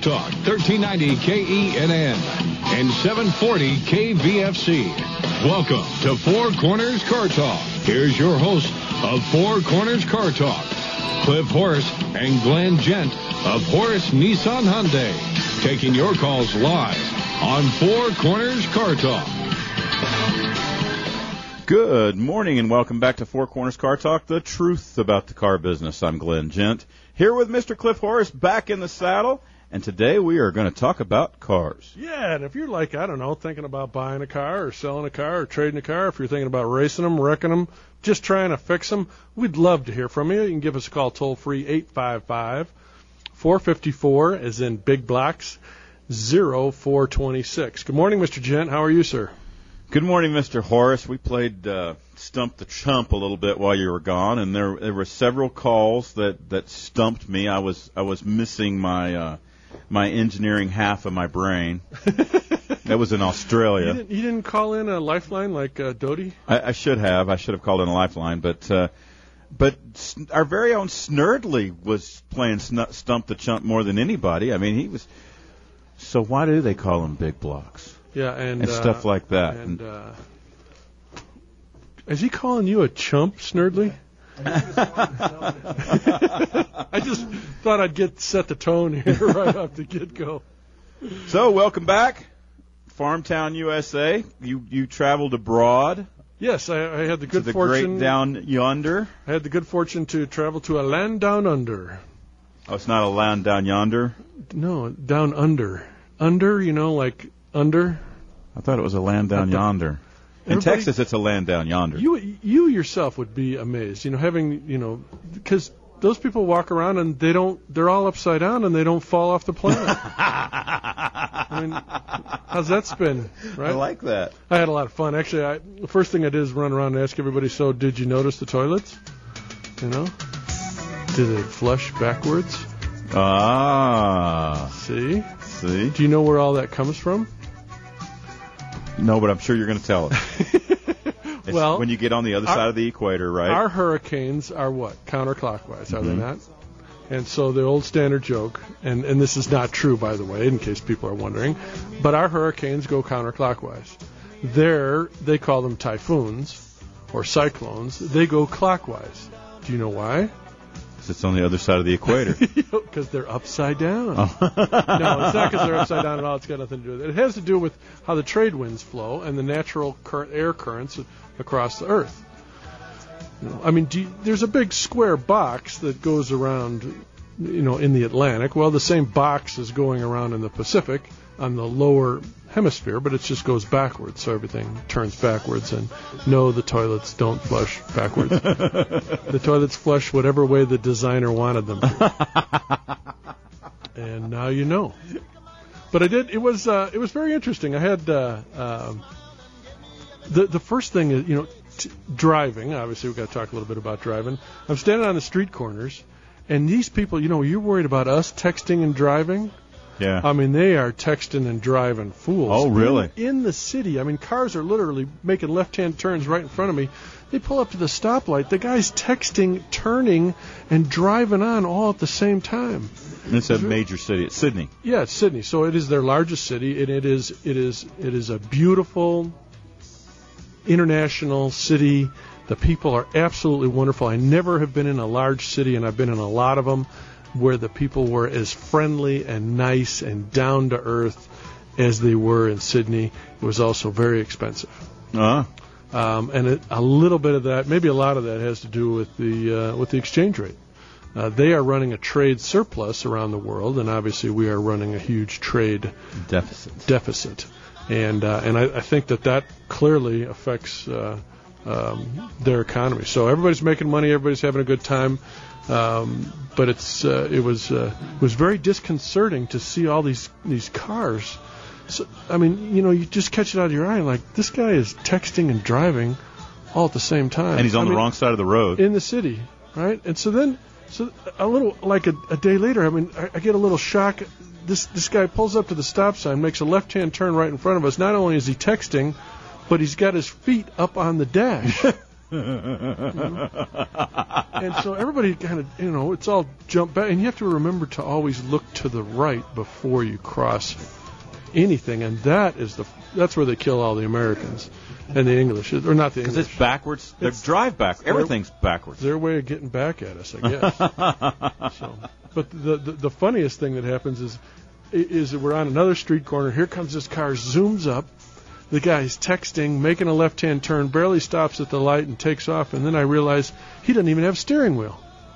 Talk, 1390 KENN and 740 KVFC. Welcome to Four Corners Car Talk. Here's your host of Four Corners Car Talk, Cliff Horace and Glenn Gent of Horace Nissan Hyundai, taking your calls live on Four Corners Car Talk. Good morning and welcome back to Four Corners Car Talk, the truth about the car business. I'm Glenn Gent, here with Mr. Cliff Horace back in the saddle, and today we are going to talk about cars. Yeah, and if you're like, I don't know, thinking about buying a car or selling a car or trading a car, if you're thinking about racing them, wrecking them, just trying to fix them, we'd love to hear from you. You can give us a call toll-free, 855-454, as in big blocks, 0426. Good morning, Mr. Gent. How are you, sir? Good morning, Mr. Horace. We played Stump the Chump a little bit while you were gone, and there were several calls that stumped me. I was missing my engineering half of my brain. That was in Australia. You didn't call in a lifeline like Doty? I should have. I should have called in a lifeline, but our very own Snerdley was playing Stump the Chump more than anybody. I mean, he was. So why do they call him big blocks? Yeah, and stuff like that. And is he calling you a chump, Snerdley? I just thought I'd set the tone here right off the get-go. So, welcome back, Farmtown, USA. You traveled abroad. Yes, I had the good to the fortune. Great Down Yonder. I had the good fortune to travel to a land down under. Oh, it's not a land down yonder? No, down under. Under, like under. I thought it was a land down yonder. In Texas, it's a land down yonder. You yourself would be amazed, having, because those people walk around and they're all upside down and they don't fall off the planet. I mean, how's that spin, right? I like that. I had a lot of fun. Actually, the first thing I did is run around and ask everybody, so did you notice the toilets? Do they flush backwards? Ah. See? Do you know where all that comes from? No, but I'm sure you're going to tell us. Well, when you get on the other side of the equator, right? Our hurricanes are what? Counterclockwise, are they not? And so the old standard joke, and this is not true, by the way, in case people are wondering, but our hurricanes go counterclockwise. They call them typhoons or cyclones. They go clockwise. Do you know why? It's on the other side of the equator. Because they're upside down. No, it's not because they're upside down at all. It's got nothing to do with it. It has to do with how the trade winds flow and the natural air currents across the Earth. There's a big square box that goes around, in the Atlantic. Well, the same box is going around in the Pacific on the lower hemisphere, but it just goes backwards, so everything turns backwards. And no, the toilets don't flush backwards. The toilets flush whatever way the designer wanted them to. And now you know. But I did. It was very interesting. I had the first thing is driving. Obviously, we've got to talk a little bit about driving. I'm standing on the street corners, and these people, you're worried about us texting and driving. Yeah. They are texting and driving fools. Oh, really? In the city. cars are literally making left-hand turns right in front of me. They pull up to the stoplight. The guy's texting, turning, and driving on all at the same time. And it's a major city. It's Sydney. Yeah, it's Sydney. So it is their largest city, and it is a beautiful international city. The people are absolutely wonderful. I never have been in a large city, and I've been in a lot of them, where the people were as friendly and nice and down to earth as they were in Sydney. It was also very expensive. Uh-huh. And a little bit of that, maybe a lot of that, has to do with the exchange rate. They are running a trade surplus around the world, and obviously we are running a huge trade deficit. And I think that clearly affects their economy. So everybody's making money, everybody's having a good time. But it was very disconcerting to see all these cars. So, you just catch it out of your eye, like, this guy is texting and driving all at the same time. And he's on the wrong side of the road. In the city, right? And so a little, like a day later, I get a little shock. This guy pulls up to the stop sign, makes a left-hand turn right in front of us. Not only is he texting, but he's got his feet up on the dash. And so everybody kind of, it's all jump back. And you have to remember to always look to the right before you cross anything. And that's where they kill all the Americans and the English. Or not the English. Because it's backwards. They drive backwards. Everything's backwards. Their way of getting back at us, I guess. But the funniest thing that happens is that we're on another street corner. Here comes this car, zooms up. The guy's texting, making a left-hand turn, barely stops at the light and takes off. And then I realize he doesn't even have a steering wheel.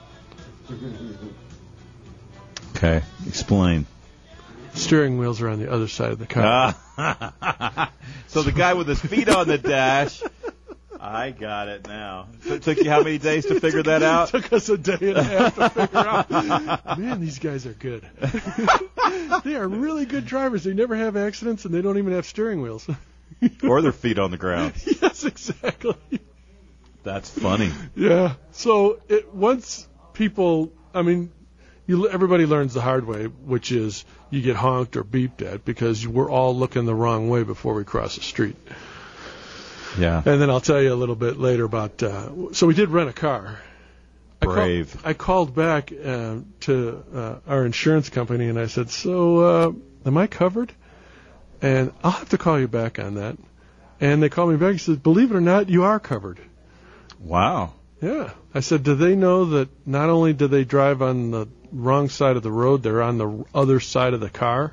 Okay, explain. Steering wheels are on the other side of the car. So the guy with his feet on the dash. I got it now. So it took you how many days to figure that out? It took us a day and a half to figure out. Man, these guys are good. They are really good drivers. They never have accidents, and they don't even have steering wheels. Or their feet on the ground. Yes, exactly. That's funny. Yeah. So once people, everybody learns the hard way, which is you get honked or beeped at because we're all looking the wrong way before we cross the street. Yeah. And then I'll tell you a little bit later about. So we did rent a car. Brave. I called back to our insurance company and I said, "So am I covered?" And I'll have to call you back on that. And they called me back and said, "Believe it or not, you are covered." Wow. Yeah. I said, "Do they know that not only do they drive on the wrong side of the road, they're on the other side of the car,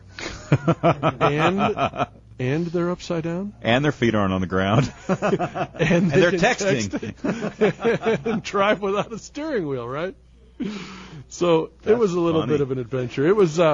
and they're upside down, and their feet aren't on the ground, and they're texting, and drive without a steering wheel, right?" So it was a little bit of an adventure. It was.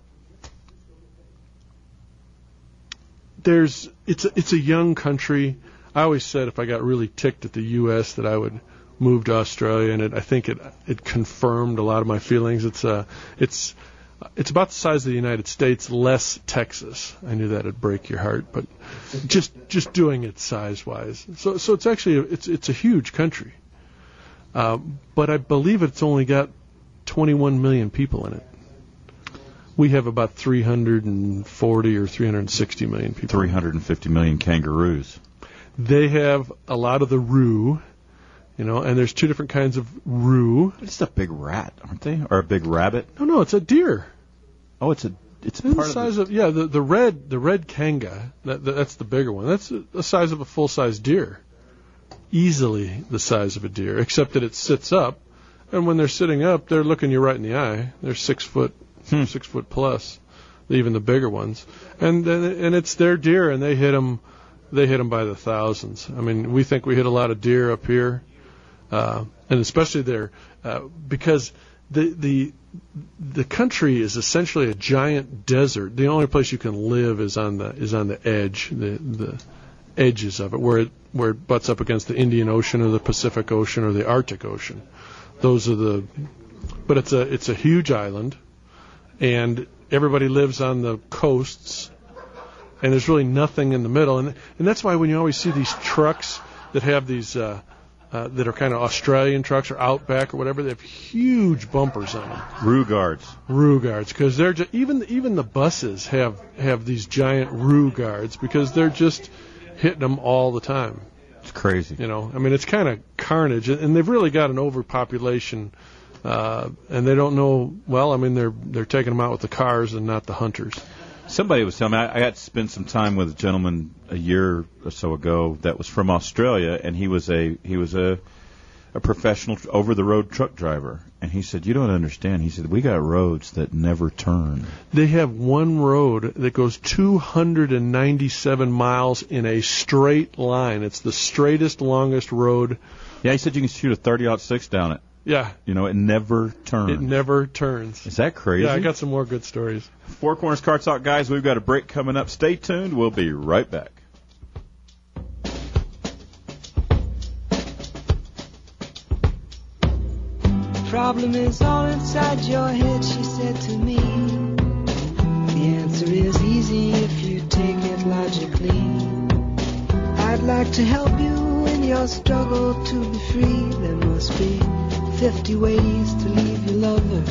It's a young country. I always said if I got really ticked at the U.S. that I would move to Australia, and I think it confirmed a lot of my feelings. It's about the size of the United States, less Texas. I knew that'd break your heart, but just doing it size-wise. So it's actually it's a huge country, but I believe it's only got 21 million people in it. We have about 340 or 360 million people. 350 million kangaroos. They have a lot of the roo, and there's two different kinds of roo. It's a big rat, aren't they? Or a big rabbit? No, it's a deer. Oh, it's part the size of the red kanga. That's the bigger one. That's the size of a full-size deer. Easily the size of a deer, except that it sits up, and when they're sitting up, they're looking you right in the eye. They're 6 foot. 6 foot plus, even the bigger ones, and it's their deer, and they hit them by the thousands. We think we hit a lot of deer up here, and especially there because the country is essentially a giant desert. The only place you can live is on the edge, the edges of it, where it butts up against the Indian Ocean or the Pacific Ocean or the Arctic Ocean. But it's a huge island. And everybody lives on the coasts, and there's really nothing in the middle. And that's why when you always see these trucks that have these, that are kind of Australian trucks or Outback or whatever, they have huge bumpers on them. Roo guards, because they're just, even the buses have these giant roo guards because they're just hitting them all the time. It's crazy. It's kind of carnage, and they've really got an overpopulation. And they don't know. Well, they're taking them out with the cars and not the hunters. Somebody was telling me I got to spend some time with a gentleman a year or so ago that was from Australia, and he was a professional over-the-road truck driver. And he said, "You don't understand." He said, "We got roads that never turn." They have one road that goes 297 miles in a straight line. It's the straightest, longest road. Yeah, he said you can shoot a 30-06 down it. Yeah. It never turns. It never turns. Is that crazy? Yeah, I got some more good stories. Four Corners Car Talk, guys. We've got a break coming up. Stay tuned. We'll be right back. The problem is all inside your head, she said to me. The answer is easy if you take it logically. I'd like to help you in your struggle to be free. There must be 50 ways to leave your lover.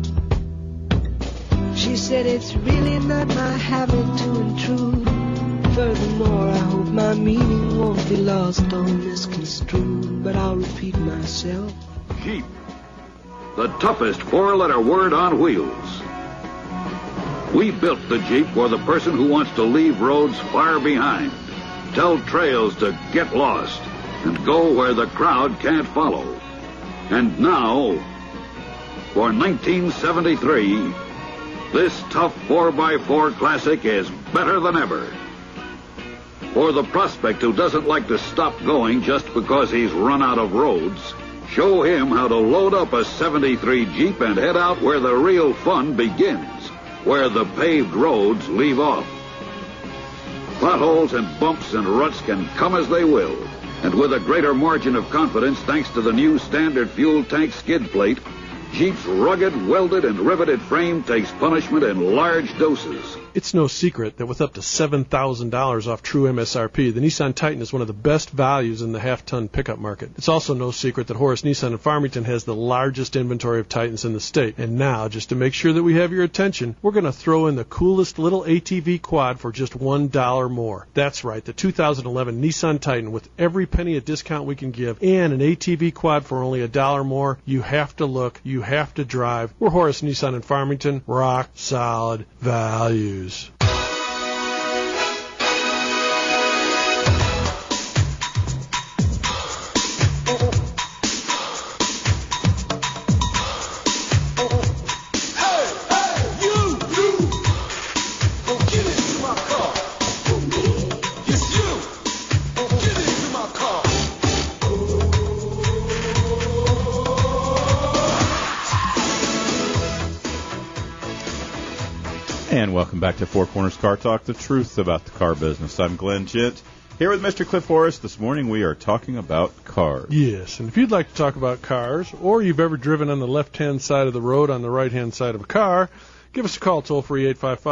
She said it's really not my habit to intrude. Furthermore, I hope my meaning won't be lost or misconstrued, but I'll repeat myself. Jeep, the toughest four-letter word on wheels. We built the Jeep for the person who wants to leave roads far behind, tell trails to get lost, and go where the crowd can't follow. And now, for 1973, this tough 4x4 classic is better than ever. For the prospect who doesn't like to stop going just because he's run out of roads, show him how to load up a 73 Jeep and head out where the real fun begins, where the paved roads leave off. Potholes and bumps and ruts can come as they will, and with a greater margin of confidence thanks to the new standard fuel tank skid plate, Jeep's rugged, welded, and riveted frame takes punishment in large doses. It's no secret that with up to $7,000 off true MSRP, the Nissan Titan is one of the best values in the half-ton pickup market. It's also no secret that Horace Nissan in Farmington has the largest inventory of Titans in the state. And now, just to make sure that we have your attention, we're going to throw in the coolest little ATV quad for just $1 more. That's right, the 2011 Nissan Titan with every penny a discount we can give and an ATV quad for only $1 more. You have to look. You have to drive. We're Horace Nissan in Farmington. Rock solid values. And welcome back to Four Corners Car Talk, the truth about the car business. I'm Glenn Gent, here with Mr. Cliff Horace. This morning we are talking about cars. Yes, and if you'd like to talk about cars, or you've ever driven on the left-hand side of the road on the right-hand side of a car, give us a call, toll-free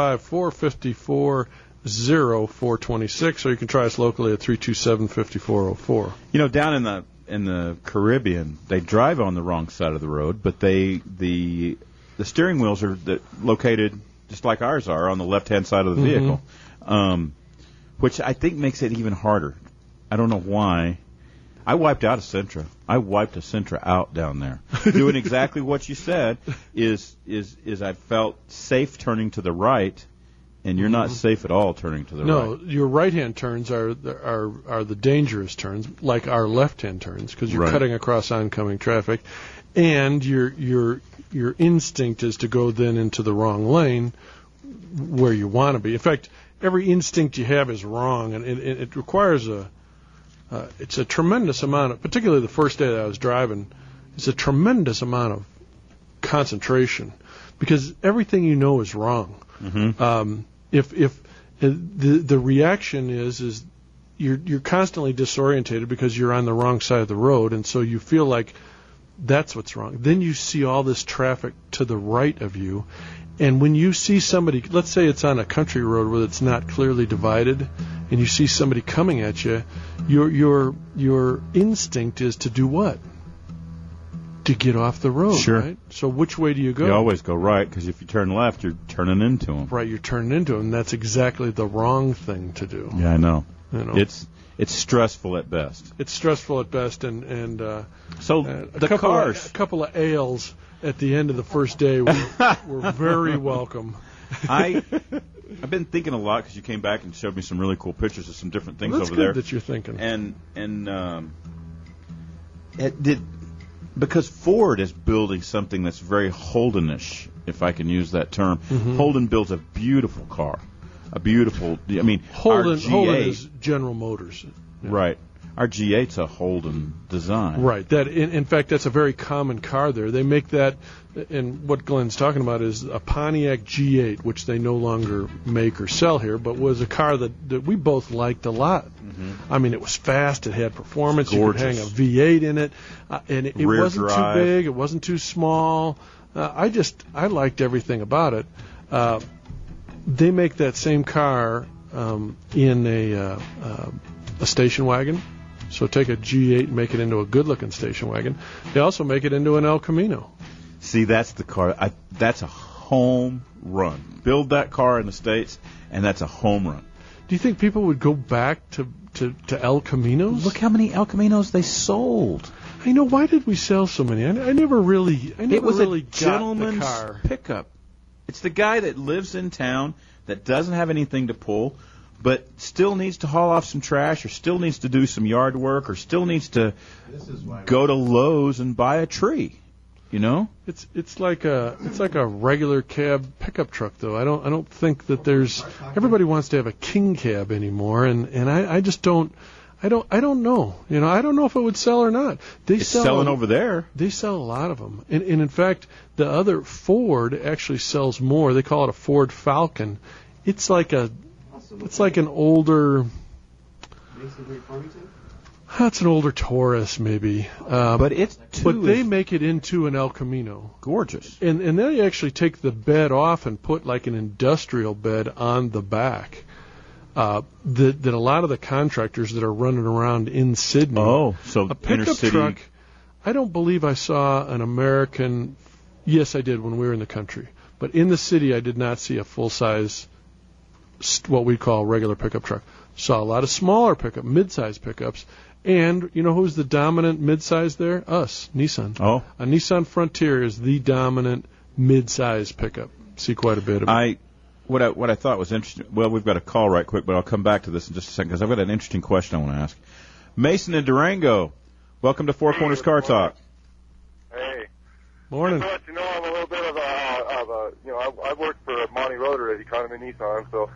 855-454-0426, or you can try us locally at 327-5404. You know, down in the Caribbean, they drive on the wrong side of the road, but the steering wheels are located just like ours are, on the left-hand side of the vehicle, which I think makes it even harder. I don't know why. I wiped out a Sentra. I wiped a Sentra out down there. Doing exactly what you said is I felt safe turning to the right, and you're not safe at all turning to the right. No, your right-hand turns are the dangerous turns, like our left-hand turns, because you're cutting across oncoming traffic, and your instinct is to go then into the wrong lane where you want to be. In fact, every instinct you have is wrong, and it requires it's a tremendous amount of, particularly the first day that I was driving, it's a tremendous amount of concentration, because everything you know is wrong. If the reaction is you're constantly disorientated because you're on the wrong side of the road, and so you feel like that's what's wrong. Then you see all this traffic to the right of you, and when you see somebody, let's say it's on a country road where it's not clearly divided, and you see somebody coming at you, your instinct is to do what? To get off the road, sure. Right? So which way do you go? You always go right, because if you turn left, you're turning into them. Right, you're turning into them, and that's exactly the wrong thing to do. Yeah, I know. You know. It's stressful at best. It's stressful at best, and so the cars. A couple of ales at the end of the first day were very welcome. I've been thinking a lot, because you came back and showed me some really cool pictures of some different things over there. That's good that you're thinking. And because Ford is building something that's very Holdenish, if I can use that term. Holden builds a beautiful car. Holden is General Motors. Yeah. Right. Our G8's a Holden design. Right. That in fact, that's a very common car there. They make that, and what Glenn's talking about is a Pontiac G8, which they no longer make or sell here, but was a car that we both liked a lot. I mean, it was fast. It had performance. You could hang a V8 in it, and it wasn't too big. It wasn't too small. I liked everything about it. They make that same car in a station wagon. So take a G8 and make it into a good-looking station wagon. They also make it into an El Camino. See, that's the car. That's a home run. Build that car in the States, and that's a home run. Do you think people would go back to El Caminos? Look how many El Caminos they sold. I know. Why did we sell so many? I never really It was really a got gentleman's the car. pickup. It's the guy that lives in town that doesn't have anything to pull, but still needs to haul off some trash, or still needs to do some yard work, or still needs to go to Lowe's and buy a tree. You know, it's like a regular cab pickup truck, though. I don't think that there's everybody wants to have a king cab anymore, and I just don't. I don't know. You know, I don't know if it would sell or not. It's selling over there. They sell a lot of them, and in fact, the other Ford actually sells more. They call it a Ford Falcon. It's like an older. That's an older Taurus, maybe. But they make it into an El Camino. Gorgeous. And they actually take the bed off and put like an industrial bed on the back. That a lot of the contractors that are running around in Sydney. Oh, so a pickup inner-city truck. I don't believe I saw an American. Yes, I did when we were in the country. But in the city, I did not see a full-size, what we call regular pickup truck. Saw a lot of smaller mid-size pickups. And you know who's the dominant mid-size there? Us, Nissan. Oh. A Nissan Frontier is the dominant mid-size pickup. See quite a bit of it. What I thought was interesting. Well, we've got a call right quick, but I'll come back to this in just a second because I've got an interesting question I want to ask. Mason in Durango, welcome to Four Corners Car Talk. Hey. Morning. Just to let you know, I'm a little bit of a I worked for Monty Roeder at Economy Nissan, so.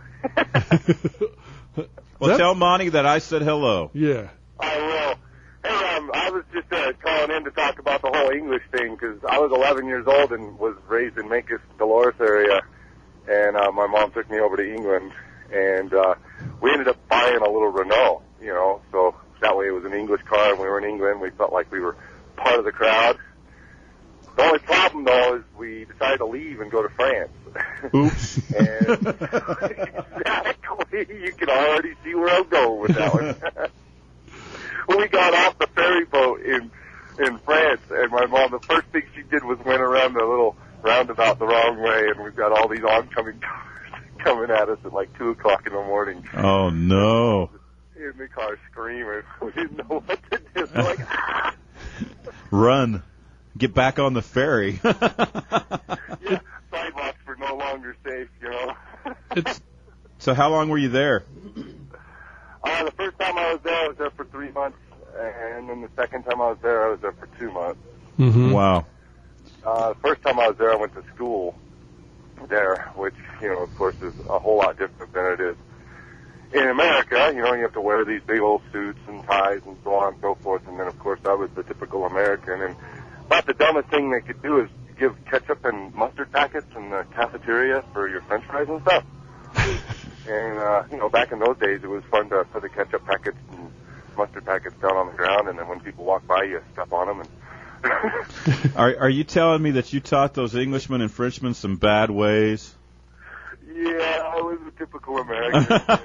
Well, tell Monty that I said hello. Yeah. I will. Hey, I was just calling in to talk about the whole English thing because I was 11 years old and was raised in Memphis, Dolores area, and my mom took me over to England, and we ended up buying a little Renault, you know, so that way it was an English car, and we were in England. We felt like we were part of the crowd. The only problem, though, is we decided to leave and go to France. Oops. And exactly, you can already see where I'm going with that one. When we got off the ferry boat in France, and my mom, the first thing she did was went around the little roundabout the wrong way, and we've got all these oncoming cars coming at us at like 2 o'clock in the morning. Oh, no. In the car screaming. We didn't know what to do. We're like, ah! Run. Get back on the ferry. Yeah, sidewalks were no longer safe, you know. So how long were you there? The first time I was there for 3 months, and then the second time I was there for 2 months. Mm-hmm. Wow. The first time I was there, I went to school there, which, you know, of course, is a whole lot different than it is in America. You know, you have to wear these big old suits and ties and so on and so forth. And then, of course, I was the typical American. And about the dumbest thing they could do is give ketchup and mustard packets in the cafeteria for your French fries and stuff. And, you know, back in those days, it was fun to put the ketchup packets and mustard packets down on the ground, and then when people walk by, you step on them. And Are you telling me that you taught those Englishmen and Frenchmen some bad ways? Yeah, I was a typical American.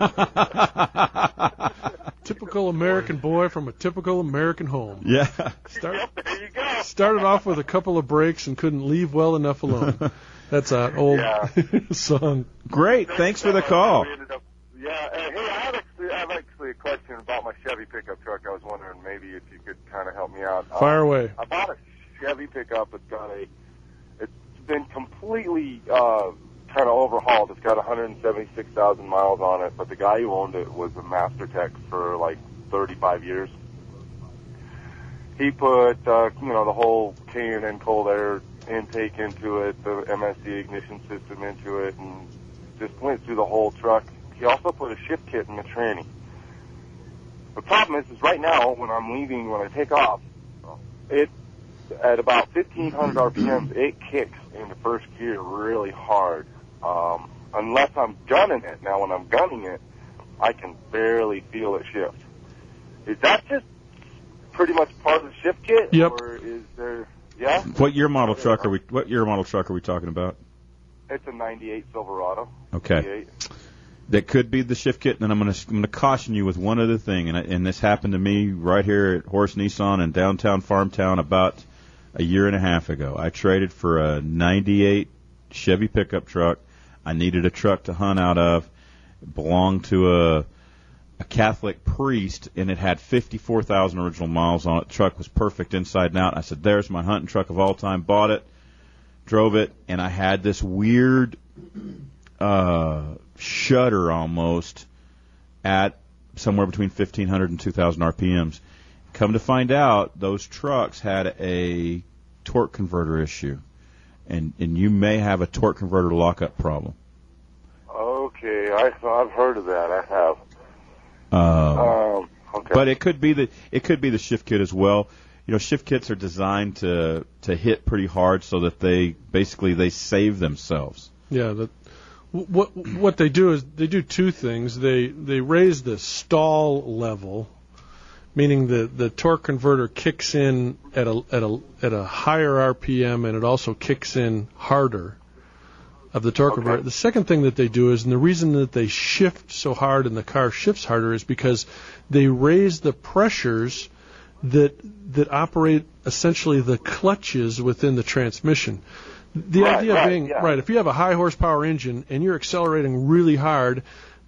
Typical American boy from a typical American home. Yeah. Yep, there you go. Started off with a couple of breaks and couldn't leave well enough alone. That's an old song. Great. Thanks for the call. Hey, I have actually a question about my Chevy pickup truck. I was wondering maybe if you could kind of help me out. Fire away. I bought a Chevy pickup. It's been completely kind of overhauled. It's got 176,000 miles on it, but the guy who owned it was a master tech for like 35 years. He put, the whole K&N cold air intake into it, the MSC ignition system into it, and just went through the whole truck. He also put a shift kit in the tranny. The problem is right now, when I'm leaving, when I take off, it at about 1,500 RPMs, it kicks into first gear really hard. Unless I'm gunning it. Now, when I'm gunning it, I can barely feel it shift. Is that just pretty much part of the shift kit? Yep. Or is there? Yeah. What year model truck are we talking about? It's a '98 Silverado. Okay. 98. That could be the shift kit, and I'm going to caution you with one other thing, and this happened to me right here at Horse Nissan in downtown Farmtown about a year and a half ago. I traded for a '98 Chevy pickup truck. I needed a truck to hunt out of. It belonged to a Catholic priest, and it had 54,000 original miles on it. The truck was perfect inside and out. I said, there's my hunting truck of all time. Bought it, drove it, and I had this weird shudder almost at somewhere between 1,500 and 2,000 RPMs. Come to find out, those trucks had a torque converter issue, and you may have a torque converter lockup problem. Okay, I've heard of that. I have. Okay. But it could be the shift kit as well. You know, shift kits are designed to hit pretty hard so that they save themselves. Yeah. What they do is they do two things. They raise the stall level, meaning the torque converter kicks in at a higher RPM, and it also kicks in harder of the torque converter. The second thing that they do is, and the reason that they shift so hard and the car shifts harder, is because they raise the pressures that operate essentially the clutches within the transmission. The idea being, if you have a high horsepower engine and you're accelerating really hard,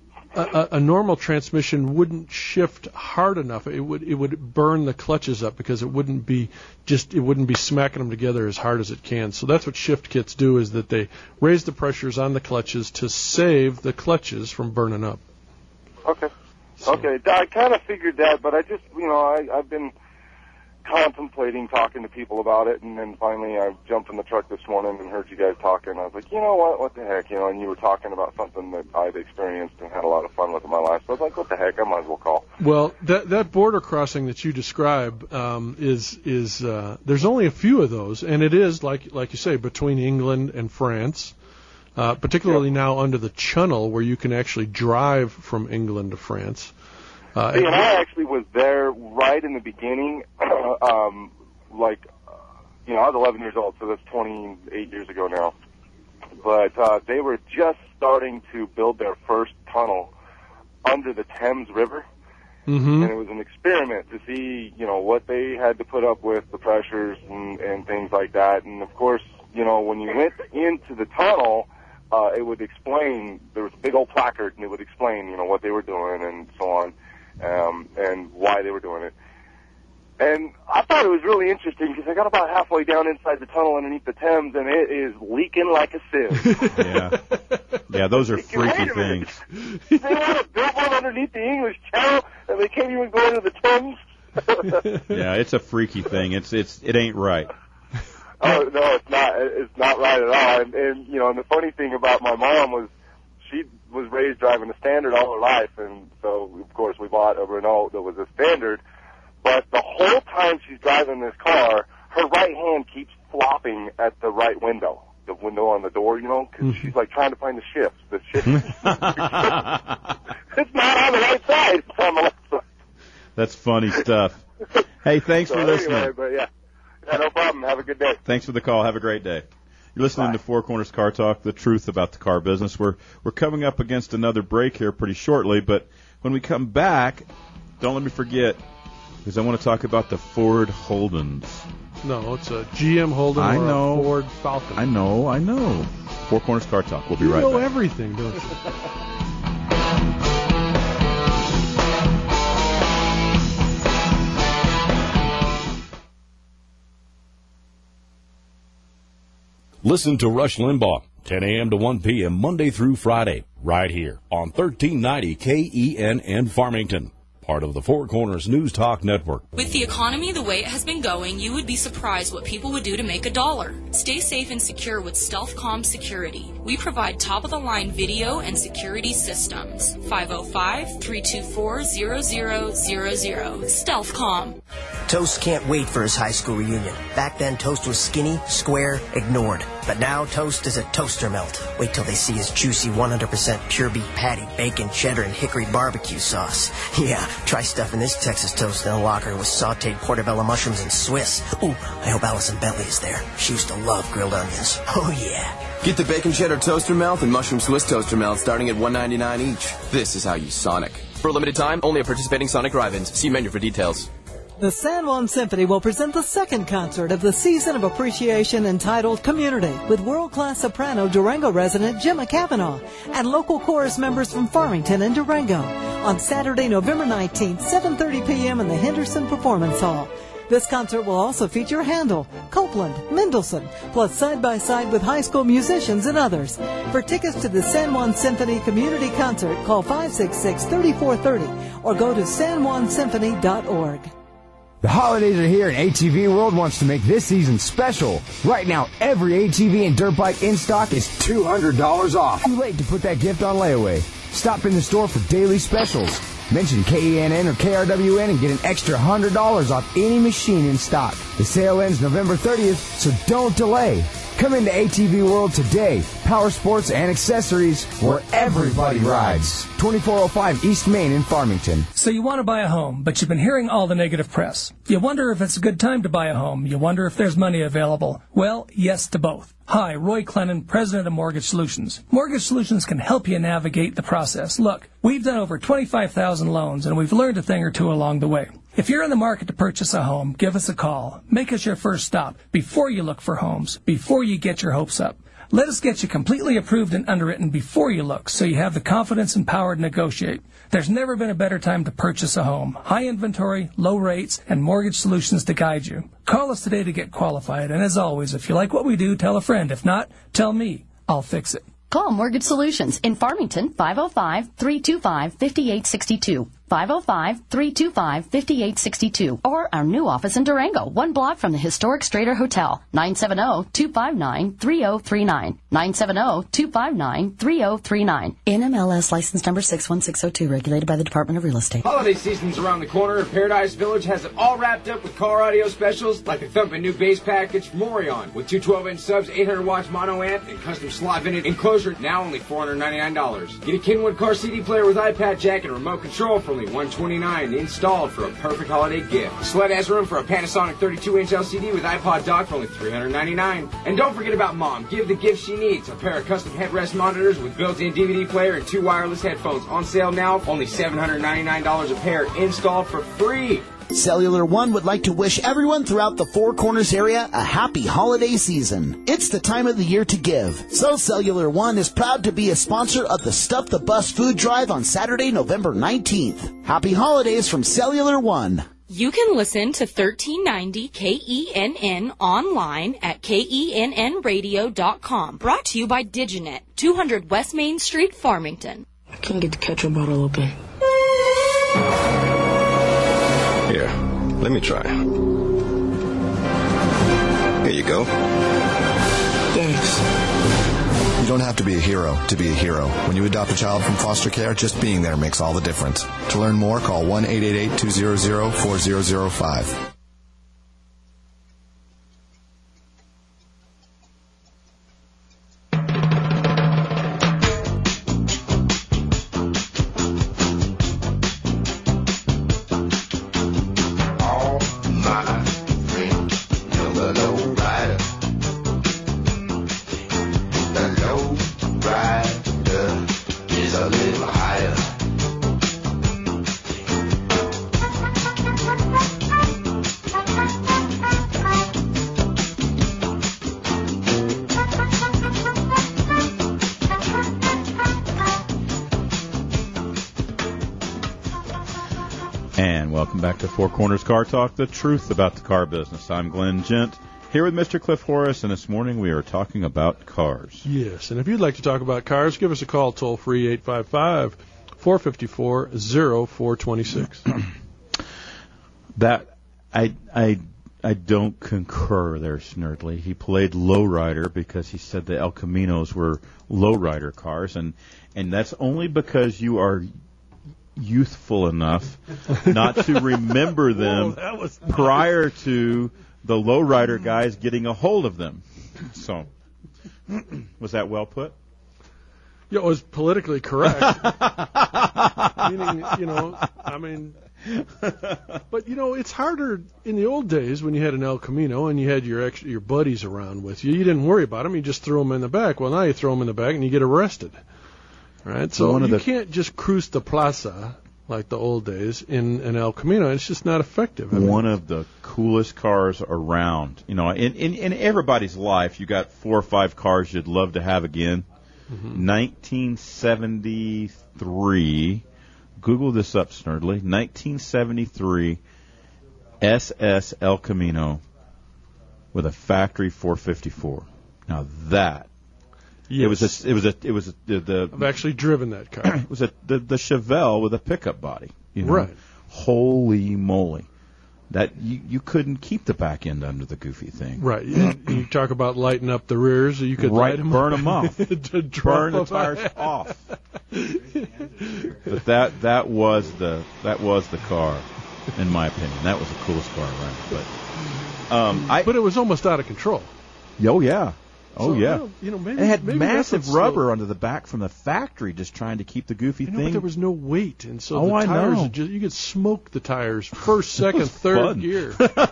a normal transmission wouldn't shift hard enough. It would burn the clutches up because it wouldn't be smacking them together as hard as it can. So that's what shift kits do, is that they raise the pressures on the clutches to save the clutches from burning up. Okay. Okay. I kind of figured that, but I just, I've been contemplating talking to people about it, and then finally I jumped in the truck this morning and heard you guys talking. I was like, you know what the heck, and you were talking about something that I've experienced and had a lot of fun with in my life. So I was like, what the heck, I might as well call. Well, that border crossing that you describe is there's only a few of those, and it is, like you say, between England and France, particularly now under the Channel, where you can actually drive from England to France. And I actually was there right in the beginning, I was 11 years old, so that's 28 years ago now. But they were just starting to build their first tunnel under the Thames River, and it was an experiment to see, what they had to put up with, the pressures and things like that. And, of course, when you went into the tunnel, it would explain, there was a big old placard, and it would explain, what they were doing and so on. And why they were doing it. And I thought it was really interesting because I got about halfway down inside the tunnel underneath the Thames, and it is leaking like a sieve. Yeah, those are freaky things. They want to build one underneath the English Channel, and they can't even go into the Thames. Yeah, it's a freaky thing. It ain't right. Oh no, it's not. It's not right at all. And and the funny thing about my mom was, she was raised driving a Standard all her life, and so, of course, we bought a Renault that was a Standard. But the whole time she's driving this car, her right hand keeps flopping at the right window, the window on the door, because she's, trying to find the shift. The shift. It's not on the right side. It's on the left side. That's funny stuff. Hey, thanks for listening. Anyway, but yeah, no problem. Have a good day. Thanks for the call. Have a great day. You're listening to Four Corners Car Talk, the truth about the car business. We're coming up against another break here pretty shortly, but when we come back, don't let me forget, because I want to talk about the Ford Holdens. No, it's a GM Holden or a Ford Falcon. I know. Four Corners Car Talk. We'll be right back. You know everything, don't you? Listen to Rush Limbaugh, 10 a.m. to 1 p.m. Monday through Friday, right here on 1390 KENN Farmington, part of the Four Corners News Talk Network. With the economy the way it has been going, you would be surprised what people would do to make $1. Stay safe and secure with StealthCom Security. We provide top-of-the-line video and security systems. 505-324-0000. StealthCom. Toast can't wait for his high school reunion. Back then, Toast was skinny, square, ignored. But now, Toast is a toaster melt. Wait till they see his juicy 100% pure beef patty, bacon, cheddar, and hickory barbecue sauce. Yeah, try stuffing this Texas toast in a locker with sauteed portobello mushrooms and Swiss. Ooh, I hope Allison Bentley is there. She used to love grilled onions. Oh, yeah. Get the bacon cheddar toaster melt and mushroom Swiss toaster melt starting at $1.99 each. This is how you Sonic. For a limited time, only at participating Sonic drive-ins. See menu for details. The San Juan Symphony will present the second concert of the Season of Appreciation entitled Community with world-class soprano Durango resident Gemma Cavanaugh and local chorus members from Farmington and Durango on Saturday, November 19th, 7:30 p.m. in the Henderson Performance Hall. This concert will also feature Handel, Copeland, Mendelssohn, plus side-by-side with high school musicians and others. For tickets to the San Juan Symphony Community Concert, call 566-3430 or go to sanjuansymphony.org. The holidays are here, and ATV World wants to make this season special. Right now, every ATV and dirt bike in stock is $200 off. Too late to put that gift on layaway. Stop in the store for daily specials. Mention KENN or KRWN and get an extra $100 off any machine in stock. The sale ends November 30th, so don't delay. Come into ATV World today. Power sports and accessories where everybody rides. 2405 East Main in Farmington. So you want to buy a home, but you've been hearing all the negative press. You wonder if it's a good time to buy a home. You wonder if there's money available. Well, yes to both. Hi, Roy Clennon, President of Mortgage Solutions. Mortgage Solutions can help you navigate the process. Look, we've done over 25,000 loans, and we've learned a thing or two along the way. If you're in the market to purchase a home, give us a call. Make us your first stop before you look for homes, before you get your hopes up. Let us get you completely approved and underwritten before you look, so you have the confidence and power to negotiate. There's never been a better time to purchase a home. High inventory, low rates, and Mortgage Solutions to guide you. Call us today to get qualified, and as always, if you like what we do, tell a friend. If not, tell me. I'll fix it. Call Mortgage Solutions in Farmington, 505-325-5862. 505-325-5862. Or our new office in Durango, one block from the historic Strader Hotel, 970-259-3039. 970-259-3039. NMLS license number 61602, regulated by the Department of Real Estate. Holiday season's around the corner, and Paradise Village has it all wrapped up with car audio specials like the thumping new bass package from Orion with two 12-inch subs, 800-watts mono amp, and custom slot-vented enclosure, now only $499. Get a Kenwood car CD player with iPad jack and remote control for only $129 installed for a perfect holiday gift. Sled has room for a Panasonic 32-inch LCD with iPod dock for only $399. And don't forget about Mom. Give the gift she needs. A pair of custom headrest monitors with built-in DVD player and two wireless headphones on sale now. Only $799 a pair installed for free. Cellular One would like to wish everyone throughout the Four Corners area a happy holiday season. It's the time of the year to give. So Cellular One is proud to be a sponsor of the Stuff the Bus food drive on Saturday, November 19th. Happy holidays from Cellular One. You can listen to 1390 KENN online at KENNradio.com. Brought to you by Diginet, 200 West Main Street, Farmington. I can't get the ketchup bottle open. Here, let me try. Here you go. Thanks. You don't have to be a hero to be a hero. When you adopt a child from foster care, just being there makes all the difference. To learn more, call 1-888-200-4005. Back to Four Corners Car Talk, the truth about the car business. I'm Glenn Gent, here with Mr. Cliff Horace, and this morning we are talking about cars. Yes, and if you'd like to talk about cars, give us a call toll-free, 855-454-0426. That, I don't concur there, Snerdley. He played lowrider because he said the El Caminos were lowrider cars, and that's only because you are youthful enough not to remember them prior to the lowrider guys getting a hold of them. So, was that well put? Yeah, it was politically correct. Meaning, but it's harder in the old days when you had an El Camino and you had your buddies around with you. You didn't worry about them. You just threw them in the back. Well, now you throw them in the back and you get arrested. Right, so you can't just cruise the plaza like the old days in an El Camino. It's just not effective. One of the coolest cars around. You know, in everybody's life, you got 4 or 5 cars you'd love to have again. 1973. Google this up, Snerdley. 1973 SS El Camino with a factory 454. Now that. Yes. I've actually driven that car. It was the Chevelle with a pickup body. You know? Right. Holy moly. That you couldn't keep the back end under the goofy thing. Right. You talk about lighting up the rears. You could light them burn up them off. Burn the tires off. But that was the car, in my opinion. That was the coolest car around. But it was almost out of control. Oh yeah. Oh, so, yeah. Maybe, it had maybe massive rubber under the back from the factory just trying to keep the goofy thing. But there was no weight, and so the I tires, know. you could smoke the tires first, second, third fun. gear.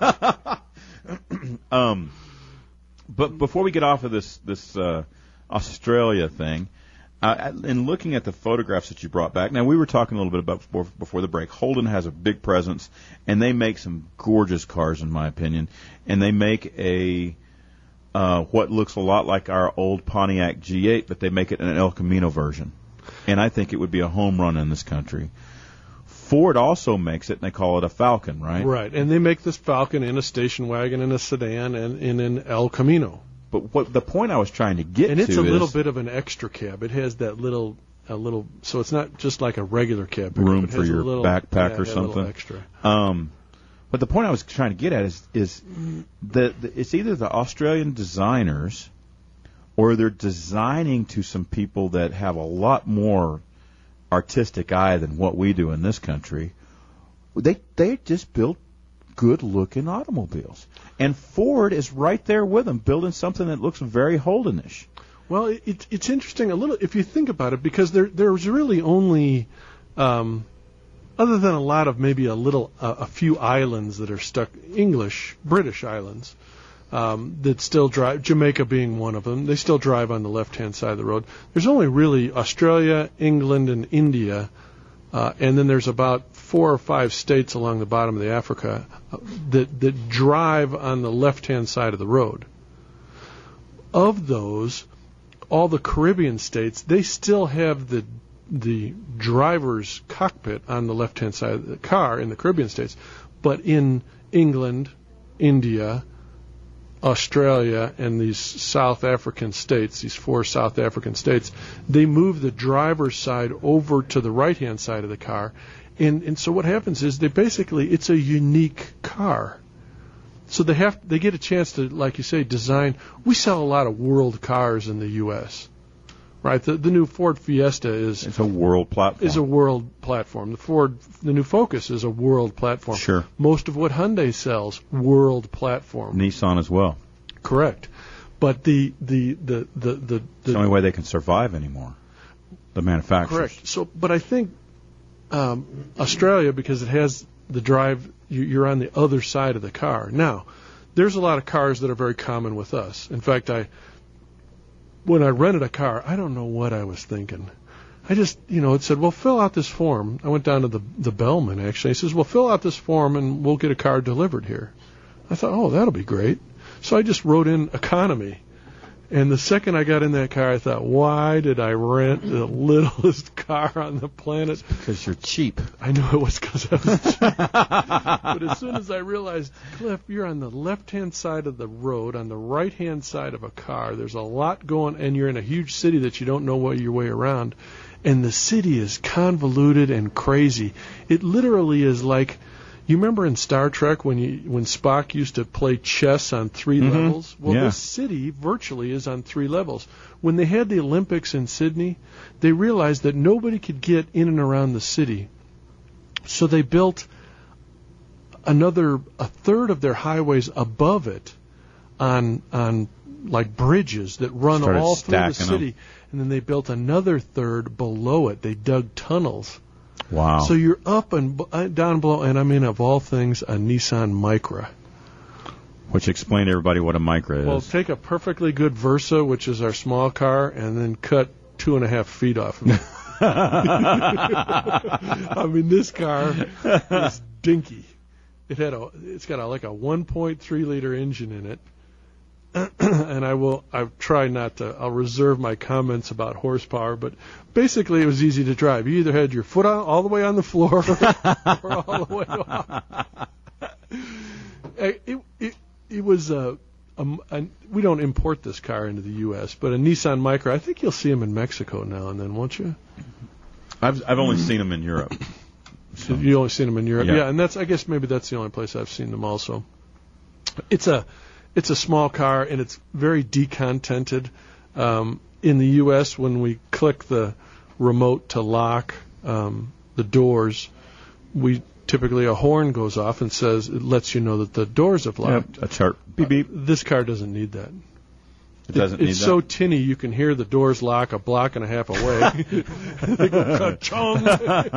But before we get off of this Australia thing, in looking at the photographs that you brought back, now we were talking a little bit about before the break. Holden has a big presence, and they make some gorgeous cars, in my opinion, and they make what looks a lot like our old Pontiac G8, but they make it in an El Camino version. And I think it would be a home run in this country. Ford also makes it, and they call it a Falcon, right? Right, and they make this Falcon in a station wagon, in a sedan, and in an El Camino. But the point I was trying to get to is... And it's a little bit of an extra cab. It has that little, so it's not just like a regular cab. Room for your backpack or something. A little extra. But the point I was trying to get at is that it's either the Australian designers or they're designing to some people that have a lot more artistic eye than what we do in this country. They just build good-looking automobiles. And Ford is right there with them, building something that looks very Holdenish. Well, it's interesting a little if you think about it, because there's really only... other than a lot of maybe a few islands that are stuck, British islands, that still drive, Jamaica being one of them, they still drive on the left-hand side of the road. There's only really Australia, England, and India, and then there's about 4 or 5 states along the bottom of the Africa that drive on the left-hand side of the road. Of those, all the Caribbean states, they still have the driver's cockpit on the left-hand side of the car in the Caribbean states. But in England, India, Australia, and these South African states, these 4 South African states, they move the driver's side over to the right-hand side of the car. And so what happens is it's a unique car. So they get a chance to, like you say, design. We sell a lot of world cars in the U.S., right? The new Ford Fiesta it's a world platform. Is a world platform. The new Focus is a world platform. Sure. Most of what Hyundai sells, world platform. Nissan as well. Correct. But the it's the only way they can survive anymore. The manufacturers. Correct. So, but I think Australia, because it has the drive, you're on the other side of the car. Now, there's a lot of cars that are very common with us. In fact, when I rented a car, I don't know what I was thinking. I just, it said, well, fill out this form. I went down to the bellman, actually. He says, well, fill out this form and we'll get a car delivered here. I thought, oh, that'll be great. So I just wrote in economy. And the second I got in that car, I thought, why did I rent the littlest car on the planet? Because you're cheap. I knew it was because I was cheap. But as soon as I realized, Cliff, you're on the left-hand side of the road, on the right-hand side of a car. There's a lot going, and you're in a huge city that you don't know your way around. And the city is convoluted and crazy. It literally is like... You remember in Star Trek when Spock used to play chess on 3 levels? Well, this city virtually is on 3 levels. When they had the Olympics in Sydney, they realized that nobody could get in and around the city. So they built a third of their highways above it on like bridges that run all through the city. And then they built another third below it. They dug tunnels. Wow. So you're up and down below, and I'm in, of all things, a Nissan Micra. Which explain to everybody what a Micra is. Well, take a perfectly good Versa, which is our small car, and then cut 2.5 feet off of it. I mean, this car is dinky. It's got like a 1.3 liter engine in it. And I'll reserve my comments about horsepower, but basically it was easy to drive. You either had your foot all the way on the floor or all the way off. It was we don't import this car into the U.S., but a Nissan Micra. I think you'll see them in Mexico now and then, won't you? I've only seen them in Europe. So you only seen them in Europe, yeah. And I guess maybe that's the only place I've seen them. Also, it's a small car and it's very decontented. In the U.S., when we click the remote to lock the doors, typically a horn goes off and says it lets you know that the doors have locked. Yep, a chart. Beep beep. This car doesn't need that. It's so tinny you can hear the doors lock a block and a half away. They go ka-chung.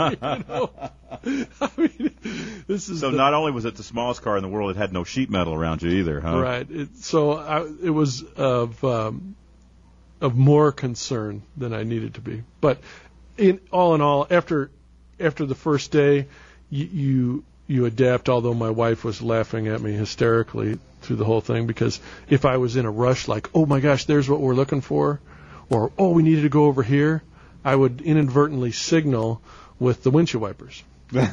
I mean, not only was it the smallest car in the world, it had no sheet metal around you either, huh? Right. It was of more concern than I needed to be. But in all, after the first day, you adapt. Although my wife was laughing at me hysterically through the whole thing, because if I was in a rush, like, oh my gosh, there's what we're looking for, or oh, we needed to go over here, I would inadvertently signal with the windshield wipers. And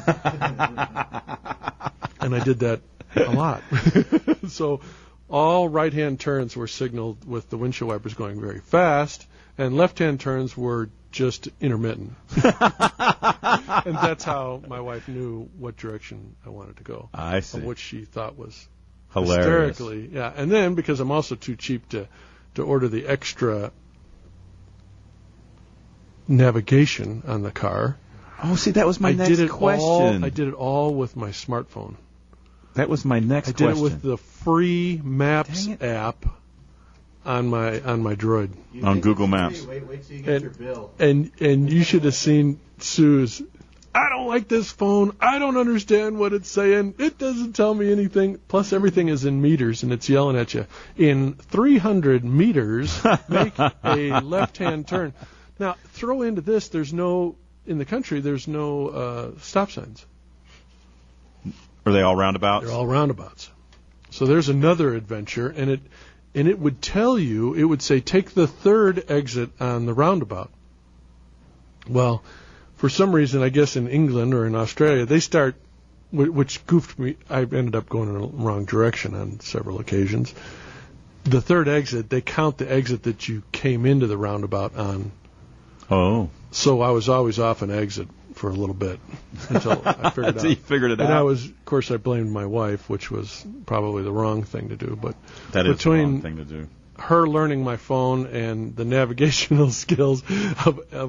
I did that a lot. So all right-hand turns were signaled with the windshield wipers going very fast, and left-hand turns were just intermittent. And that's how my wife knew what direction I wanted to go. I see. What she thought was hilarious. Hysterically, yeah. And then, because I'm also too cheap to order the extra navigation on the car. Oh, see, that was my next question. I did it all with my smartphone. That was my next question. I did it with the free Maps app on my Droid. On Google Maps. Wait till you get your bill. And you should have seen Sue's, I don't like this phone. I don't understand what it's saying. It doesn't tell me anything. Plus, everything is in meters, and it's yelling at you. In 300 meters, make a left-hand turn. Now, throw into this, in the country, there's no stop signs. Are they all roundabouts? They're all roundabouts. So there's another adventure, and it would tell you, it would say, take the third exit on the roundabout. Well, for some reason, I guess in England or in Australia, they start, which goofed me. I ended up going in the wrong direction on several occasions. The third exit, they count the exit that you came into the roundabout on. Oh. So I was always off an exit for a little bit until I figured it out. Until you figured it out. And of course, I blamed my wife, which was probably the wrong thing to do. But that is the wrong thing to do. Her learning my phone and the navigational skills of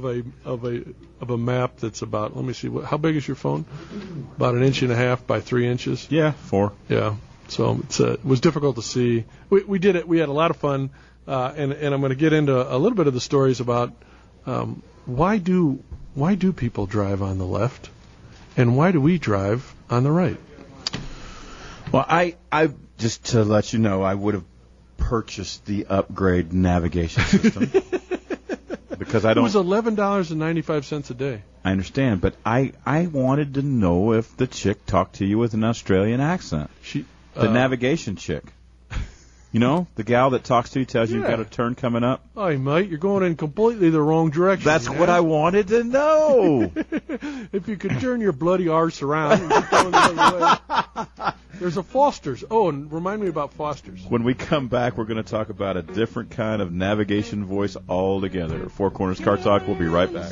a map that's about, let me see, how big is your phone? About 1.5 inches by 3 inches. Yeah, 4. Yeah. So it was difficult to see. We did it. We had a lot of fun, and I'm going to get into a little bit of the stories about why do people drive on the left, and why do we drive on the right? Well, I just to let you know, I would have purchased the upgrade navigation system because I don't. It was $11.95 a day. I understand, but I wanted to know if the chick talked to you with an Australian accent. The navigation chick. You know, the gal that talks to you, tells you you've got a turn coming up. Hey, mate, you're going in completely the wrong direction. That's what I wanted to know. If you could turn your bloody arse around and keep going the other way. There's a Foster's. Oh, and remind me about Foster's. When we come back, we're going to talk about a different kind of navigation voice altogether. Four Corners Car Talk. We'll be right back.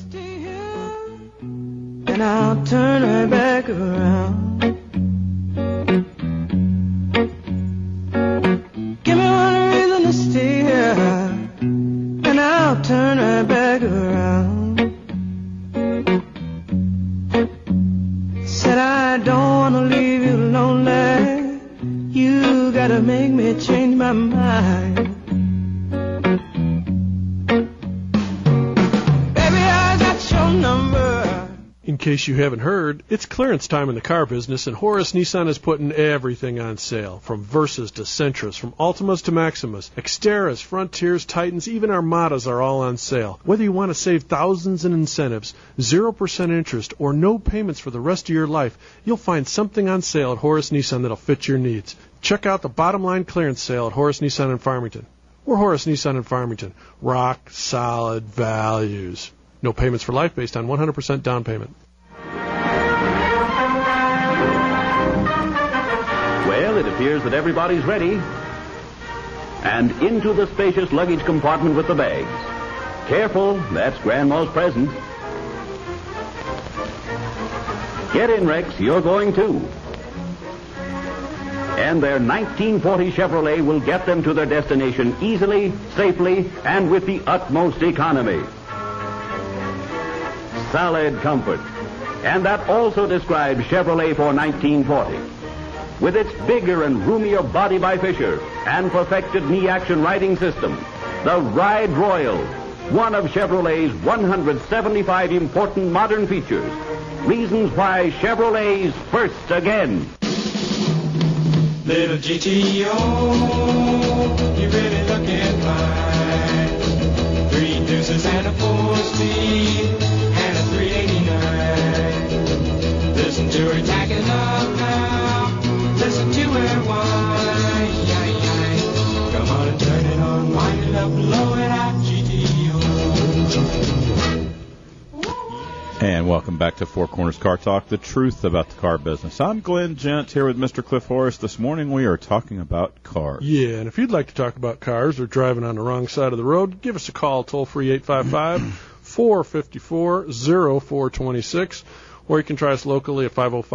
And I'll turn her back around. Give me one reason to stay here, and I'll turn her back around. Said I don't want to leave you lonely. You gotta make me change my mind. Baby, I got your number. In case you haven't heard, it's clearance time in the car business, and Horace Nissan is putting everything on sale. From Versas to Sentras, from Altimas to Maximas, Xteras, Frontiers, Titans, even Armadas are all on sale. Whether you want to save thousands in incentives, 0% interest, or no payments for the rest of your life, you'll find something on sale at Horace Nissan that'll fit your needs. Check out the bottom line clearance sale at Horace Nissan in Farmington. We're Horace Nissan in Farmington. Rock solid values. No payments for life based on 100% down payment. Well, it appears that everybody's ready. And into the spacious luggage compartment with the bags. Careful, that's Grandma's present. Get in, Rex, you're going too. And their 1940 Chevrolet will get them to their destination easily, safely, and with the utmost economy. Solid comfort. And that also describes Chevrolet for 1940. With its bigger and roomier body by Fisher and perfected knee action riding system, the Ride Royal, one of Chevrolet's 175 important modern features. Reasons why Chevrolet's first again. Little GTO, you're really looking fine. 3 deuces and a 4-speed and a 389. Listen to her tacking up now. Listen to her whine. Come on and turn it on, wind it up, blow it out, GTO. And welcome back to Four Corners Car Talk, the truth about the car business. I'm Glenn Gent here with Mr. Cliff Horace. This morning we are talking about cars. Yeah, and if you'd like to talk about cars or driving on the wrong side of the road, give us a call, toll-free 855-454-0426, or you can try us locally at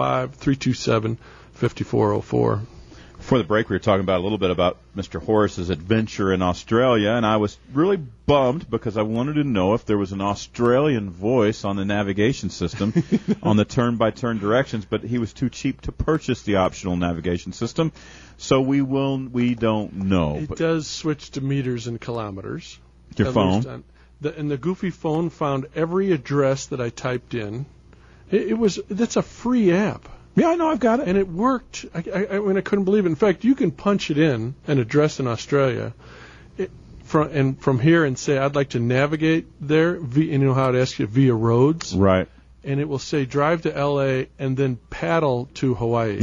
505-327-5404. Before the break, we were talking about a little bit about Mr. Horace's adventure in Australia, and I was really bummed because I wanted to know if there was an Australian voice on the navigation system on the turn-by-turn directions, but he was too cheap to purchase the optional navigation system, so we don't know. It does switch to meters and kilometers. Your phone? And the goofy phone found every address that I typed in. That's a free app. Yeah, I know, I've got it. And it worked. I couldn't believe it. In fact, you can punch it in, an address in Australia, from here and say, I'd like to navigate there, and you know how it asks you, via roads? Right. And it will say, drive to L.A. and then paddle to Hawaii.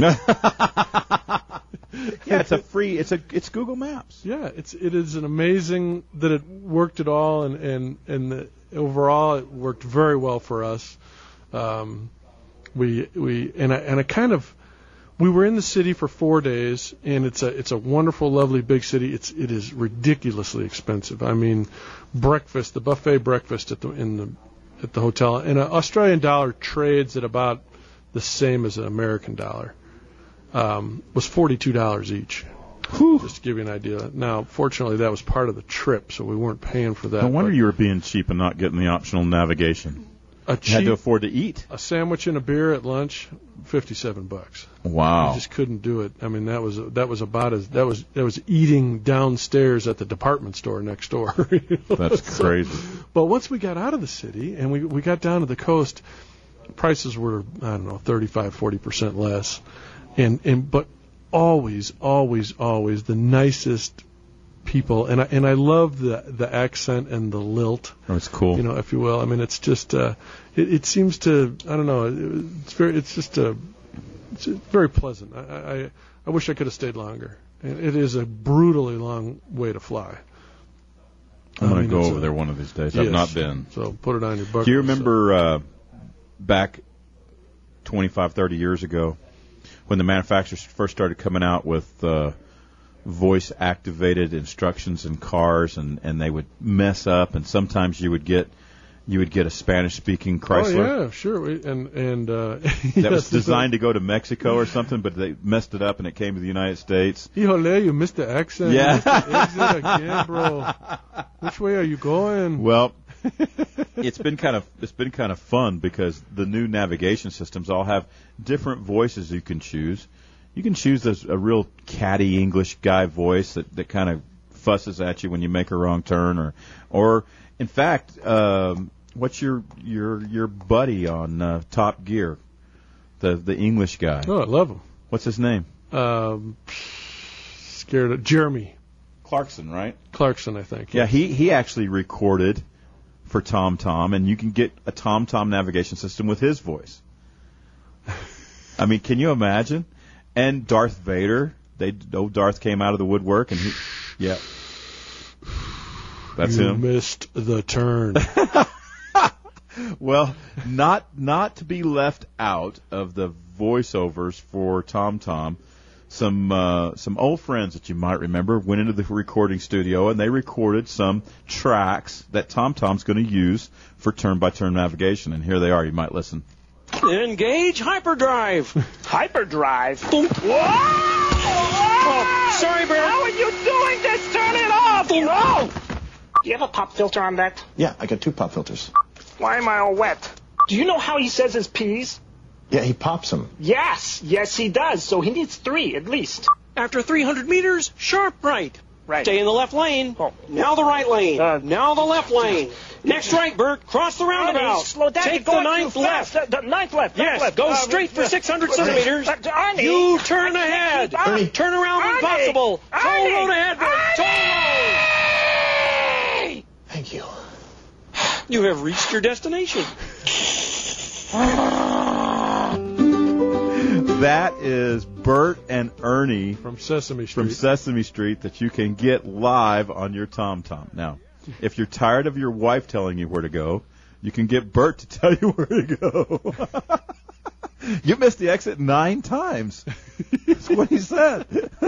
Yeah, it's Google Maps. Yeah, it is an amazing that it worked at all, and overall it worked very well for us. We were in the city for 4 days, and it's a wonderful, lovely big city. It is ridiculously expensive. I mean, breakfast, the buffet breakfast at the hotel, and an Australian dollar trades at about the same as an American dollar. Was $42 each. Whew. Just to give you an idea. Now, fortunately, that was part of the trip, so we weren't paying for that. No wonder you were being cheap and not getting the optional navigation. You had to afford to eat. A sandwich and a beer at lunch, $57. Wow! You just couldn't do it. I mean, that was eating downstairs at the department store next door. That's crazy. But once we got out of the city and we got down to the coast, prices were 35-40% less, but always the nicest people, and I love the accent and the lilt. Oh, it's cool. If you will. I mean, it's just it seems to, I don't know. It's very pleasant. I wish I could have stayed longer. It is a brutally long way to fly. I'm going to go over there one of these days. Yes, I've not been. So put it on your bucket list. Do you remember back 25, 30 years ago when the manufacturers first started coming out with voice-activated instructions in cars, and they would mess up, and sometimes you would get a Spanish-speaking Chrysler. Oh yeah, sure. That was designed to go to Mexico or something, but they messed it up and it came to the United States. Híjole, you missed the accent. Yeah. You missed the exit again, bro. Which way are you going? Well, it's been kind of fun because the new navigation systems all have different voices you can choose. You can choose a real catty English guy voice that kind of fusses at you when you make a wrong turn, or in fact, What's your buddy on Top Gear, the English guy? Oh, I love him. What's his name? Scared of Jeremy Clarkson, right? Clarkson, I think. Yeah, he actually recorded for TomTom, and you can get a TomTom navigation system with his voice. I mean, can you imagine? And Darth Vader. Darth came out of the woodwork, and that's you him. Missed the turn. Well, not to be left out of the voiceovers for TomTom. Some old friends that you might remember went into the recording studio, and they recorded some tracks that TomTom's going to use for turn-by-turn navigation. And here they are. You might listen. Engage hyperdrive. Hyperdrive? Whoa! Oh, sorry, Bert. How are you doing this? Turn it off! No! Do you have a pop filter on that? Yeah, I got 2 pop filters. Why am I all wet? Do you know how he says his P's? Yeah, he pops them. Yes, he does. So he needs 3 at least. After 300 meters, sharp right. Right. Stay in the left lane. Oh. Now the right lane. Now the left lane. Next right, Bert. Cross the roundabout. Slow down. Take the 9th left. The 9th left. Yes, left. go straight for 600 centimeters. Arnie, you turn ahead. Arnie. Turn around when possible. Toll road ahead, Bert. Toll road. Thank you. You have reached your destination. That is Bert and Ernie from Sesame Street that you can get live on your TomTom. Now, if you're tired of your wife telling you where to go, you can get Bert to tell you where to go. You missed the exit 9 times. That's what he said.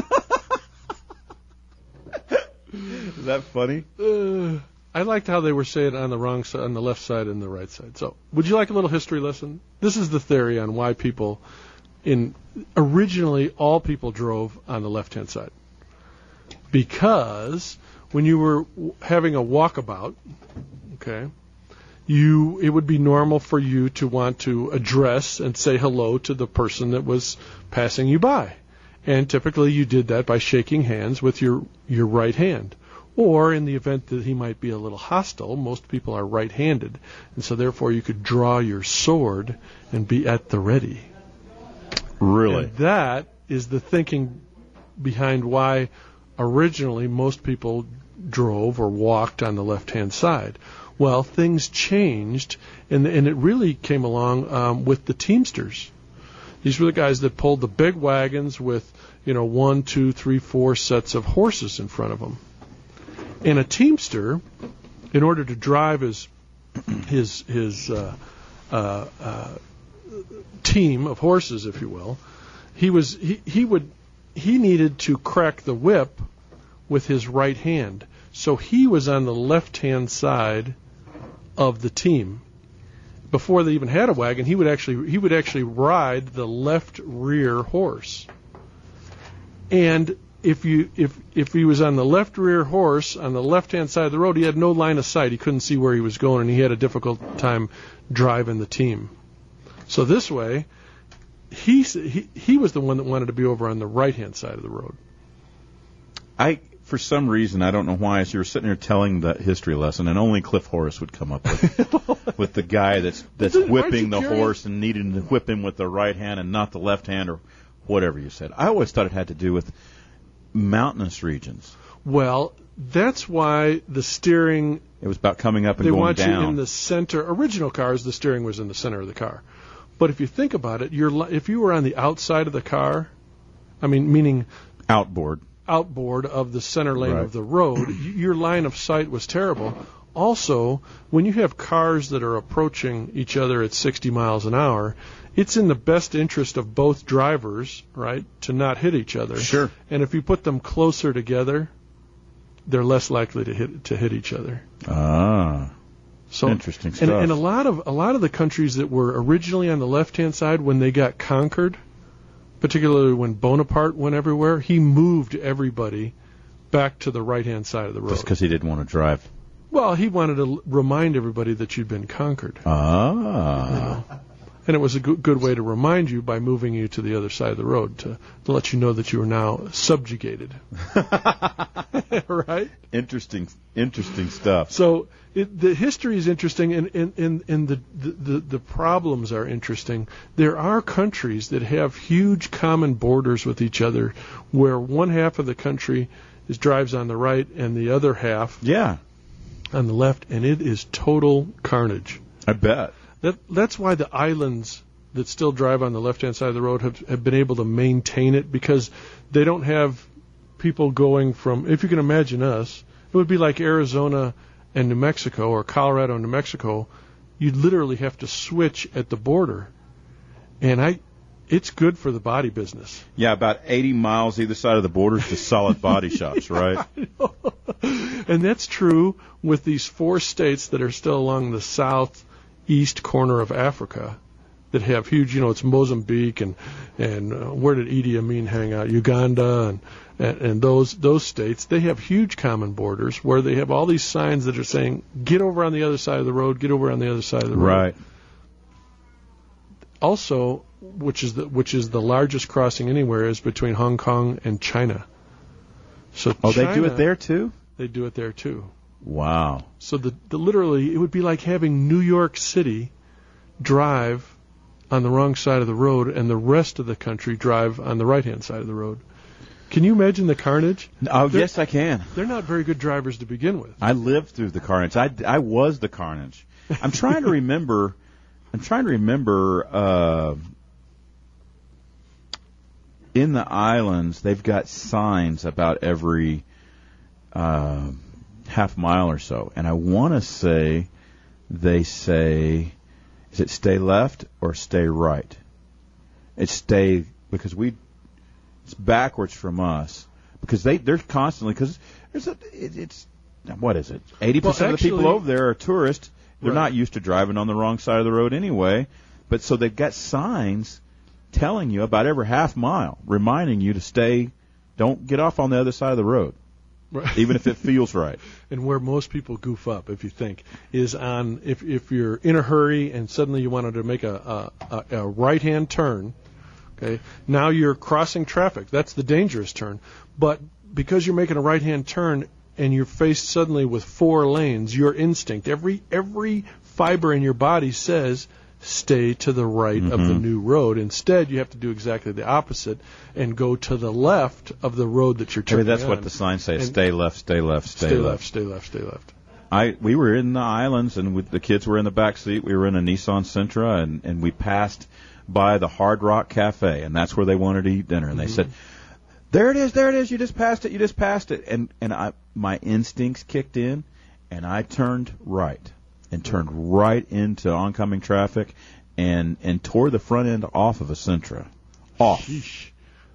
Is that funny? I liked how they were saying on the wrong side, on the left side and the right side. So, would you like a little history lesson? This is the theory on why people originally all people drove on the left-hand side. Because when you were having a walkabout, okay, it would be normal for you to want to address and say hello to the person that was passing you by. And typically you did that by shaking hands with your right hand. Or in the event that he might be a little hostile, most people are right-handed, and so therefore you could draw your sword and be at the ready. Really? And that is the thinking behind why originally most people drove or walked on the left-hand side. Well, things changed, and it really came along with the Teamsters. These were the guys that pulled the big wagons with, 1, 2, 3, 4 sets of horses in front of them. And a Teamster, in order to drive his team of horses, if you will, he needed to crack the whip with his right hand. So he was on the left-hand side of the team. Before they even had a wagon, he would actually ride the left rear horse. And if he was on the left rear horse on the left-hand side of the road, he had no line of sight. He couldn't see where he was going, and he had a difficult time driving the team. So this way, he was the one that wanted to be over on the right-hand side of the road. For some reason, I don't know why, as you were sitting there telling the history lesson, and only Cliff Horace would come up with the guy that's whipping the horse and needing to whip him with the right hand and not the left hand or whatever you said. I always thought it had to do with mountainous regions. Well, that's why the steering... It was about coming up and going down. They want you in the center. Original cars, the steering was in the center of the car. But if you think about it, if you were on the outside of the car, meaning... outboard of the center lane of the road, your line of sight was terrible. Also, when you have cars that are approaching each other at 60 miles an hour, it's in the best interest of both drivers, right, to not hit each other. Sure. And if you put them closer together, they're less likely to hit each other. Ah. So interesting stuff. And a lot of the countries that were originally on the left-hand side, when they got conquered, particularly when Bonaparte went everywhere, he moved everybody back to the right-hand side of the road. Just because he didn't want to drive. Well, he wanted to remind everybody that you'd been conquered. Ah. And it was a good way to remind you by moving you to the other side of the road to let you know that you are now subjugated. Right? Interesting stuff. So the history is interesting, and the problems are interesting. There are countries that have huge common borders with each other, where one half of the country drives on the right and the other half on the left, and it is total carnage. I bet. That's why the islands that still drive on the left-hand side of the road have been able to maintain it, because they don't have people going from, if you can imagine us, it would be like Arizona and New Mexico, or Colorado and New Mexico. You'd literally have to switch at the border, and it's good for the body business. Yeah, about 80 miles either side of the border is just solid body shops, right? And that's true with these 4 states that are still along the southeast corner of Africa that have huge, it's Mozambique and where did Idi Amin hang out? Uganda and those states, they have huge common borders where they have all these signs that are saying, get over on the other side of the road, get over on the other side of the road. Right. Also, which is the largest crossing anywhere, is between Hong Kong and China. So they do it there too? They do it there too. Wow. So the literally, it would be like having New York City drive on the wrong side of the road and the rest of the country drive on the right-hand side of the road. Can you imagine the carnage? Oh, yes, I can. They're not very good drivers to begin with. I lived through the carnage. I was the carnage. I'm trying to remember. In the islands, they've got signs about every half mile or so, and I want to say they say, is it stay left or stay right? It's stay, because it's backwards from us, because they're constantly, because it's what is it? 80% of the people over there are tourists. They're not used to driving on the wrong side of the road anyway, but so they've got signs telling you about every half mile, reminding you to don't get off on the other side of the road. Right. Even if it feels right. And where most people goof up, if you think, is on if you're in a hurry and suddenly you wanted to make a right-hand turn, okay, now you're crossing traffic. That's the dangerous turn. But because you're making a right-hand turn and you're faced suddenly with 4 lanes, your instinct, every fiber in your body says, stay to the right of the new road. Instead, you have to do exactly the opposite and go to the left of the road that you're turning that's on. What the signs say, stay left, stay left, stay left. Stay left, stay left. We were in the islands, and the kids were in the back seat. We were in a Nissan Sentra, and we passed by the Hard Rock Cafe, and that's where they wanted to eat dinner. And they said, there it is, you just passed it. And my instincts kicked in, and I turned right. And turned right into oncoming traffic, and tore the front end off of a Sentra. Off. Sheesh.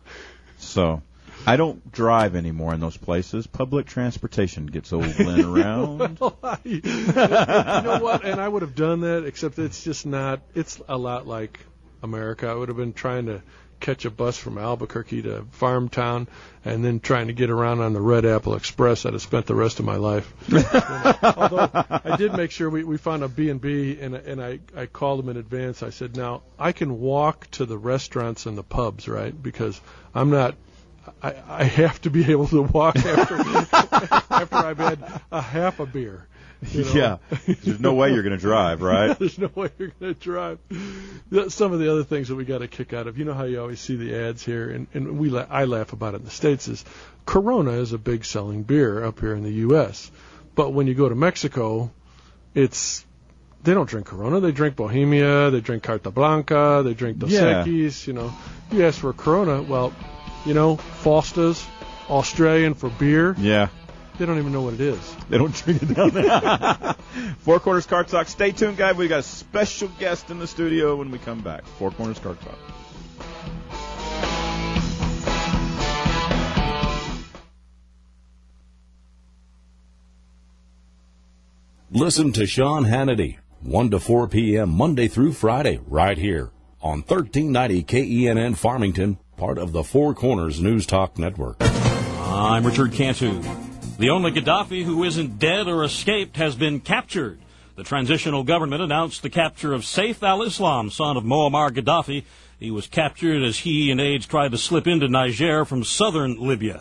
So, I don't drive anymore in those places. Public transportation gets old laying around. Well, you know what? And I would have done that, except it's just not. It's a lot like America. I would have been trying to catch a bus from Albuquerque to Farmtown and then trying to get around on the Red Apple Express. I'd have spent the rest of my life. Although I did make sure we found a B&B, and I called them in advance. I said, now, I can walk to the restaurants and the pubs, right? Because I'm not... I have to be able to walk after I've had a half a beer. Yeah. There's no way you're going to drive, right? There's no way you're going to drive. Some of the other things that we got a kick out of, you know how you always see the ads here, and I laugh about it in the States, is Corona is a big selling beer up here in the U.S. But when you go to Mexico, they don't drink Corona. They drink Bohemia, they drink Carta Blanca, they drink Dos Equis, You ask for Corona, well, Foster's, Australian for beer. Yeah. They don't even know what it is. They don't drink it down there. Four Corners Car Talk. Stay tuned, guys. We got a special guest in the studio when we come back. Four Corners Car Talk. Listen to Sean Hannity, 1 to 4 p.m. Monday through Friday, right here on 1390 KENN Farmington, part of the Four Corners News Talk Network. I'm Richard Cantu. The only Gaddafi who isn't dead or escaped has been captured. The transitional government announced the capture of Saif al-Islam, son of Muammar Gaddafi. He was captured as he and aides tried to slip into Niger from southern Libya.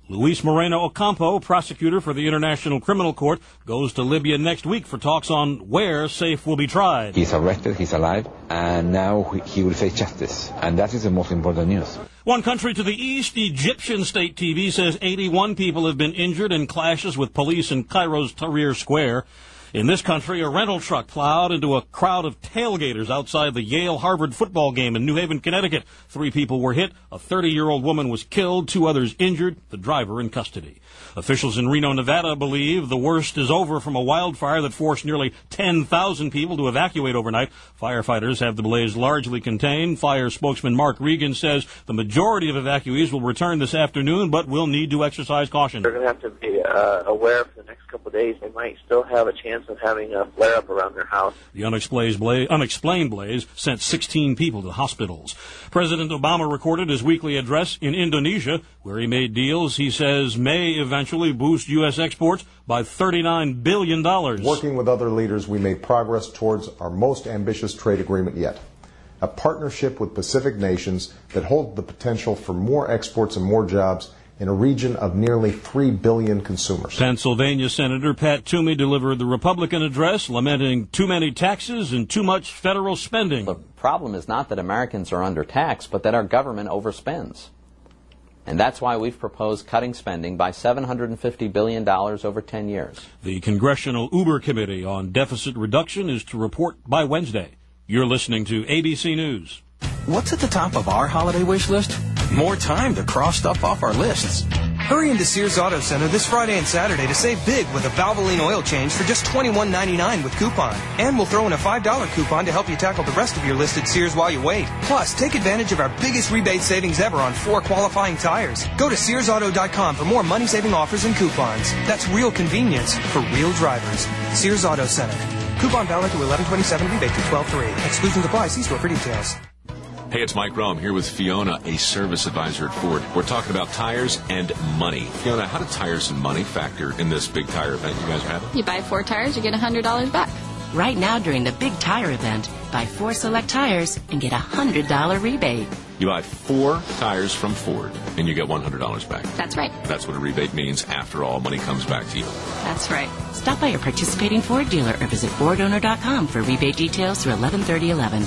Luis Moreno Ocampo, prosecutor for the International Criminal Court, goes to Libya next week for talks on where Saif will be tried. He's arrested, he's alive, and now he will face justice. And that is the most important news. One country to the east, Egyptian state TV says 81 people have been injured in clashes with police in Cairo's Tahrir Square. In this country, a rental truck plowed into a crowd of tailgaters outside the Yale-Harvard football game in New Haven, Connecticut. 3 people were hit. A 30-year-old woman was killed, 2 others injured, the driver in custody. Officials in Reno, Nevada believe the worst is over from a wildfire that forced nearly 10,000 people to evacuate overnight. Firefighters have the blaze largely contained. Fire spokesman Mark Regan says the majority of evacuees will return this afternoon, but will need to exercise caution. They're going to have to be aware for the next couple of days. They might still have a chance of having a flare-up around their house. The unexplained blaze sent 16 people to hospitals. President Obama recorded his weekly address in Indonesia, where he made deals he says may eventually boost U.S. exports by $39 billion. Working with other leaders, we made progress towards our most ambitious trade agreement yet. A partnership with Pacific nations that hold the potential for more exports and more jobs in a region of nearly 3 billion consumers. Pennsylvania Senator Pat Toomey delivered the Republican address, lamenting too many taxes and too much federal spending. The problem is not that Americans are undertaxed, but that our government overspends. And that's why we've proposed cutting spending by $750 billion over 10 years. The Congressional Uber Committee on Deficit Reduction is to report by Wednesday. You're listening to ABC News. What's at the top of our holiday wish list? More time to cross stuff off our lists. Hurry into Sears Auto Center this Friday and Saturday to save big with a Valvoline oil change for just $21.99 with coupon. And we'll throw in a $5 coupon to help you tackle the rest of your list at Sears while you wait. Plus, take advantage of our biggest rebate savings ever on 4 qualifying tires. Go to SearsAuto.com for more money-saving offers and coupons. That's real convenience for real drivers. Sears Auto Center. Coupon valid to 11/27, rebate to 12/3. Exclusions apply. See store for details. Hey, it's Mike Rome here with Fiona, a service advisor at Ford. We're talking about tires and money. Fiona, how do tires and money factor in this big tire event you guys are having? You buy 4 tires, you get $100 back. Right now during the big tire event, buy 4 select tires and get a $100 rebate. You buy 4 tires from Ford and you get $100 back. That's right. That's what a rebate means. After all, money comes back to you. That's right. Stop by your participating Ford dealer or visit FordOwner.com for rebate details through 11/30/11.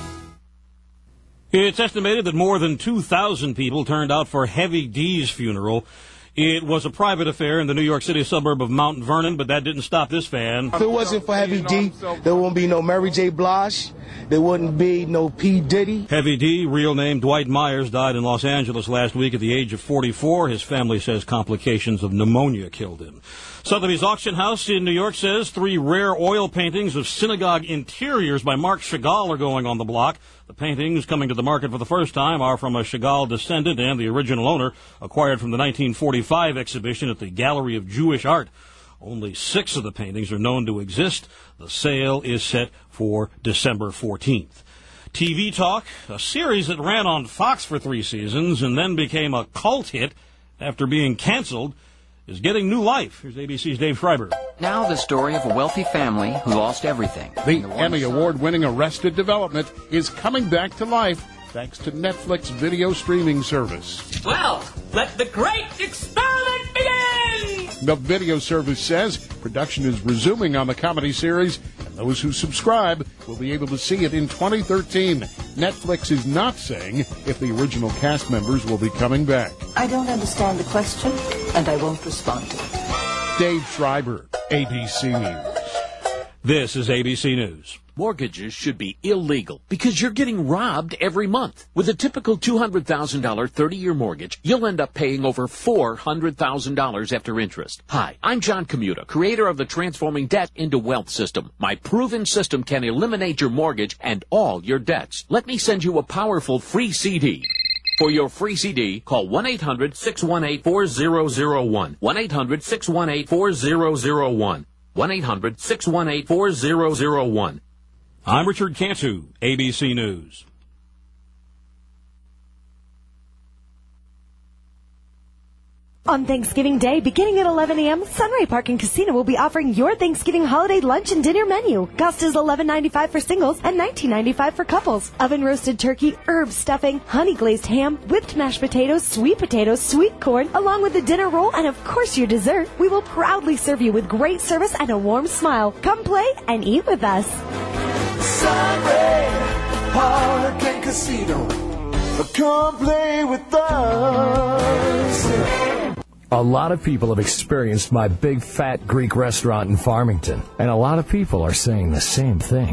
It's estimated that more than 2,000 people turned out for Heavy D's funeral. It was a private affair in the New York City suburb of Mount Vernon, but that didn't stop this fan. If it wasn't for Heavy D, there wouldn't be no Mary J. Blige. There wouldn't be no P. Diddy. Heavy D, real name Dwight Myers, died in Los Angeles last week at the age of 44. His family says complications of pneumonia killed him. Sotheby's Auction House in New York says 3 rare oil paintings of synagogue interiors by Marc Chagall are going on the block. The paintings coming to the market for the first time are from a Chagall descendant and the original owner, acquired from the 1945 exhibition at the Gallery of Jewish Art. Only 6 of the paintings are known to exist. The sale is set for December 14th. TV Talk, a series that ran on Fox for 3 seasons and then became a cult hit after being canceled, is getting new life. Here's ABC's Dave Schreiber. Now the story of a wealthy family who lost everything. The Emmy Award-winning Arrested Development is coming back to life thanks to Netflix video streaming service. Well, let the great experiment begin! The video service says production is resuming on the comedy series, and those who subscribe will be able to see it in 2013. Netflix is not saying if the original cast members will be coming back. I don't understand the question, and I won't respond to it. Dave Schreiber, ABC News. This is ABC News. Mortgages should be illegal because you're getting robbed every month. With a typical $200,000 30-year mortgage, you'll end up paying over $400,000 after interest. Hi, I'm John Commuta, creator of the Transforming Debt into Wealth system. My proven system can eliminate your mortgage and all your debts. Let me send you a powerful free CD. For your free CD, call 1-800-618-4001. 1-800-618-4001. 1-800-618-4001. I'm Richard Cantu, ABC News. On Thanksgiving Day, beginning at 11 a.m., Sunray Park and Casino will be offering your Thanksgiving holiday lunch and dinner menu. Cost is $11.95 for singles and $19.95 for couples. Oven-roasted turkey, herb stuffing, honey-glazed ham, whipped mashed potatoes, sweet corn, along with the dinner roll, and of course your dessert. We will proudly serve you with great service and a warm smile. Come play and eat with us. Sunray Park and Casino. Come play with us. A lot of people have experienced my Big Fat Greek restaurant in Farmington, and a lot of people are saying the same thing.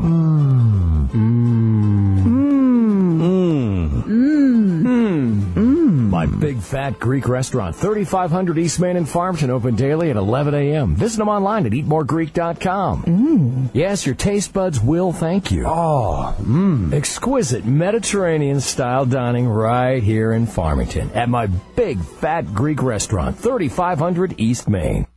My Big Fat Greek restaurant, 3500 East Main in Farmington, open daily at 11 a.m. Visit them online at eatmoregreek.com. Yes, your taste buds will thank you. Exquisite Mediterranean-style dining right here in Farmington at my Big Fat Greek restaurant, 3500 East Main.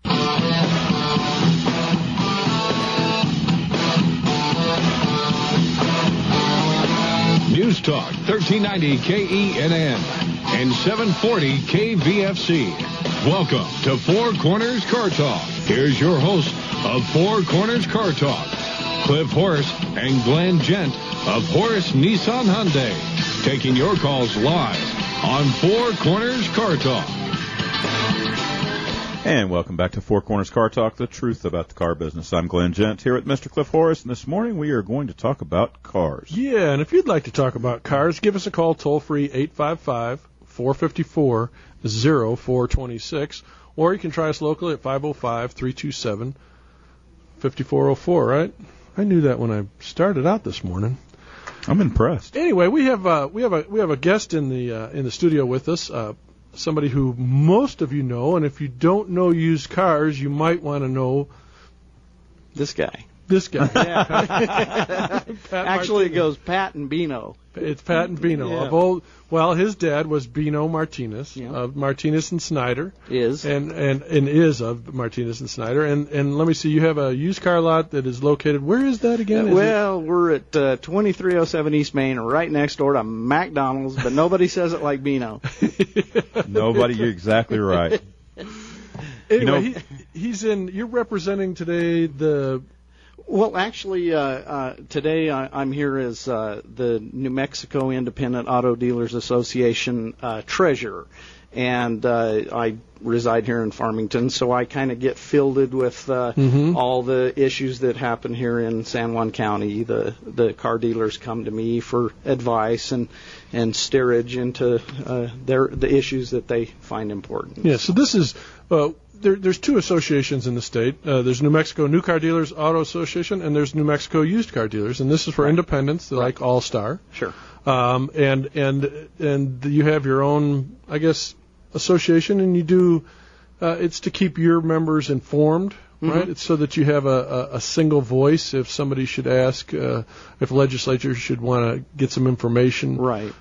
News Talk 1390 KENN and 740 KVFC. Welcome to Four Corners Car Talk. Here's your host of Four Corners Car Talk, Cliff Horace and Glenn Gent of Horace Nissan Hyundai, taking your calls live on Four Corners Car Talk. And welcome back to Four Corners Car Talk, the truth about the car business. I'm Glenn Gent here with Mr. Cliff Horace, and this morning we are going to talk about cars. Yeah, and if you'd like to talk about cars, give us a call toll-free 855-454-0426, or you can try us locally at 505-327-5404, right? I knew that when I started out this morning. I'm impressed. Anyway, we have a guest in the studio with us. Somebody who most of you know, and if you don't know used cars, you might want to know this guy. Yeah. Actually, it goes Pat and Bino. It's Pat and Bino. Yeah. His dad was Bino Martinez of Martinez and Snyder. Is of Martinez and Snyder. And let me see, you have a used car lot that is located. Where is that again? We're at 2307 East Main, right next door to McDonald's, but nobody says it like Bino. Nobody. You're exactly right. Anyway, you're representing today the... Well, actually, today I'm here as the New Mexico Independent Auto Dealers Association treasurer, and I reside here in Farmington, so I kind of get fielded with all the issues that happen here in San Juan County. The car dealers come to me for advice and steerage into the issues that they find important. Yeah, so this is... There's two associations in the state. There's New Mexico New Car Dealers Auto Association, and there's New Mexico Used Car Dealers, and this is for independents like All Star. Sure. And you have your own, I guess, association, and you do. It's to keep your members informed, right? It's so that you have a single voice if somebody should ask, if legislatures should want to get some information, right?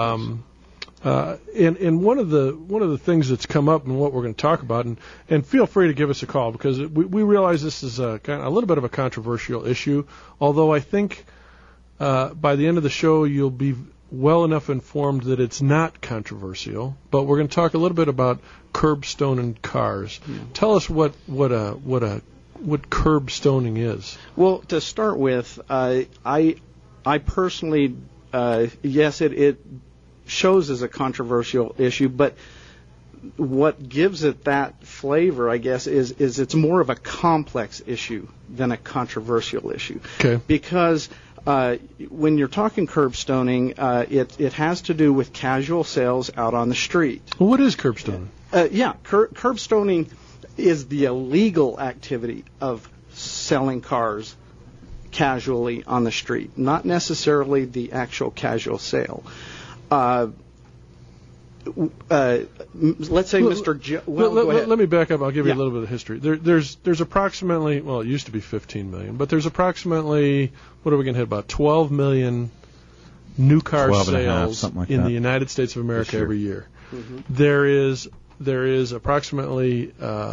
And one of the things that's come up and what we're going to talk about, and feel free to give us a call because we realize this is a little bit of a controversial issue. Although I think by the end of the show you'll be well enough informed that it's not controversial. But we're going to talk a little bit about curbstoning cars. Tell us what curbstoning is. Well, to start with, I personally, yes, it shows as a controversial issue, but what gives it that flavor, I guess, is it's more of a complex issue than a controversial issue. Okay. Because when you're talking curbstoning, it has to do with casual sales out on the street. Well, what is curbstoning? Curbstoning is the illegal activity of selling cars casually on the street, not necessarily the actual casual sale. Let's say Mr. Let me back up. I'll give you a little bit of history. There's approximately, well, it used to be 15 million, but there's approximately, what are we going to hit, about 12 million new car sales in the United States of America every year. There is approximately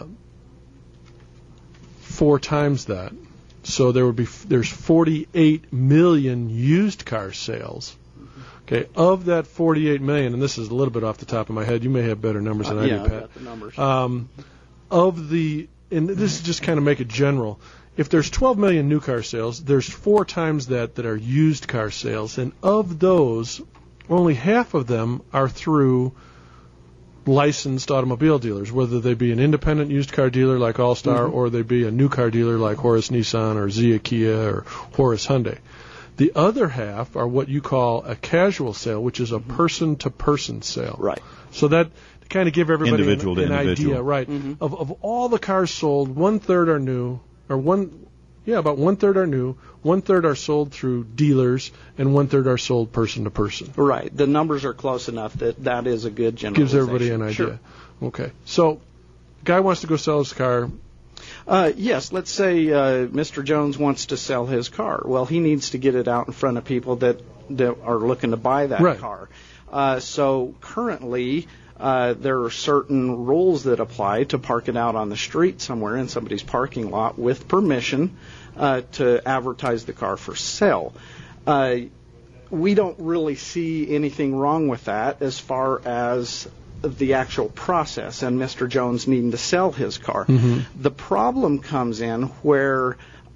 4 times that. So there's 48 million used car sales. Okay, of that 48 million, and this is a little bit off the top of my head. You may have better numbers than I do, Pat. I got the numbers. And this is just kind of make it general. If there's 12 million new car sales, there's 4 times that are used car sales, and of those, only half of them are through licensed automobile dealers, whether they be an independent used car dealer like All-Star or they be a new car dealer like Horace Nissan or Zia Kia or Horace Hyundai. The other half are what you call a casual sale, which is a person-to-person sale. Right. So that to kind of give everybody an individual. idea, right? Of all the cars sold, 1/3 are new, or about 1/3 are new, 1/3 are sold through dealers, and 1/3 are sold person to person. Right. The numbers are close enough that is a good generalization. Gives everybody an idea. Sure. Okay. So, guy wants to go sell his car. Yes, let's say Mr. Jones wants to sell his car. Well, he needs to get it out in front of people that are looking to buy that car. So currently, there are certain rules that apply to park it out on the street somewhere in somebody's parking lot with permission to advertise the car for sale. We don't really see anything wrong with that as far as the actual process and Mr. Jones needing to sell his car. The problem comes in where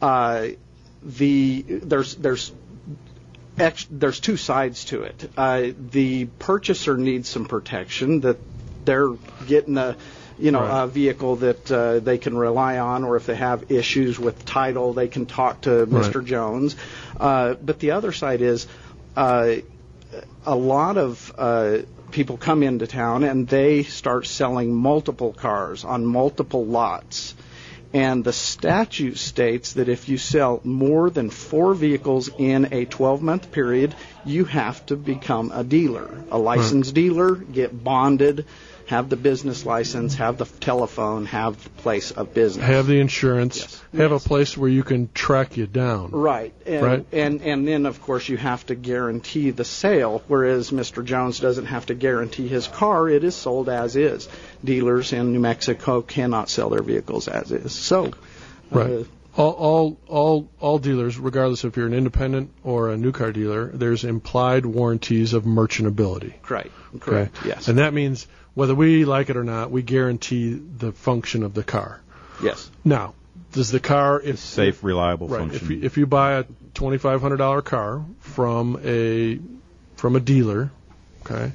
there's 2 sides to it. The purchaser needs some protection, that they're getting a vehicle that they can rely on, or if they have issues with title, they can talk to Mr. Jones. But the other side is a lot of people come into town and they start selling multiple cars on multiple lots. And the statute states that if you sell more than 4 vehicles in a 12-month period, you have to become a dealer, a licensed dealer, get bonded, have the business license, have the telephone, have the place of business. Have the insurance, have a place where you can track you down. Right. And then, of course, you have to guarantee the sale, whereas Mr. Jones doesn't have to guarantee his car. It is sold as is. Dealers in New Mexico cannot sell their vehicles as is. So, all dealers, regardless if you're an independent or a new car dealer, there's implied warranties of merchantability. Correct, yes. And that means whether we like it or not, we guarantee the function of the car. Yes. Now, does the car... safe, reliable function. If you buy a $2,500 car from a dealer, okay,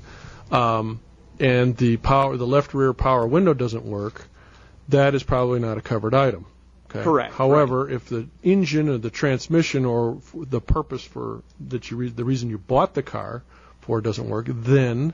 and the left rear power window doesn't work, that is probably not a covered item. Okay? Correct. However, if the engine or the transmission or the purpose for the reason you bought the car for doesn't work, then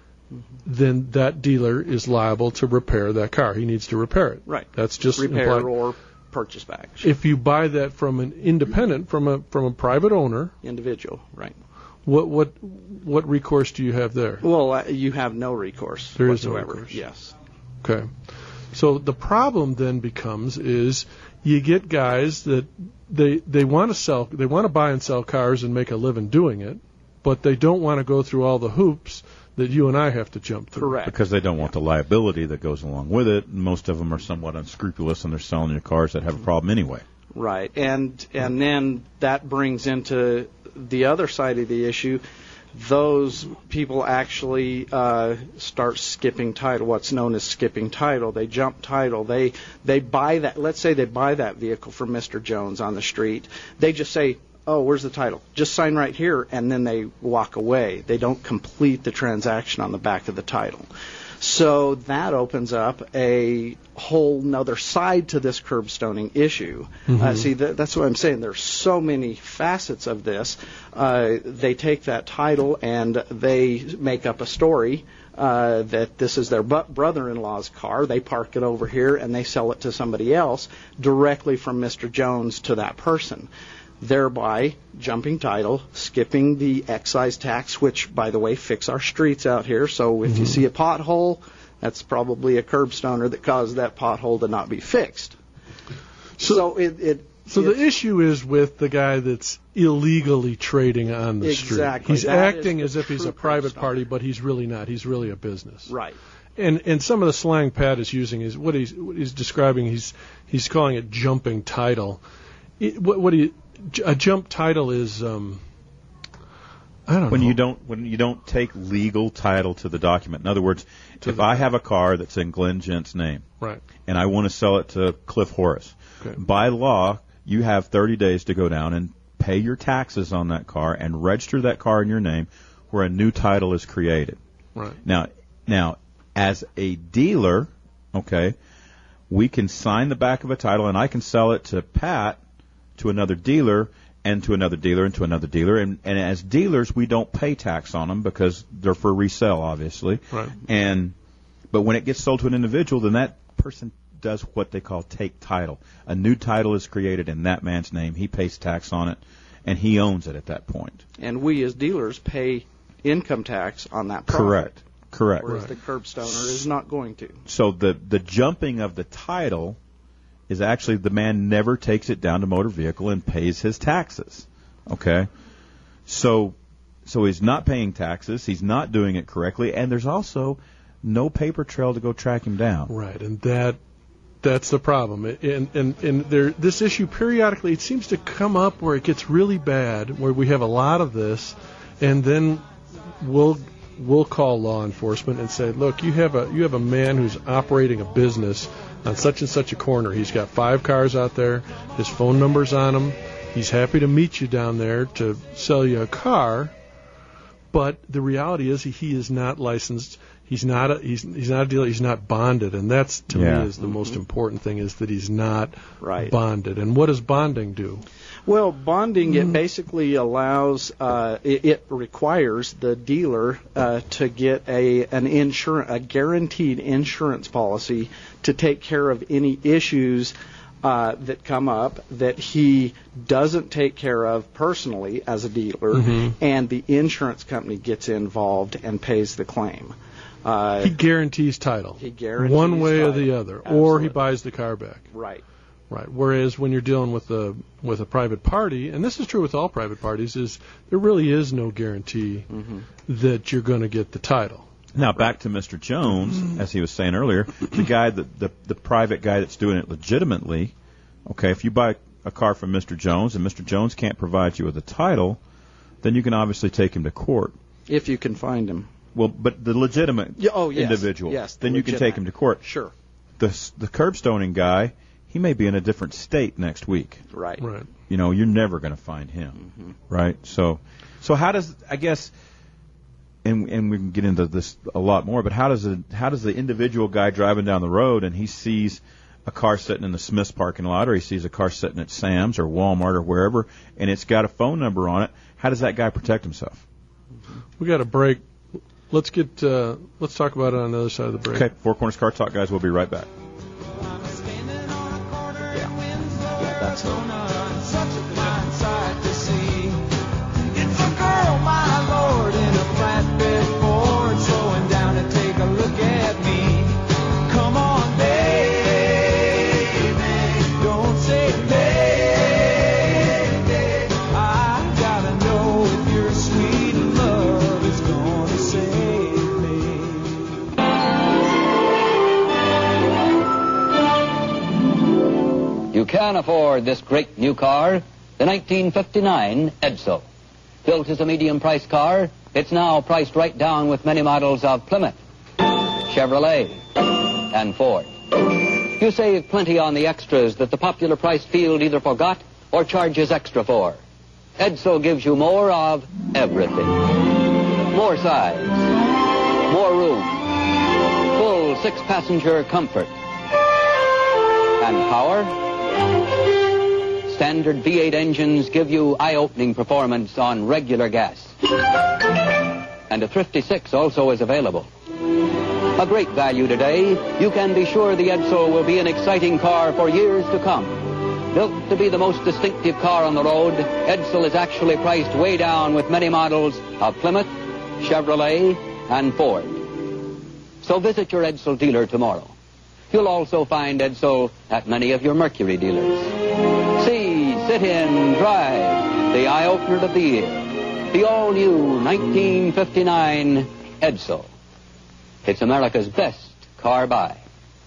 that dealer is liable to repair that car. He needs to repair it. Right. That's just repair implied. Or purchase back. Sure. If you buy that from an independent, from a private owner, individual, right? What recourse do you have there? Well, you have no recourse there whatsoever. Is no recourse. Yes. Okay. So the problem then becomes is you get guys that they want to buy and sell cars and make a living doing it, but they don't want to go through all the hoops that you and I have to jump through. Correct. Because they don't want the liability that goes along with it. Most of them are somewhat unscrupulous, and they're selling you cars that have a problem anyway. Right. And then that brings into the other side of the issue. Those people actually start skipping title, what's known as skipping title. They jump title. They buy that. Let's say they buy that vehicle from Mr. Jones on the street. They just say, oh, where's the title? Just sign right here, and then they walk away. They don't complete the transaction on the back of the title. So that opens up a whole nother side to this curbstoning issue. See, that's what I'm saying. There's so many facets of this. They take that title and they make up a story that this is their brother-in-law's car. They park it over here and they sell it to somebody else directly from Mr. Jones to that person, thereby jumping title, skipping the excise tax, which, by the way, fix our streets out here. So if you see a pothole, that's probably a curbstoner that caused that pothole to not be fixed. So the issue is with the guy that's illegally trading on the street. Exactly. He's acting as if he's a private party, but he's really not. He's really a business. Right. And some of the slang Pat is using is what he's describing. He's calling it jumping title. A jump title is When you don't take legal title to the document. In other words, if I have a car that's in Glenn Gent's name, right, and I want to sell it to Cliff Horace, okay, by law, you have 30 days to go down and pay your taxes on that car and register that car in your name where a new title is created. Right. Now, as a dealer, okay, we can sign the back of a title and I can sell it to Pat, to another dealer, and to another dealer, and to another dealer. And as dealers, we don't pay tax on them because they're for resale, obviously. Right. But when it gets sold to an individual, then that person does what they call take title. A new title is created in that man's name. He pays tax on it, and he owns it at that point. And we as dealers pay income tax on that profit. Correct. Whereas the curbstoner is not going to. So the jumping of the title is actually the man never takes it down to motor vehicle and pays his taxes. Okay? So he's not paying taxes, he's not doing it correctly, and there's also no paper trail to go track him down. Right, and that's the problem. And this issue periodically, it seems to come up where it gets really bad, where we have a lot of this, and then we'll call law enforcement and say, look, you have a man who's operating a business on such and such a corner. He's got 5 cars out there. His phone number's on him. He's happy to meet you down there to sell you a car. But the reality is he is not licensed. He's not a dealer. He's not bonded, and that's to me is the most important thing, is that he's not bonded. And what does bonding do? Well, bonding, it basically allows, it requires the dealer to get a guaranteed insurance policy to take care of any issues that come up that he doesn't take care of personally as a dealer, and the insurance company gets involved and pays the claim. He guarantees title. He guarantees one way title. Or the other, Absolutely. or he buys the car back. Right. Whereas when you're dealing with a private party, and this is true with all private parties, is there really is no guarantee that you're going to get the title. Now back to Mr. Jones, as he was saying earlier, the guy the private guy that's doing it legitimately. Okay, if you buy a car from Mr. Jones and Mr. Jones can't provide you with a title, then you can obviously take him to court. If you can find him. Well, but the legitimate individual, then you can take him to court. Sure. The curbstoning guy, he may be in a different state next week. Right. You know, you're never going to find him. Right. So how does, I guess, and we can get into this a lot more, but how does the individual guy driving down the road and he sees a car sitting in the Smith's parking lot, or he sees a car sitting at Sam's or Walmart or wherever, and it's got a phone number on it, how does that guy protect himself? We got a break. Let's talk about it on the other side of the break. Okay, Four Corners Car Talk, guys. We'll be right back. Yeah, that's it. It's a girl, my lord, in a flatbed Ford, slowing down to take a look at me. Come on, baby, don't say baby. I gotta know if your sweet love is gonna save me. You can afford this great new car, the 1959 Edsel. Built as a medium-priced car, it's now priced right down with many models of Plymouth, Chevrolet, and Ford. You save plenty on the extras that the popular price field either forgot or charges extra for. Edsel gives you more of everything. More size, more room, full 6-passenger comfort, and power. Standard V8 engines give you eye-opening performance on regular gas. And a thrifty 6 also is available. A great value today. You can be sure the Edsel will be an exciting car for years to come. Built to be the most distinctive car on the road, Edsel is actually priced way down with many models of Plymouth, Chevrolet, and Ford. So visit your Edsel dealer tomorrow. You'll also find Edsel at many of your Mercury dealers. See, sit in, drive, the eye-opener of the year, the all-new 1959 Edsel. It's America's best car buy.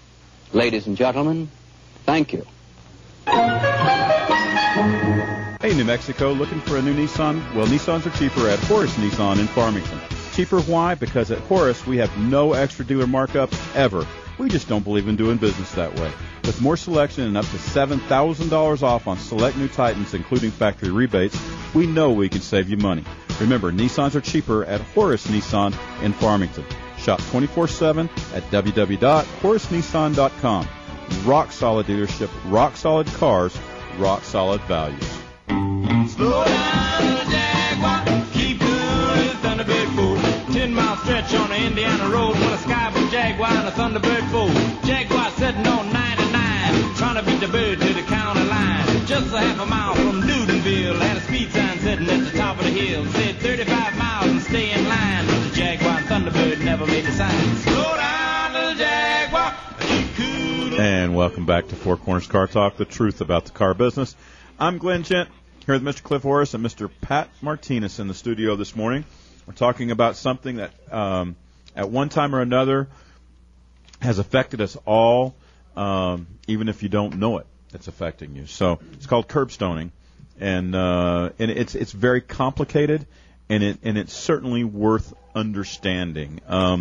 Ladies and gentlemen, thank you. Hey, Hey, New Mexico, looking for a new Nissan? Well, Nissans are cheaper at Horace Nissan in Farmington. Cheaper why? Because at Horace, we have no extra dealer markup ever. We just don't believe in doing business that way. With more selection and up to $7,000 off on select new Titans, including factory rebates, we know we can save you money. Remember, Nissans are cheaper at Horace Nissan in Farmington. Shop 24/7 at www.horacenissan.com. Rock solid dealership, rock solid cars, rock solid values. Slow down, Jaguar. Keep cool in Thunderbird 4. 10-mile stretch on the Indiana road when a Sky Blue Jaguar and a Thunderbird 4. Jaguar sitting on 99, trying to beat the bird to the county line. Just a half a mile from Newtonville, had a speed sign sitting at the top of the hill. Said 35 miles and stay in line. But the Jaguar and Thunderbird never made the sign. Slow down, little Jaguar. Keep cool. And welcome back to Four Corners Car Talk, the truth about the car business. I'm Glenn Gent, here with Mr. Cliff Horace and Mr. Pat Martinez in the studio this morning. We're talking about something that at one time or another has affected us all, even if you don't know it, it's affecting you. So it's called curbstoning, and it's very complicated, and it's certainly worth understanding.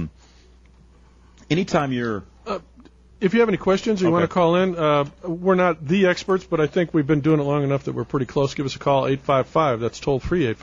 Anytime you're if you have any questions or you want to call in, we're not the experts, but I think we've been doing it long enough that we're pretty close. Give us a call, 855. That's toll-free,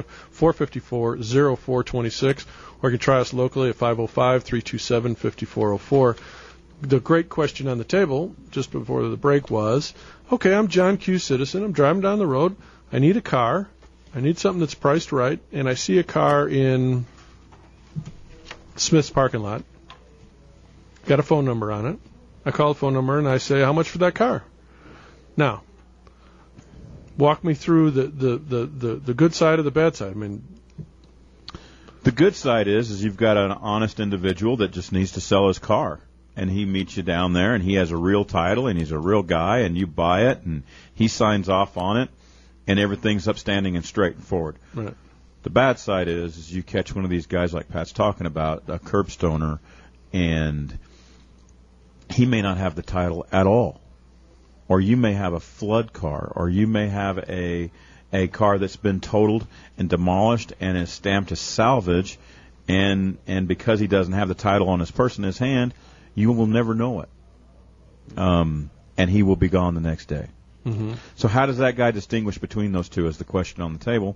855-454-0426. Or you can try us locally at 505-327-5404. The great question on the table just before the break was, okay, I'm John Q. Citizen. I'm driving down the road. I need a car. I need something that's priced right. And I see a car in Smith's parking lot. Got a phone number on it. I call the phone number and I say, how much for that car? Now, walk me through the good side or the bad side. I mean, the good side is you've got an honest individual that just needs to sell his car, and he meets you down there, and he has a real title, and he's a real guy, and you buy it, and he signs off on it, and everything's upstanding and straightforward. Right. The bad side is you catch one of these guys like Pat's talking about, a curbstoner, and he may not have the title at all. Or you may have a flood car, or you may have a car that's been totaled and demolished and is stamped as salvage, and because he doesn't have the title on his person in his hand, you will never know it. And he will be gone the next day. Mm-hmm. So how does that guy distinguish between those two is the question on the table.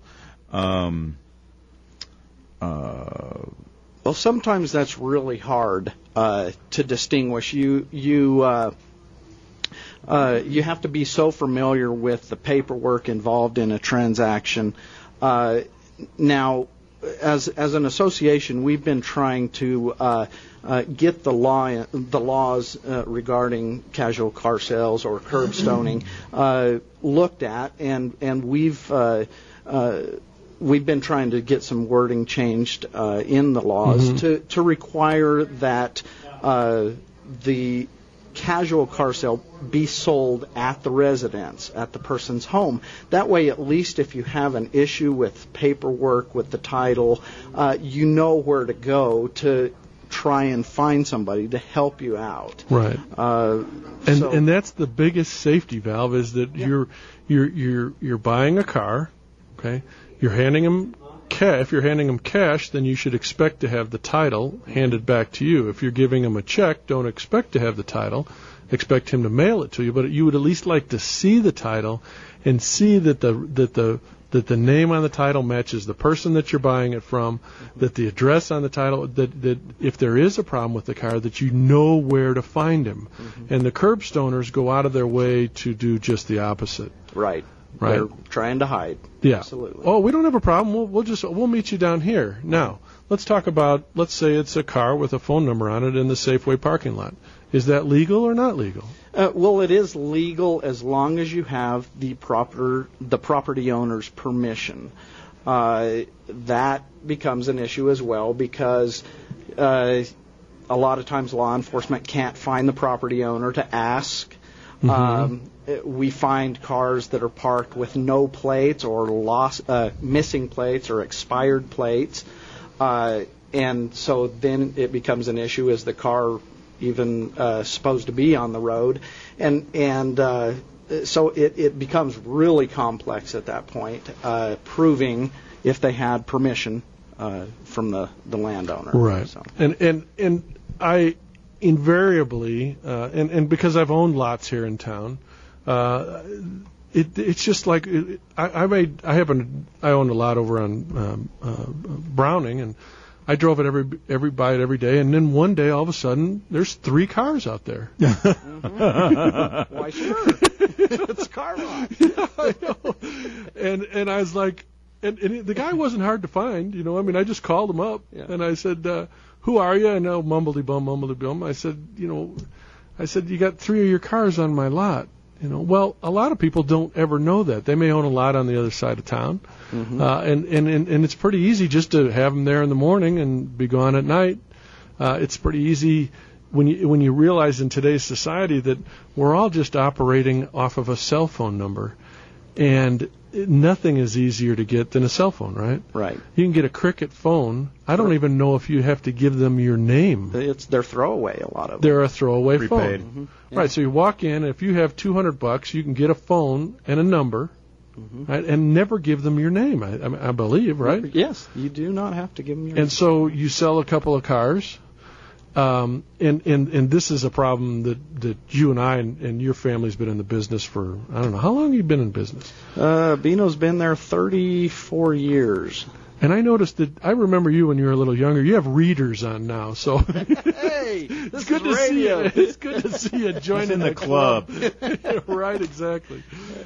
Well, sometimes that's really hard to distinguish. You have to be so familiar with the paperwork involved in a transaction. Now, as an association, we've been trying to get the laws regarding casual car sales or curbstoning looked at, and we've been trying to get some wording changed in the laws to require that the casual car sale be sold at the residence, at the person's home. That way, at least if you have an issue with paperwork, with the title, you know where to go to try and find somebody to help you out. Right. And that's the biggest safety valve is that you're buying a car, okay? You're handing him cash. If you're handing him cash, then you should expect to have the title handed back to you. If you're giving him a check, don't expect to have the title. Expect him to mail it to you. But you would at least like to see the title and see that the name on the title matches the person that you're buying it from, that the address on the title, that if there is a problem with the car, that you know where to find him. Mm-hmm. And the curbstoners go out of their way to do just the opposite. Right. Right. They're trying to hide. Yeah. Absolutely. Oh, we don't have a problem. We'll meet you down here. Now, let's talk about, let's say it's a car with a phone number on it in the Safeway parking lot. Is that legal or not legal? Well, it is legal as long as you have the property owner's permission. That becomes an issue as well because a lot of times law enforcement can't find the property owner to ask. Mm-hmm. We find cars that are parked with no plates or missing plates or expired plates, and so then it becomes an issue: is the car even supposed to be on the road? And so it becomes really complex at that point, proving if they had permission from the landowner. Right. So. And I invariably, and because I've owned lots here in town, it's just like I owned a lot over on Browning, and I drove it by it every day, and then one day all of a sudden there's 3 cars out there. Mm-hmm. Why sure, it's car lot. Yeah, I know. And I was like, and the guy wasn't hard to find, you know. I mean, I just called him up and I said, "Who are you?" I know, mumbledy bum. I said, you got 3 of your cars on my lot. You know, well, a lot of people don't ever know that. They may own a lot on the other side of town, Mm-hmm. and it's pretty easy just to have them there in the morning and be gone at night. It's pretty easy when you realize in today's society that we're all just operating off of a cell phone number, and nothing is easier to get than a cell phone, right? Right. You can get a Cricket phone. I don't even know if you have to give them your name. They're throwaway, a lot of them. They're a throwaway Prepaid. phone. Mm-hmm. Yeah. Right, so you walk in, and if you have $200, you can get a phone and a number, right, and never give them your name, I believe, right? Yes, you do not have to give them your And name. so you sell a couple of cars, and this is a problem that you and I and your family's been in the business for, I don't know, how long have you been in business? Beano's been there 34 years. And I noticed that, I remember you when you were a little younger. You have readers on now, so Hey, it's good to see you. It's good to see you joining the club. Right, exactly.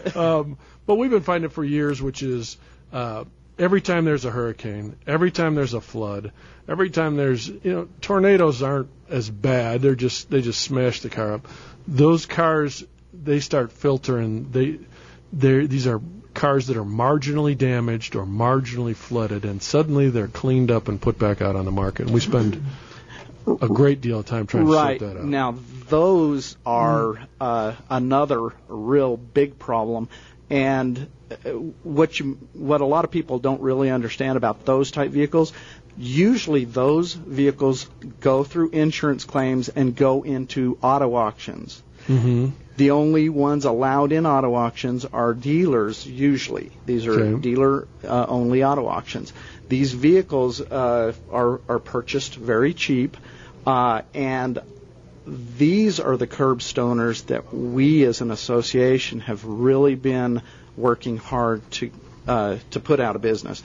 But we've been finding it for years, which is every time there's a hurricane, every time there's a flood, every time there's, tornadoes aren't as bad. They just smash the car up. Those cars, they start filtering. These are cars that are marginally damaged or marginally flooded, and suddenly they're cleaned up and put back out on the market. And we spend a great deal of time trying to sort that out. Now, those are another real big problem. And what a lot of people don't really understand about those type vehicles, usually those vehicles go through insurance claims and go into auto auctions. Mm-hmm. The only ones allowed in auto auctions are dealers, usually. These are dealer-only auto auctions. These vehicles are purchased very cheap, and these are the curbstoners that we as an association have really been working hard to put out of business.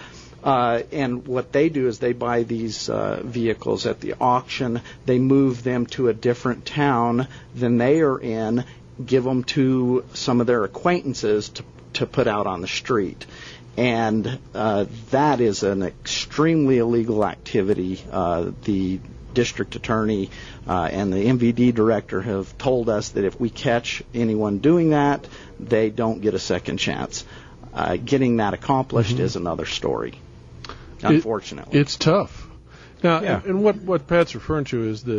And what they do is they buy these vehicles at the auction, they move them to a different town than they are in, give them to some of their acquaintances to put out on the street. And that is an extremely illegal activity. The district attorney and the MVD director have told us that if we catch anyone doing that, they don't get a second chance. Getting that accomplished is another story, unfortunately. It's tough. Now, and what Pat's referring to is that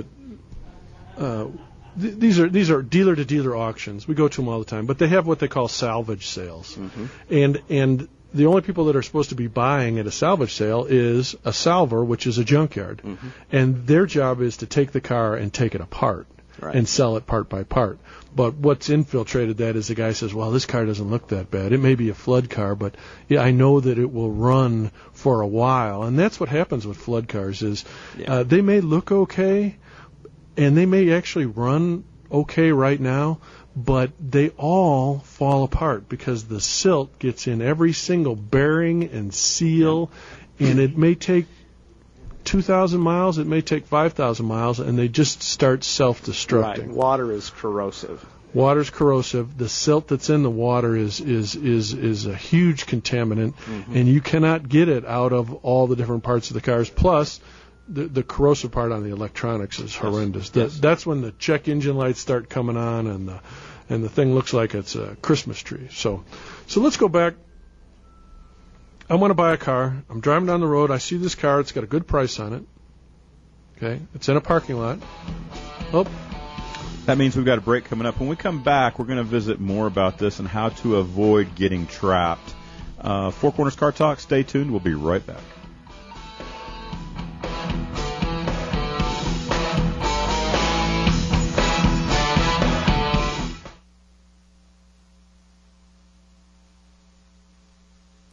these are dealer-to-dealer auctions. We go to them all the time, but they have what they call salvage sales. Mm-hmm. And the only people that are supposed to be buying at a salvage sale is a salver, which is a junkyard. Mm-hmm. And their job is to take the car and take it apart and sell it part by part. But what's infiltrated that is the guy says, well, this car doesn't look that bad. It may be a flood car, but I know that it will run for a while. And that's what happens with flood cars is they may look okay, and they may actually run okay right now, but they all fall apart because the silt gets in every single bearing and seal, and it may take 2,000 miles, it may take 5,000 miles, and they just start self-destructing. Right. Water is corrosive. Water's corrosive. The silt that's in the water is a huge contaminant, and you cannot get it out of all the different parts of the cars. Plus, the corrosive part on the electronics is horrendous. That's when the check engine lights start coming on, and the thing looks like it's a Christmas tree. So let's go back. I want to buy a car. I'm driving down the road. I see this car. It's got a good price on it. Okay, it's in a parking lot. Oh. That means we've got a break coming up. When we come back, we're going to visit more about this and how to avoid getting trapped. Four Corners Car Talk. Stay tuned. We'll be right back.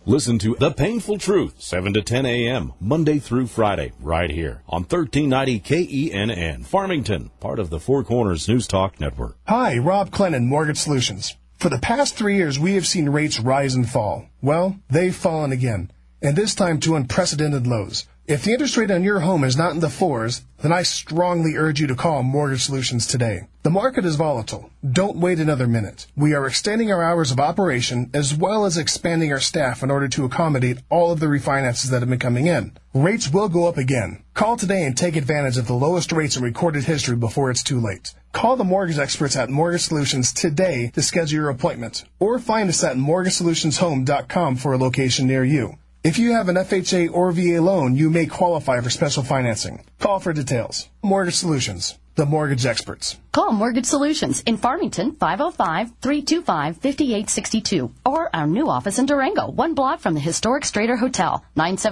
Listen to The Painful Truth, 7 to 10 a.m., Monday through Friday, right here on 1390 KENN, Farmington, part of the Four Corners News Talk Network. Hi, Rob Clennon, Mortgage Solutions. For the past 3 years, we have seen rates rise and fall. Well, they've fallen again, and this time to unprecedented lows. If the interest rate on your home is not in the 4s, then I strongly urge you to call Mortgage Solutions today. The market is volatile. Don't wait another minute. We are extending our hours of operation as well as expanding our staff in order to accommodate all of the refinances that have been coming in. Rates will go up again. Call today and take advantage of the lowest rates in recorded history before it's too late. Call the mortgage experts at Mortgage Solutions today to schedule your appointment, or find us at mortgagesolutionshome.com for a location near you. If you have an FHA or VA loan, you may qualify for special financing. Call for details. Mortgage Solutions, the mortgage experts. Call Mortgage Solutions in Farmington, 505-325-5862. Or our new office in Durango, 1 block from the historic Strader Hotel,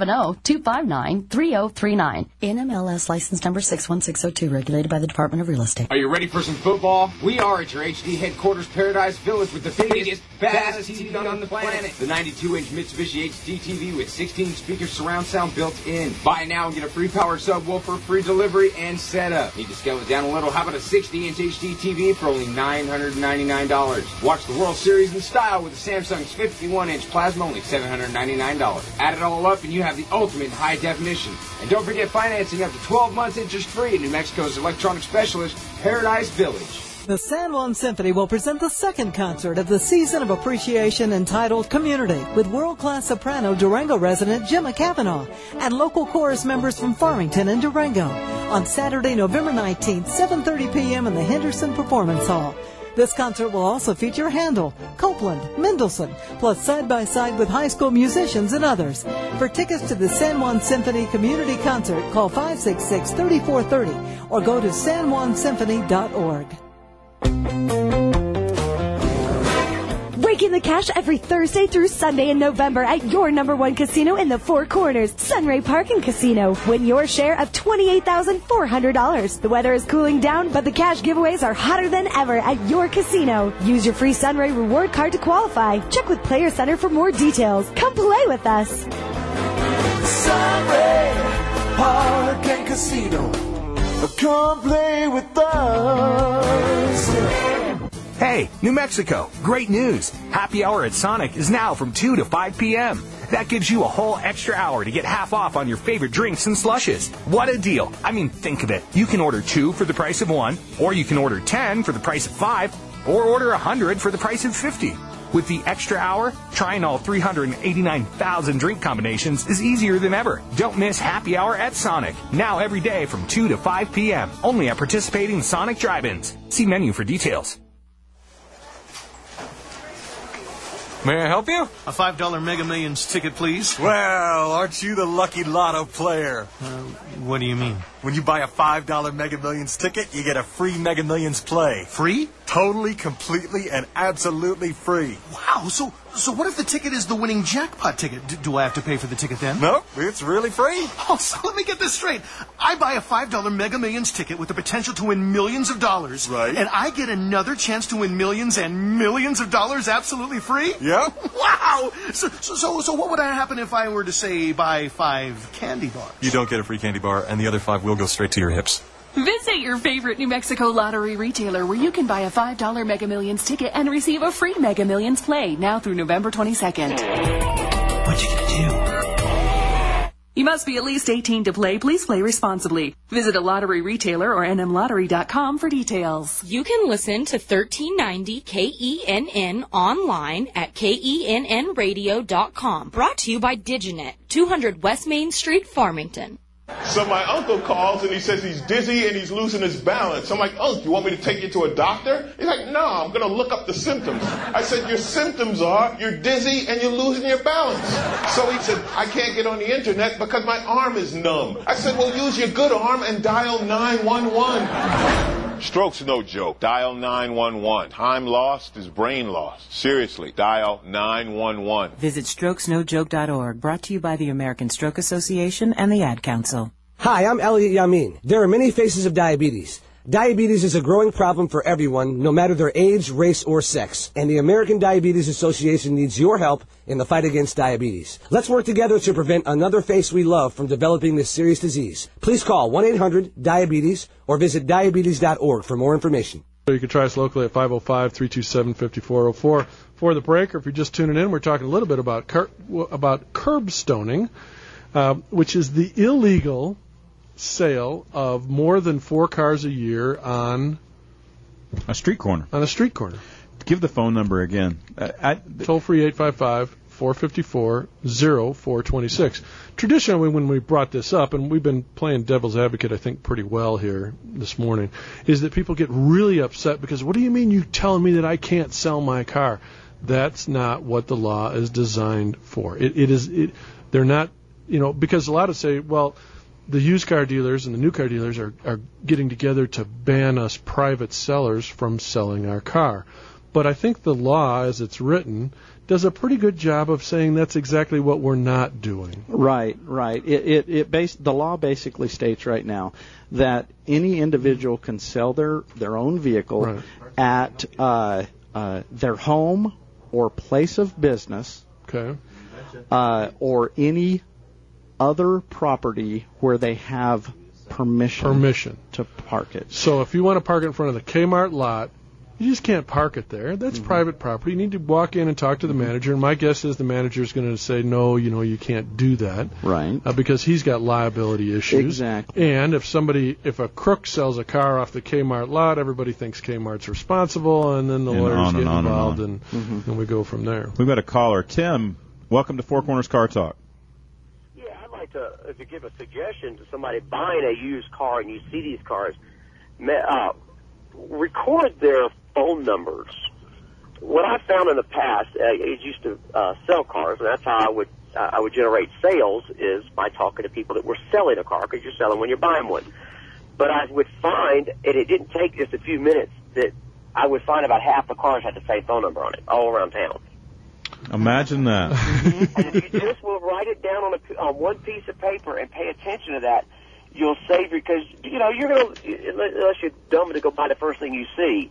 970-259-3039. NMLS license number 61602, regulated by the Department of Real Estate. Are you ready for some football? We are at your HD headquarters, Paradise Village, with the biggest, baddest TV on the planet. The 92-inch Mitsubishi HD TV with 16-speaker surround sound built in. Buy now and get a free powered subwoofer, free delivery, and setup. Need to scale it down a little? How about a 60-inch HD TV for only $999? Watch the World Series in style with the Samsung's 51-inch plasma, only $799. Add it all up and you have the ultimate high definition. And don't forget financing up to 12 months interest-free at New Mexico's electronic specialist, Paradise Village. The San Juan Symphony will present the second concert of the Season of Appreciation entitled Community with world-class soprano Durango resident Gemma Cavanaugh and local chorus members from Farmington and Durango on Saturday, November 19th, 7:30 p.m. in the Henderson Performance Hall. This concert will also feature Handel, Copeland, Mendelssohn, plus side-by-side with high school musicians and others. For tickets to the San Juan Symphony Community Concert, call 566-3430 or go to sanjuansymphony.org. Raking the cash every Thursday through Sunday in November at your #1 casino in the Four Corners, Sunray Park and Casino. Win your share of $28,400. The weather is cooling down, but the cash giveaways are hotter than ever at your casino. Use your free Sunray reward card to qualify. Check with Player Center for more details. Come play with us. Sunray Park and Casino. Come play with us. Hey, New Mexico, great news. Happy hour at Sonic is now from 2 to 5 p.m. That gives you a whole extra hour to get half off on your favorite drinks and slushes. What a deal. I mean, think of it. You can order 2 for the price of 1, or you can order 10 for the price of 5, or order 100 for the price of 50. With the extra hour, trying all 389,000 drink combinations is easier than ever. Don't miss happy hour at Sonic. Now every day from 2 to 5 p.m. Only at participating Sonic drive-ins. See menu for details. May I help you? A $5 Mega Millions ticket, please. Well, aren't you the lucky lotto player? What do you mean? When you buy a $5 Mega Millions ticket, you get a free Mega Millions play. Free? Totally, completely, and absolutely free. Wow, so what if the ticket is the winning jackpot ticket? Do I have to pay for the ticket then? Nope, it's really free. Oh, so let me get this straight. I buy a $5 Mega Millions ticket with the potential to win millions of dollars. Right. And I get another chance to win millions and millions of dollars absolutely free? Yep. Wow! So what would happen if I were to, say, buy 5 candy bars? You don't get a free candy bar, and the other 5 will go straight to your hips. Visit your favorite New Mexico lottery retailer where you can buy a $5 Mega Millions ticket and receive a free Mega Millions play now through November 22nd. What you gonna do? You must be at least 18 to play. Please play responsibly. Visit a lottery retailer or nmlottery.com for details. You can listen to 1390 KENN online at KENNradio.com. Brought to you by Diginet, 200 West Main Street, Farmington. So my uncle calls and he says he's dizzy and he's losing his balance. I'm like, oh, you want me to take you to a doctor? He's like, no, I'm going to look up the symptoms. I said, your symptoms are you're dizzy and you're losing your balance. So he said, I can't get on the internet because my arm is numb. I said, well, use your good arm and dial 911. Stroke's no joke. Dial 911. Time lost is brain lost. Seriously, dial 911. Visit strokesnojoke.org. Brought to you by the American Stroke Association and the Ad Council. Hi, I'm Elliot Yamin. There are many faces of diabetes. Diabetes is a growing problem for everyone, no matter their age, race, or sex. And the American Diabetes Association needs your help in the fight against diabetes. Let's work together to prevent another face we love from developing this serious disease. Please call 1-800-DIABETES or visit diabetes.org for more information. You can try us locally at 505-327-5404. For the break, or if you're just tuning in, we're talking a little bit about curb stoning, which is the illegal sale of more than 4 cars a year on a street corner. Give the phone number again. Toll free 855-454-0426. Traditionally, when we brought this up, and we've been playing devil's advocate, I think, pretty well here this morning, is that people get really upset because, what do you mean you telling me that I can't sell my car? That's not what the law is designed for. They're not, because a lot of say, well, the used car dealers and the new car dealers are getting together to ban us private sellers from selling our car. But I think the law, as it's written, does a pretty good job of saying that's exactly what we're not doing. Right. The law basically states right now that any individual can sell their own vehicle at their home or place of business, or any other property where they have permission to park it. So if you want to park it in front of the Kmart lot, you just can't park it there. That's private property. You need to walk in and talk to the manager, and my guess is the manager is going to say, no, you can't do that. Right. Because he's got liability issues. Exactly. And if a crook sells a car off the Kmart lot, everybody thinks Kmart's responsible, and then the lawyers get involved, and we go from there. We've got a caller. Tim, welcome to Four Corners Car Talk. I'd like to give a suggestion to somebody buying a used car, and you see these cars, record their phone numbers. What I found in the past, I used to sell cars, and that's how I would generate sales, is by talking to people that were selling a car, because you're selling when you're buying one. But I would find, and it didn't take just a few minutes, that I would find about half the cars had the same phone number on it, all around town. Imagine that. And if you just will write it down on one piece of paper and pay attention to that, you'll save, because you're gonna, unless you're dumb to go buy the first thing you see,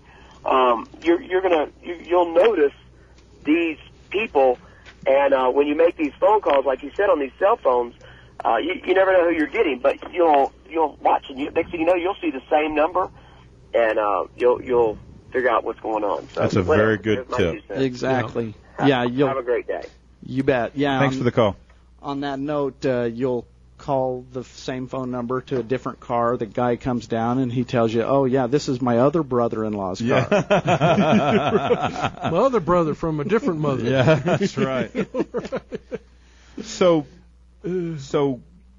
you'll notice these people, and when you make these phone calls, like you said, on these cell phones, you never know who you're getting, but you'll watch, and next thing you know, you'll see the same number, and you'll figure out what's going on. So that's a very good tip. Exactly. Have a great day. You bet. Yeah. Thanks for the call. On that note, you'll call the same phone number to a different car. The guy comes down and he tells you, "Oh yeah, this is my other brother-in-law's car." My other brother from a different mother. Yeah, that's right. So the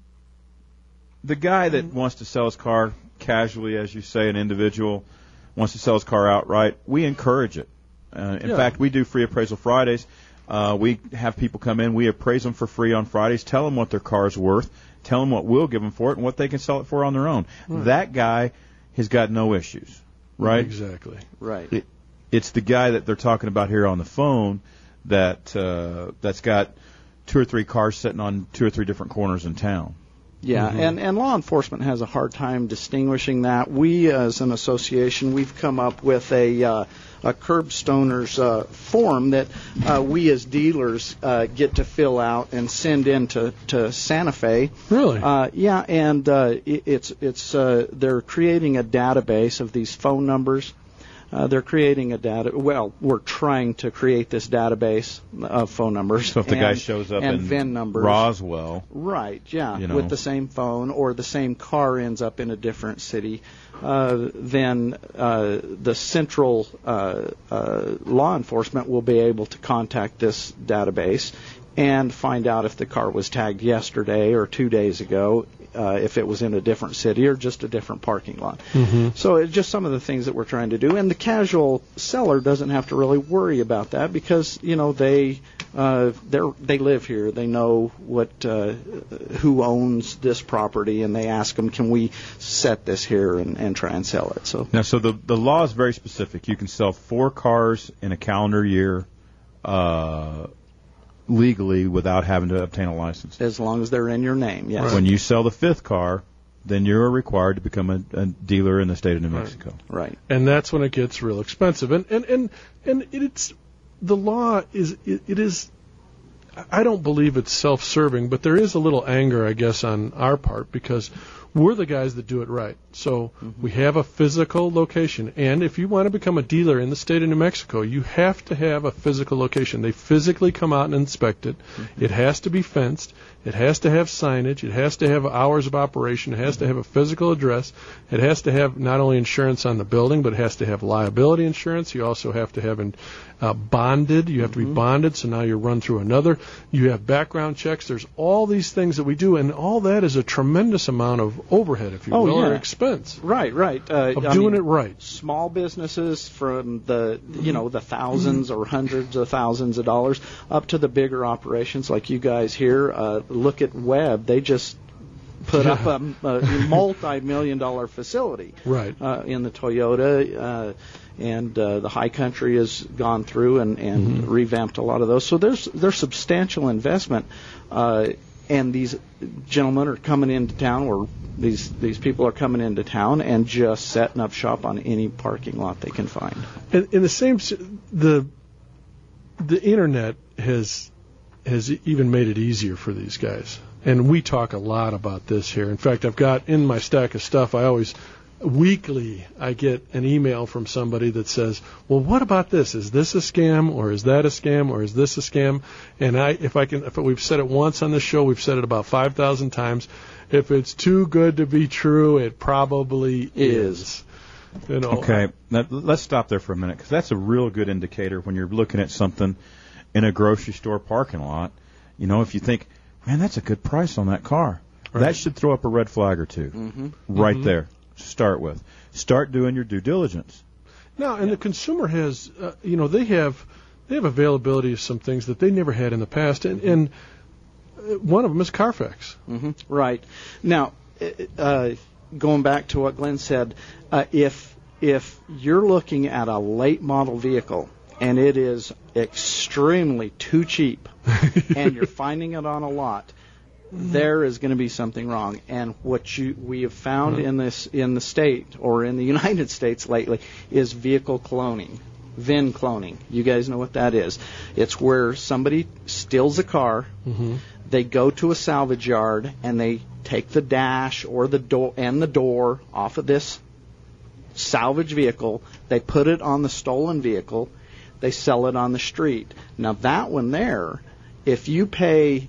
guy that wants to sell his car casually, as you say, an individual wants to sell his car outright, we encourage it. In fact, we do free appraisal Fridays. We have people come in. We appraise them for free on Fridays, tell them what their car's worth, tell them what we'll give them for it, and what they can sell it for on their own. Right. That guy has got no issues, right? Exactly. Right. It's the guy that they're talking about here on the phone that's got 2 or 3 cars sitting on 2 or 3 different corners in town. Yeah, and law enforcement has a hard time distinguishing that. We, as an association, we've come up with a curb stoners form that we as dealers get to fill out and send in to Santa Fe. Really? Yeah, and it's they're creating a database of these phone numbers. They're creating we're trying to create this database of phone numbers. So if the guy shows up in VIN numbers, Roswell. Right, yeah, with the same phone, or the same car ends up in a different city, then the central law enforcement will be able to contact this database and find out if the car was tagged yesterday or 2 days ago, if it was in a different city or just a different parking lot. So it's just some of the things that we're trying to do. And the casual seller doesn't have to really worry about that, because they live here. They know who owns this property, and they ask them, can we set this here and try and sell it. So the law is very specific. You can sell 4 cars in a calendar year legally without having to obtain a license. As long as they're in your name, yes. Right. When you sell the 5th car, then you're required to become a dealer in the state of New Mexico. Right. And that's when it gets real expensive. And it's the law is it is. I don't believe it's self-serving, but there is a little anger, I guess, on our part because we're the guys that do it right. So we have a physical location. And if you want to become a dealer in the state of New Mexico, you have to have a physical location. They physically come out and inspect it. It has to be fenced. It has to have signage. It has to have hours of operation. It has to have a physical address. It has to have not only insurance on the building, but it has to have liability insurance. You also have to have bonded. You have to be bonded, so now you're run through another. You have background checks. There's all these things that we do, and all that is a tremendous amount of overhead, if you will, or expense. Right. Of doing it right. Small businesses from the thousands or hundreds of thousands of dollars up to the bigger operations like you guys here. Look at Webb. They just put up a multi-million-dollar facility in the Toyota, and the High Country has gone through and revamped a lot of those. So there's substantial investment, and these gentlemen are coming into town, or these people are coming into town and just setting up shop on any parking lot they can find. And in the same, the internet has even made it easier for these guys. And we talk a lot about this here. In fact, I've got in my stack of stuff, weekly, I get an email from somebody that says, well, what about this? Is this a scam, or is that a scam, or is this a scam? And if we've said it once on the show, we've said it about 5,000 times. If it's too good to be true, it probably is. Okay, now, let's stop there for a minute, because that's a real good indicator when you're looking at something in a grocery store parking lot. If you think, man, that's a good price on that car, that should throw up a red flag or two there to start with. Start doing your due diligence. Now, and the consumer has, they have availability of some things that they never had in the past, and one of them is Carfax. Right. Now, going back to what Glenn said, if you're looking at a late model vehicle and it is extremely too cheap, and you're finding it on a lot, there is going to be something wrong. And what we have found in the state or in the United States lately is vehicle cloning, VIN cloning. You guys know what that is? It's where somebody steals a car, they go to a salvage yard, and they take the dash or the door off of this salvage vehicle. They put it on the stolen vehicle. They sell it on the street. Now that one there, if you pay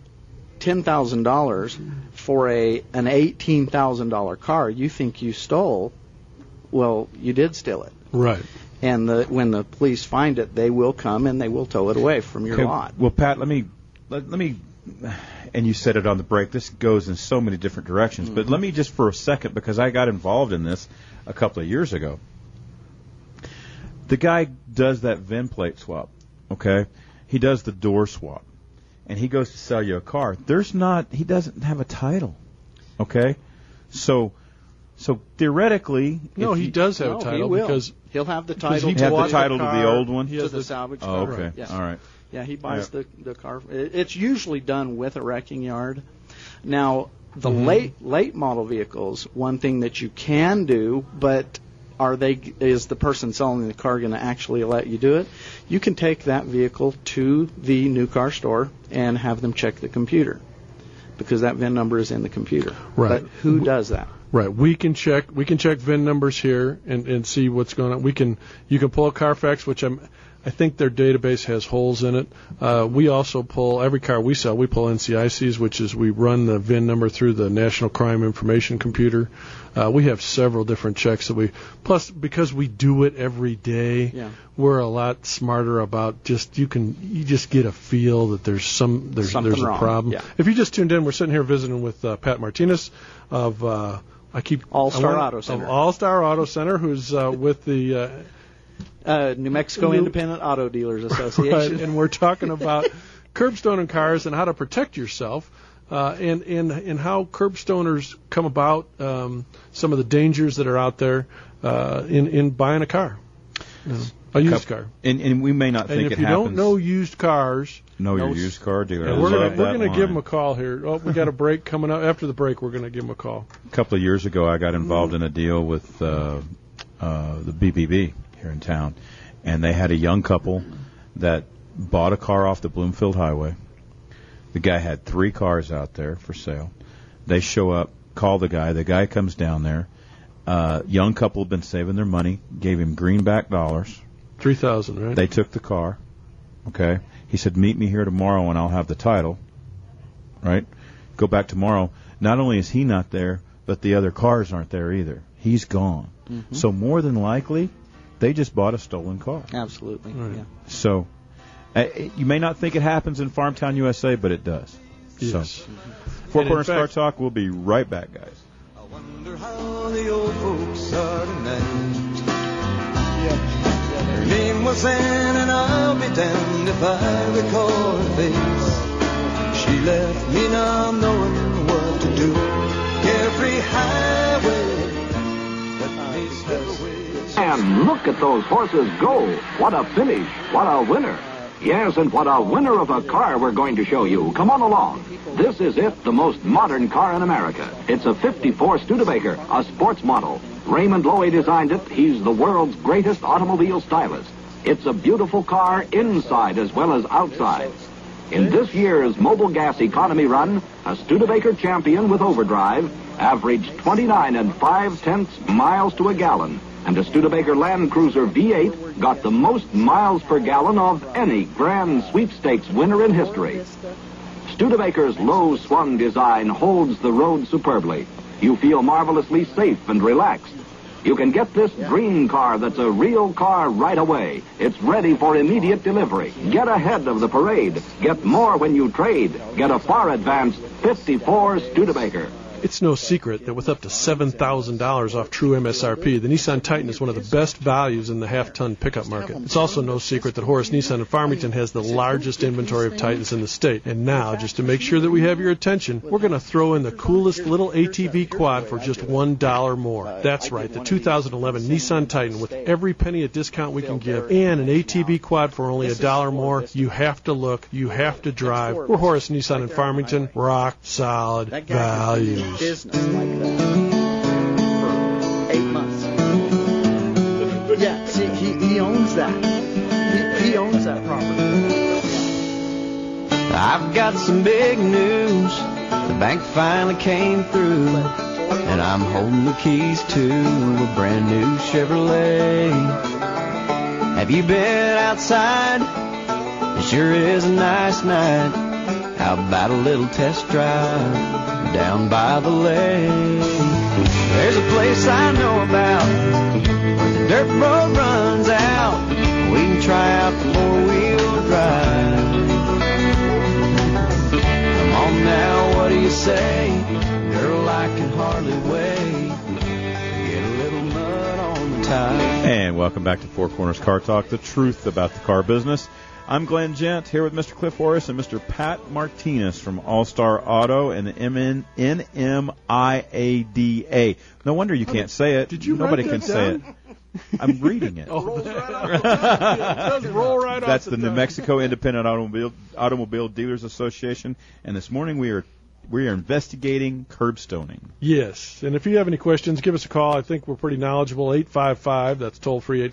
$10,000 for an $18,000 car you think you stole, well, you did steal it. Right. And when the police find it, they will come and they will tow it away from your lot. Well, Pat, let me, and you said it on the break, this goes in so many different directions, but let me just for a second, because I got involved in this a couple of years ago. The guy does that VIN plate swap, okay? He does the door swap, and he goes to sell you a car. He doesn't have a title, okay? So theoretically, he does have a title, because he'll have the title. He have the title to the old one to the salvage car. Oh, okay, yes. All right. Yeah, he buys the car. It's usually done with a wrecking yard. Now, the late model vehicles, one thing that you can do, but is the person selling the car going to actually let you do it? You can take that vehicle to the new car store and have them check the computer, because that VIN number is in the computer. Right. But who does that? Right. We can check VIN numbers here and see what's going on. You can pull a Carfax, which I think their database has holes in it. We also pull every car we sell. We pull NCICs, which is we run the VIN number through the National Crime Information Computer. We have several different checks that plus because we do it every day, we're a lot smarter about you just get a feel that there's a problem. Yeah. If you just tuned in, we're sitting here visiting with Pat Martinez of All-Star Auto Center. Of All-Star Auto Center, who's with the New Mexico Independent Auto Dealers Association. Right, and we're talking about curbstoning cars and how to protect yourself, and how curbstoners come about, some of the dangers that are out there in buying a car. A used car. And we may not think it happens. And if you don't know used cars, know your used car dealer. And we're going to give them a call here. Oh, we got a break coming up. After the break, we're going to give them a call. A couple of years ago, I got involved in a deal with the BBB here in town, and they had a young couple that bought a car off the Bloomfield Highway. The guy had 3 cars out there for sale. They show up, call the guy. The guy comes down there. Young couple had been saving their money, gave him greenback dollars. $3,000, right? They took the car. Okay. He said, meet me here tomorrow and I'll have the title. Right? Go back tomorrow. Not only is he not there, but the other cars aren't there either. He's gone. Mm-hmm. So more than likely, they just bought a stolen car. Absolutely. Right. Yeah. So you may not think it happens in Farmtown, USA, but it does. Yes. So, Four Corners Car Talk. We'll be right back, guys. I wonder how the old folks are tonight. Her name was Anne, and I'll be damned if I recall her face. She left me now knowing what to do. Every highway that may slip away. And look at those horses go. What a finish. What a winner. Yes, and what a winner of a car we're going to show you. Come on along. This is it, the most modern car in America. It's a 54 Studebaker, a sports model. Raymond Loewy designed it. He's the world's greatest automobile stylist. It's a beautiful car inside as well as outside. In this year's Mobil Gas economy run, a Studebaker champion with overdrive averaged 29 5/10 miles to a gallon. And a Studebaker Land Cruiser V8 got the most miles per gallon of any grand sweepstakes winner in history. Studebaker's low swung design holds the road superbly. You feel marvelously safe and relaxed. You can get this dream car that's a real car right away. It's ready for immediate delivery. Get ahead of the parade. Get more when you trade. Get a far advanced 54 Studebaker. It's no secret that with up to $7,000 off true MSRP, the Nissan Titan is one of the best values in the half-ton pickup market. It's also no secret that Horace Nissan in Farmington has the largest inventory of Titans in the state. And now, just to make sure that we have your attention, we're going to throw in the coolest little ATV quad for just $1 more. That's right, the 2011 Nissan Titan with every penny a discount we can give, and an ATV quad for only $1 more. You have to look, you have to drive. We're Horace Nissan in Farmington. Rock solid values. Business like that for 8 months. Yeah, see, he owns that. He owns that property. I've got some big news. The bank finally came through, and I'm holding the keys to a brand new Chevrolet. Have you been outside? It sure is a nice night. How about a little test drive down by the lake? There's a place I know about where the dirt road runs out. We can try out the four-wheel drive. Come on now, what do you say? Girl, I can hardly wait to get a little mud on the tire. And welcome back to Four Corners Car Talk, the truth about the car business. I'm Glenn Gent, here with Mr. Cliff Horace and Mr. Pat Martinez from All-Star Auto and the NMIADA. No wonder you can't say it. Did you Nobody write that can say down? it. I'm reading it. Oh, it does roll right off. That's the New Mexico Independent Automobile Dealers Association. And this morning we are investigating curbstoning. Yes, and if you have any questions, give us a call. I think we're pretty knowledgeable. 855, that's toll-free,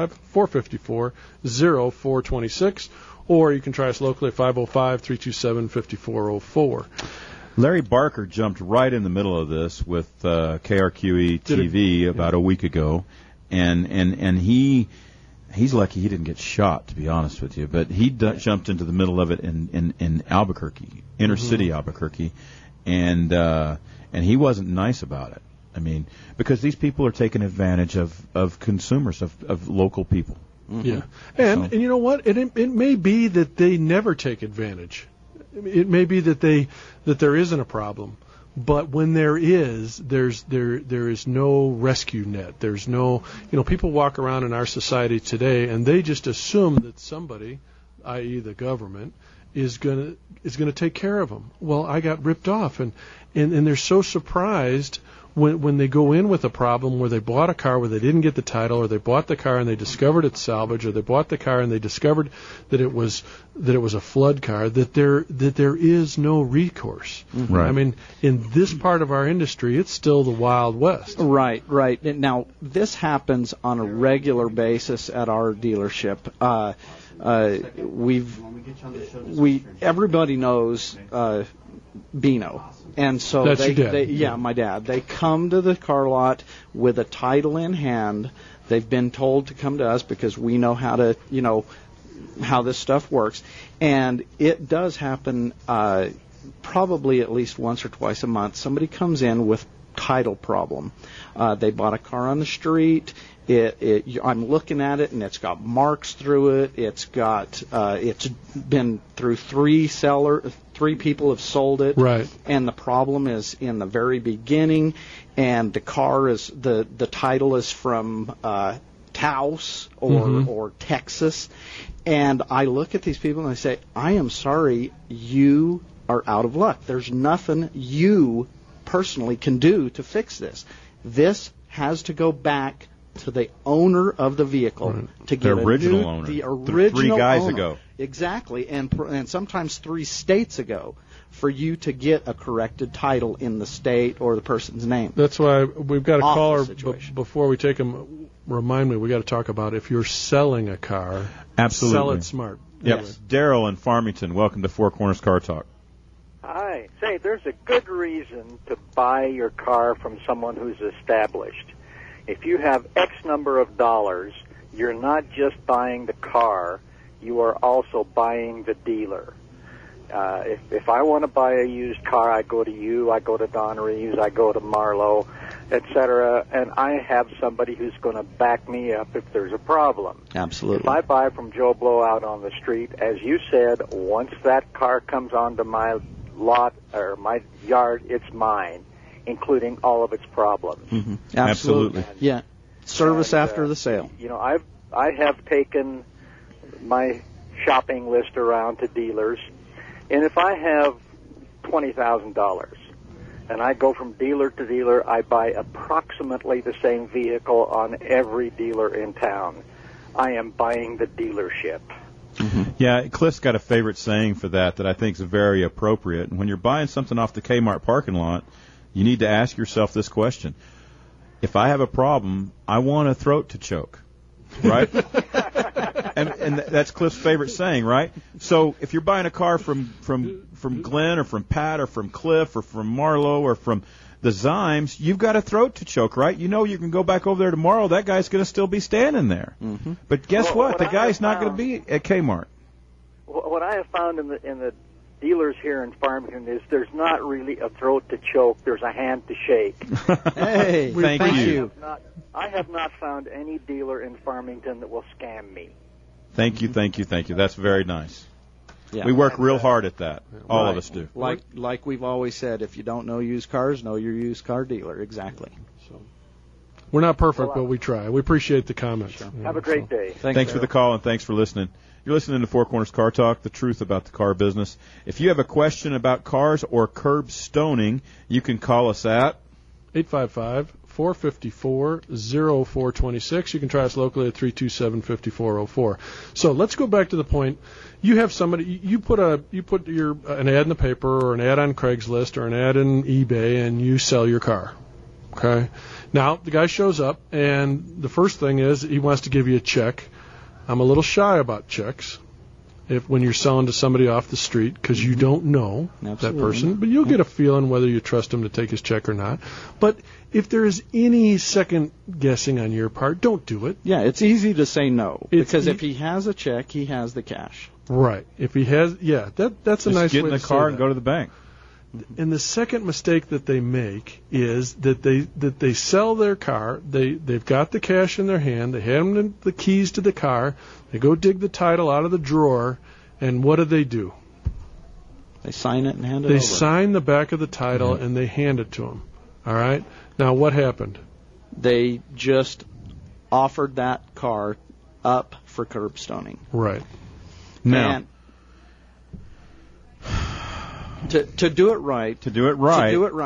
855-454-0426. Or you can try us locally at 505-327-5404. Larry Barker jumped right in the middle of this with KRQE TV about a week ago, and he's lucky he didn't get shot, to be honest with you. But he jumped into the middle of it in Albuquerque, inner city Albuquerque, and he wasn't nice about it. I mean, because these people are taking advantage of consumers, of local people. Yeah, and you know what? It may be that they never take advantage. It may be that there isn't a problem, but when there is, there is no rescue net. There's no, people walk around in our society today and they just assume that somebody, i.e. the government, is gonna take care of them. Well, I got ripped off, and they're so surprised when they go in with a problem where they bought a car where they didn't get the title, or they bought the car and they discovered it's salvage, or they bought the car and they discovered that it was a flood car, that there is no recourse. Mm-hmm. Right. I mean, in this part of our industry, it's still the Wild West. Right. Now, this happens on a regular basis at our dealership. Everybody knows Bino, and so That's your dad. my dad. They come to the car lot with a title in hand. They've been told to come to us because we know how to, how this stuff works, and it does happen probably at least once or twice a month. Somebody comes in with title problem. They bought a car on the street. I'm looking at it, and it's got marks through it. It's been through three people have sold it. Right. And the problem is in the very beginning, and the car is the title is from Taos or Texas. And I look at these people and I say, I am sorry, you are out of luck. There's nothing you personally can do to fix this. This has to go back to the owner of the vehicle to get the original owner. The original 3 guys owner. ago. Exactly, and sometimes 3 states ago for you to get a corrected title in the state or the person's name. That's why we've got a Awful caller situation. before we take him. Remind me, we got to talk about if you're selling a car, Absolutely. sell it smart. Yes. Daryl in Farmington, welcome to Four Corners Car Talk. Hi. Say, there's a good reason to buy your car from someone who's established. If you have X number of dollars, you're not just buying the car, you are also buying the dealer. If I want to buy a used car, I go to you, I go to Don Reeves, I go to Marlowe, etc., and I have somebody who's going to back me up if there's a problem. Absolutely. If I buy from Joe Blow out on the street, as you said, once that car comes onto my lot or my yard, it's mine, including all of its problems. Mm-hmm. Absolutely. Yeah. Service after the sale. I have taken my shopping list around to dealers, and if I have $20,000 and I go from dealer to dealer, I buy approximately the same vehicle on every dealer in town. I am buying the dealership. Mm-hmm. Yeah, Cliff's got a favorite saying for that I think is very appropriate. When you're buying something off the Kmart parking lot, you need to ask yourself this question. If I have a problem, I want a throat to choke, right? and that's Cliff's favorite saying, right? So if you're buying a car from Glenn or from Pat or from Cliff or from Marlowe or from the Zimes, you've got a throat to choke, right? You know you can go back over there tomorrow, that guy's going to still be standing there. Mm-hmm. But guess what? The guy's not going to be at Kmart. What I have found in the dealers here in Farmington is there's not really a throat to choke. There's a hand to shake. Hey, thank you. I have not found any dealer in Farmington that will scam me. Thank you. That's very nice. Yeah. We work real hard at that. All Right. of us do. Like we've always said, if you don't know used cars, know your used car dealer. Exactly. So we're not perfect, but we try. We appreciate the comments. Sure. Have a great day. Thanks for the call and thanks for listening. You're listening to Four Corners Car Talk, the truth about the car business. If you have a question about cars or curb stoning, you can call us at 855-454-0426. You can try us locally at 327-5404. So let's go back to the point. You have somebody, you put an ad in the paper or an ad on Craigslist or an ad in eBay and you sell your car. Okay? Now, the guy shows up and the first thing is he wants to give you a check. I'm a little shy about checks when you're selling to somebody off the street because you don't know that person, but you'll get a feeling whether you trust him to take his check or not. But if there is any second guessing on your part, don't do it. Yeah, it's easy to say no because if he has a check, he has the cash. Right. If he has, that's a nice way to say that. Just get in the car and go to the bank. And the second mistake that they make is that they sell their car. They've got the cash in their hand. They hand the keys to the car. They go dig the title out of the drawer, and what do? They sign it and hand it They over. sign the back of the title and they hand it to them. All right. Now what happened? They just offered that car up for curb stoning. Right. Now. And to do it right,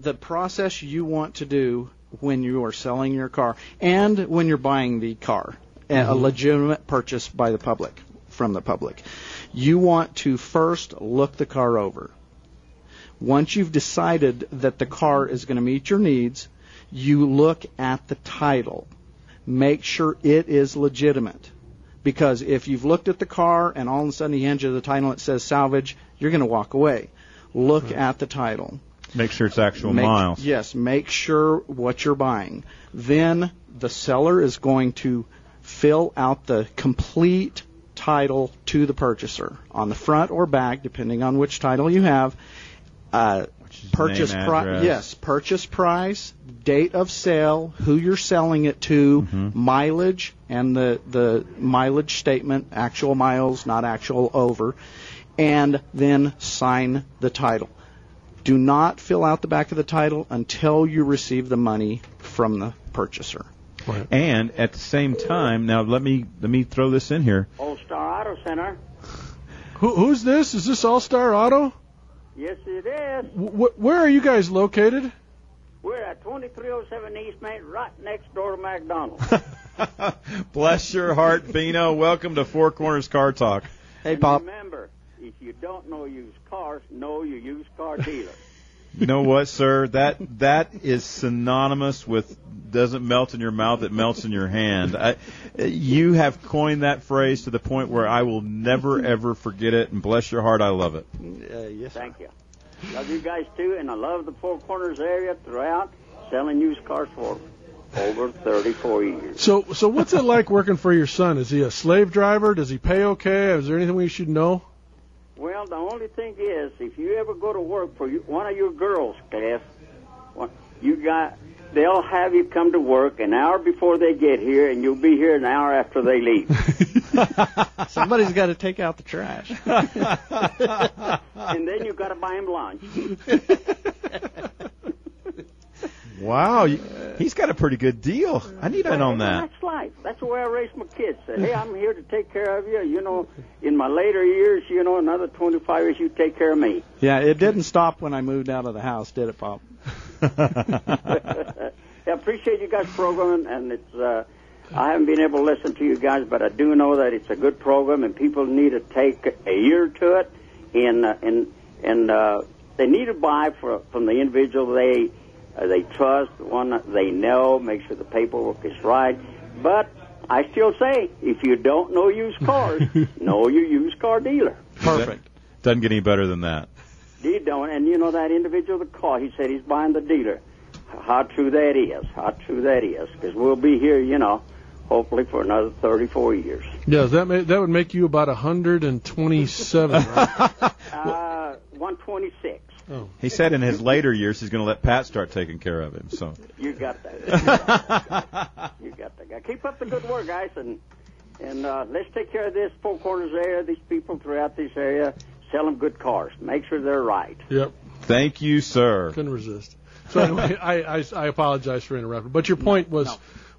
the process you want to do when you are selling your car and when you're buying the car, a legitimate purchase by the public, from the public. You want to first look the car over. Once you've decided that the car is going to meet your needs, you look at the title. Make sure it is legitimate. Because if you've looked at the car and all of a sudden you hand you the title and it says salvage, you're going to walk away. Look at the title. Make sure it's actual miles. Yes, make sure what you're buying. Then the seller is going to fill out the complete title to the purchaser on the front or back, depending on which title you have. Purchase price, yes, purchase price, date of sale, who you're selling it to, mileage, and the mileage statement, actual miles, not actual over, and then sign the title. Do not fill out the back of the title until you receive the money from the purchaser. Right. And at the same time, now let me throw this in here. All Star Auto Center. Who's this? Is this All Star Auto? Yes, it is. Where are you guys located? We're at 2307 East Main, right next door to McDonald's. Bless your heart, Bino. Welcome to Four Corners Car Talk. Hey, Pop. Remember, if you don't know used cars, know your used car dealer. You know what, sir? That is synonymous with doesn't melt in your mouth, it melts in your hand. You have coined that phrase to the point where I will never, ever forget it, and bless your heart, I love it. Yes, thank you. Love you guys, too, and I love the Four Corners area throughout, selling used cars for over 34 years. So what's it like working for your son? Is he a slave driver? Does he pay okay? Is there anything we should know? Well, the only thing is, if you ever go to work for one of your girls, Cliff, they'll have you come to work an hour before they get here, and you'll be here an hour after they leave. Somebody's got to take out the trash. And then you've got to buy him lunch. Wow, he's got a pretty good deal. I need in on that. That's life. That's the way I raised my kids. Said, hey, I'm here to take care of you. You know, in my later years, another 25 years, you take care of me. Yeah, it didn't stop when I moved out of the house, did it, Pop? I appreciate you guys' program, and it's. I haven't been able to listen to you guys, but I do know that it's a good program, and people need to take a year to it, and they need to buy from the individual they trust, the one that they know, make sure the paperwork is right. But I still say, if you don't know used cars, know your used car dealer. Perfect. Doesn't get any better than that. You don't, and that individual that called, he said he's buying the dealer. How true that is. Because we'll be here, hopefully for another 34 years. Yeah, that would make you about 127, right? 126. Oh. He said in his later years he's going to let Pat start taking care of him. So you got that. You got that. Keep up the good work, guys, and let's take care of this Four Corners area. These people throughout this area, sell them good cars. Make sure they're right. Yep. Thank you, sir. Couldn't resist. So anyway, I apologize for interrupting, but your point was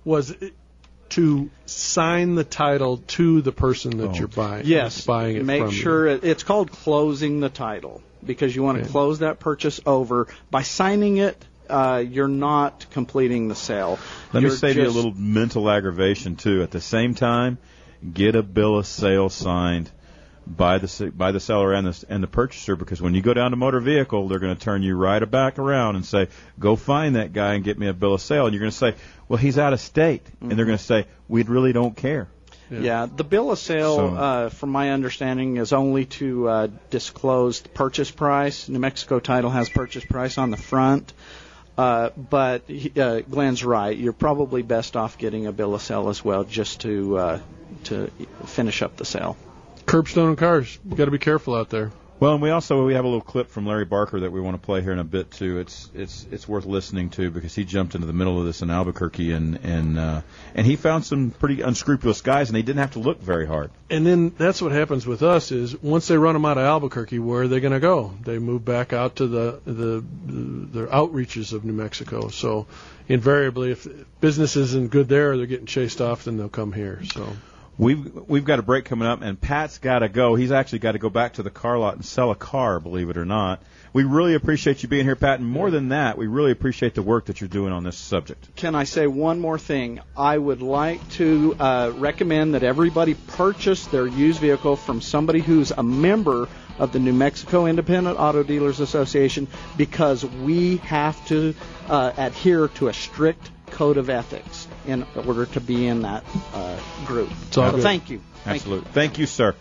to sign the title to the person that you're buying. Yes, buying it make from sure it's called closing the title, because you want to close that purchase over. By signing it, you're not completing the sale. Let me save you a little mental aggravation too. At the same time, get a bill of sale signed by the seller and the purchaser, because when you go down to motor vehicle, they're going to turn you right back around and say, go find that guy and get me a bill of sale. And you're going to say, well, he's out of state. And they're going to say, we really don't care. Yeah, the bill of sale, from my understanding, is only to disclose the purchase price. New Mexico Title has purchase price on the front. But Glenn's right. You're probably best off getting a bill of sale as well, just to finish up the sale. Curbstone and cars. You got to be careful out there. Well, and we have a little clip from Larry Barker that we want to play here in a bit too. It's worth listening to, because he jumped into the middle of this in Albuquerque and he found some pretty unscrupulous guys, and they didn't have to look very hard. And then that's what happens with us is once they run them out of Albuquerque, where are they going to go? They move back out to the outreaches of New Mexico. So invariably, if business isn't good there, or they're getting chased off, then they'll come here. So. We've got a break coming up, and Pat's got to go. He's actually got to go back to the car lot and sell a car, believe it or not. We really appreciate you being here, Pat, and more than that, we really appreciate the work that you're doing on this subject. Can I say one more thing? I would like to recommend that everybody purchase their used vehicle from somebody who's a member of the New Mexico Independent Auto Dealers Association, because we have to adhere to a strict code of ethics in order to be in that group. So thank you. Absolutely. Thank you, sir.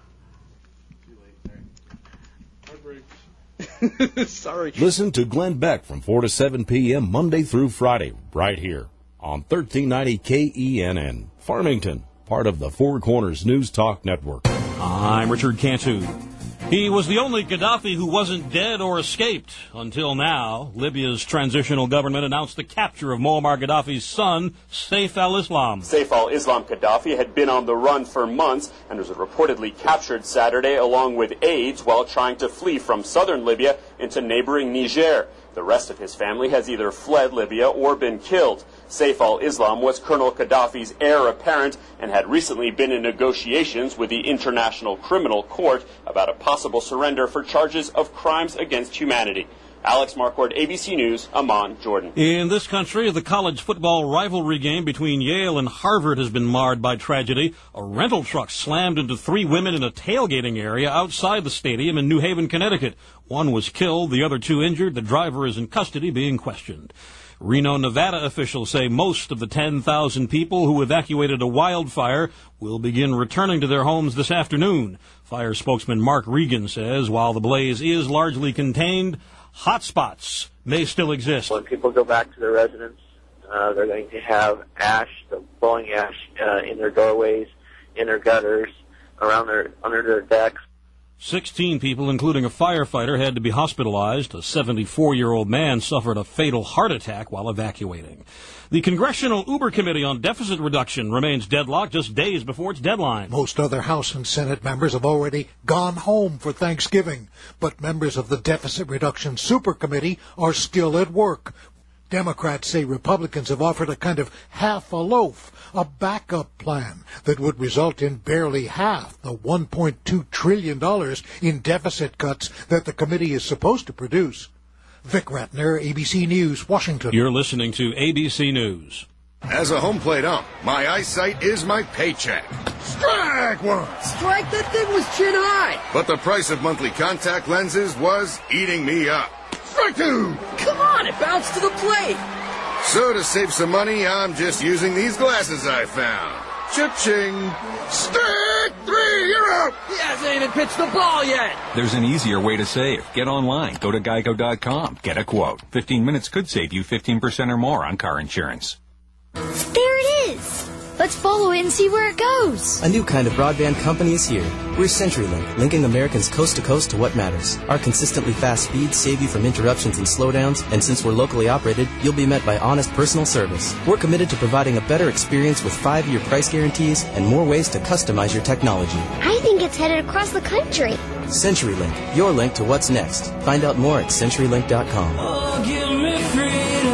Sorry. Listen to Glenn Beck from 4 to 7 p.m. Monday through Friday, right here on 1390 KENN, Farmington, part of the Four Corners News Talk Network. I'm Richard Cantu. He was the only Gaddafi who wasn't dead or escaped. Until now, Libya's transitional government announced the capture of Muammar Gaddafi's son, Saif al-Islam. Saif al-Islam Gaddafi had been on the run for months and was reportedly captured Saturday along with aides while trying to flee from southern Libya into neighboring Niger. The rest of his family has either fled Libya or been killed. Saif al-Islam was Colonel Gaddafi's heir apparent and had recently been in negotiations with the International Criminal Court about a possible surrender for charges of crimes against humanity. Alex Marquardt, ABC News, Amman, Jordan. In this country, the college football rivalry game between Yale and Harvard has been marred by tragedy. A rental truck slammed into 3 women in a tailgating area outside the stadium in New Haven, Connecticut. One was killed, the other 2 injured. The driver is in custody being questioned. Reno, Nevada officials say most of the 10,000 people who evacuated a wildfire will begin returning to their homes this afternoon. Fire spokesman Mark Regan says while the blaze is largely contained, hotspots may still exist. When people go back to their residence, they're going to have ash, the blowing ash, in their doorways, in their gutters, under their decks. 16 people, including a firefighter, had to be hospitalized. A 74-year-old man suffered a fatal heart attack while evacuating. The Congressional Uber Committee on Deficit Reduction remains deadlocked just days before its deadline. Most other House and Senate members have already gone home for Thanksgiving, but members of the Deficit Reduction Super Committee are still at work. Democrats say Republicans have offered a kind of half a loaf, a backup plan that would result in barely half the $1.2 trillion in deficit cuts that the committee is supposed to produce. Vic Ratner, ABC News, Washington. You're listening to ABC News. As a home plate ump, my eyesight is my paycheck. Strike one! Strike, that thing was chin high! But the price of monthly contact lenses was eating me up. Strike two! Come on, it bounced to the plate! So to save some money, I'm just using these glasses I found. Cha-ching! Strike three, you're out! He hasn't even pitched the ball yet! There's an easier way to save. Get online. Go to geico.com. Get a quote. 15 minutes could save you 15% or more on car insurance. There it is! Let's follow it and see where it goes. A new kind of broadband company is here. We're CenturyLink, linking Americans coast to coast to what matters. Our consistently fast speeds save you from interruptions and slowdowns, and since we're locally operated, you'll be met by honest personal service. We're committed to providing a better experience with 5-year price guarantees and more ways to customize your technology. I think it's headed across the country. CenturyLink, your link to what's next. Find out more at CenturyLink.com. Oh, give me freedom.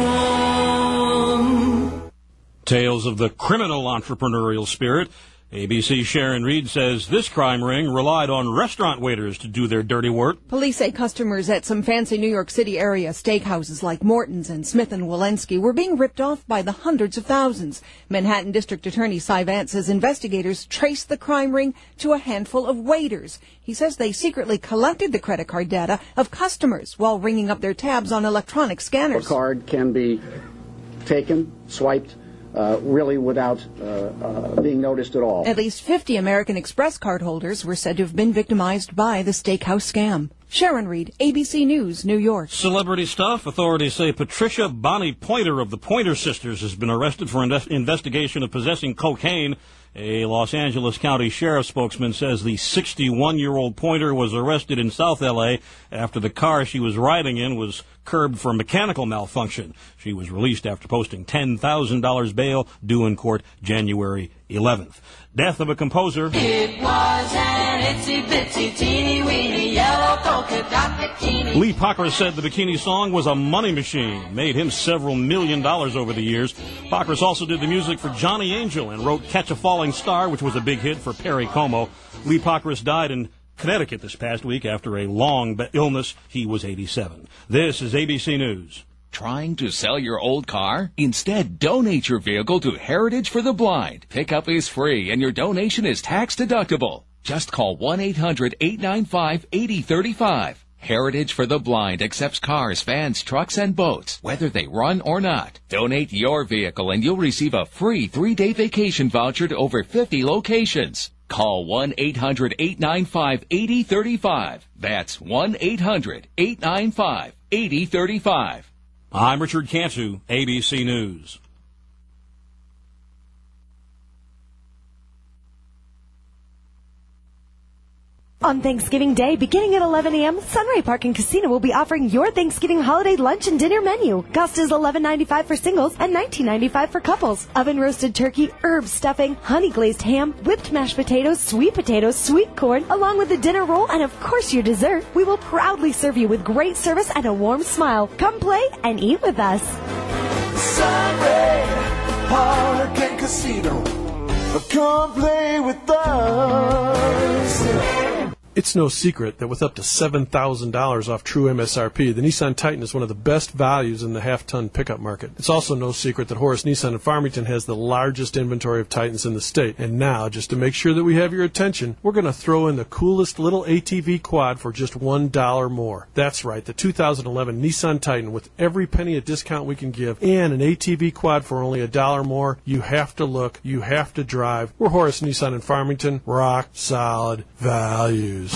Tales of the criminal entrepreneurial spirit. ABC Sharon Reed says this crime ring relied on restaurant waiters to do their dirty work. Police say customers at some fancy New York City area steakhouses like Morton's and Smith & Wollensky were being ripped off by the hundreds of thousands. Manhattan District Attorney Cy Vance says investigators traced the crime ring to a handful of waiters. He says they secretly collected the credit card data of customers while ringing up their tabs on electronic scanners. A card can be taken, swiped, really without being noticed at all. At least 50 American Express cardholders were said to have been victimized by the steakhouse scam. Sharon Reed, ABC News, New York. Celebrity stuff. Authorities say Patricia Bonnie Pointer of the Pointer Sisters has been arrested for investigation of possessing cocaine. A Los Angeles County Sheriff spokesman says the 61-year-old Pointer was arrested in South L.A. after the car she was riding in was curbed for mechanical malfunction. She was released after posting $10,000 bail due in court January 11th. Death of a composer. It was an itsy-bitsy, teeny-weeny yellow polka dot bikini Lee Packer said the Bikini Song was a money machine, made him several $1 million over the years. Packer also did the music for Johnny Angel and wrote Catch a Falling Star, which was a big hit for Perry Como. Lee Packer died in Connecticut this past week after a long illness. He was 87. This is ABC News. Trying to sell your old car? Instead, donate your vehicle to Heritage for the Blind. Pickup is free and your donation is tax deductible. Just call 1-800-895-8035. Heritage for the Blind accepts cars, vans, trucks, and boats, whether they run or not. Donate your vehicle and you'll receive a free 3-day vacation voucher to over 50 locations. Call 1-800-895-8035. That's 1-800-895-8035. I'm Richard Cantu, ABC News. On Thanksgiving Day, beginning at 11 a.m., Sunray Park and Casino will be offering your Thanksgiving holiday lunch and dinner menu. Cost is $11.95 for singles and $19.95 for couples. Oven-roasted turkey, herb stuffing, honey-glazed ham, whipped mashed potatoes, sweet corn, along with the dinner roll and, of course, your dessert. We will proudly serve you with great service and a warm smile. Come play and eat with us. Sunray Park and Casino. Come play with us. It's no secret that with up to $7,000 off true MSRP, the Nissan Titan is one of the best values in the half-ton pickup market. It's also no secret that Horace Nissan in Farmington has the largest inventory of Titans in the state. And now, just to make sure that we have your attention, we're going to throw in the coolest little ATV quad for just $1 more. That's right, the 2011 Nissan Titan with every penny a discount we can give and an ATV quad for only $1 more. You have to look, you have to drive. We're Horace Nissan in Farmington. Rock solid values.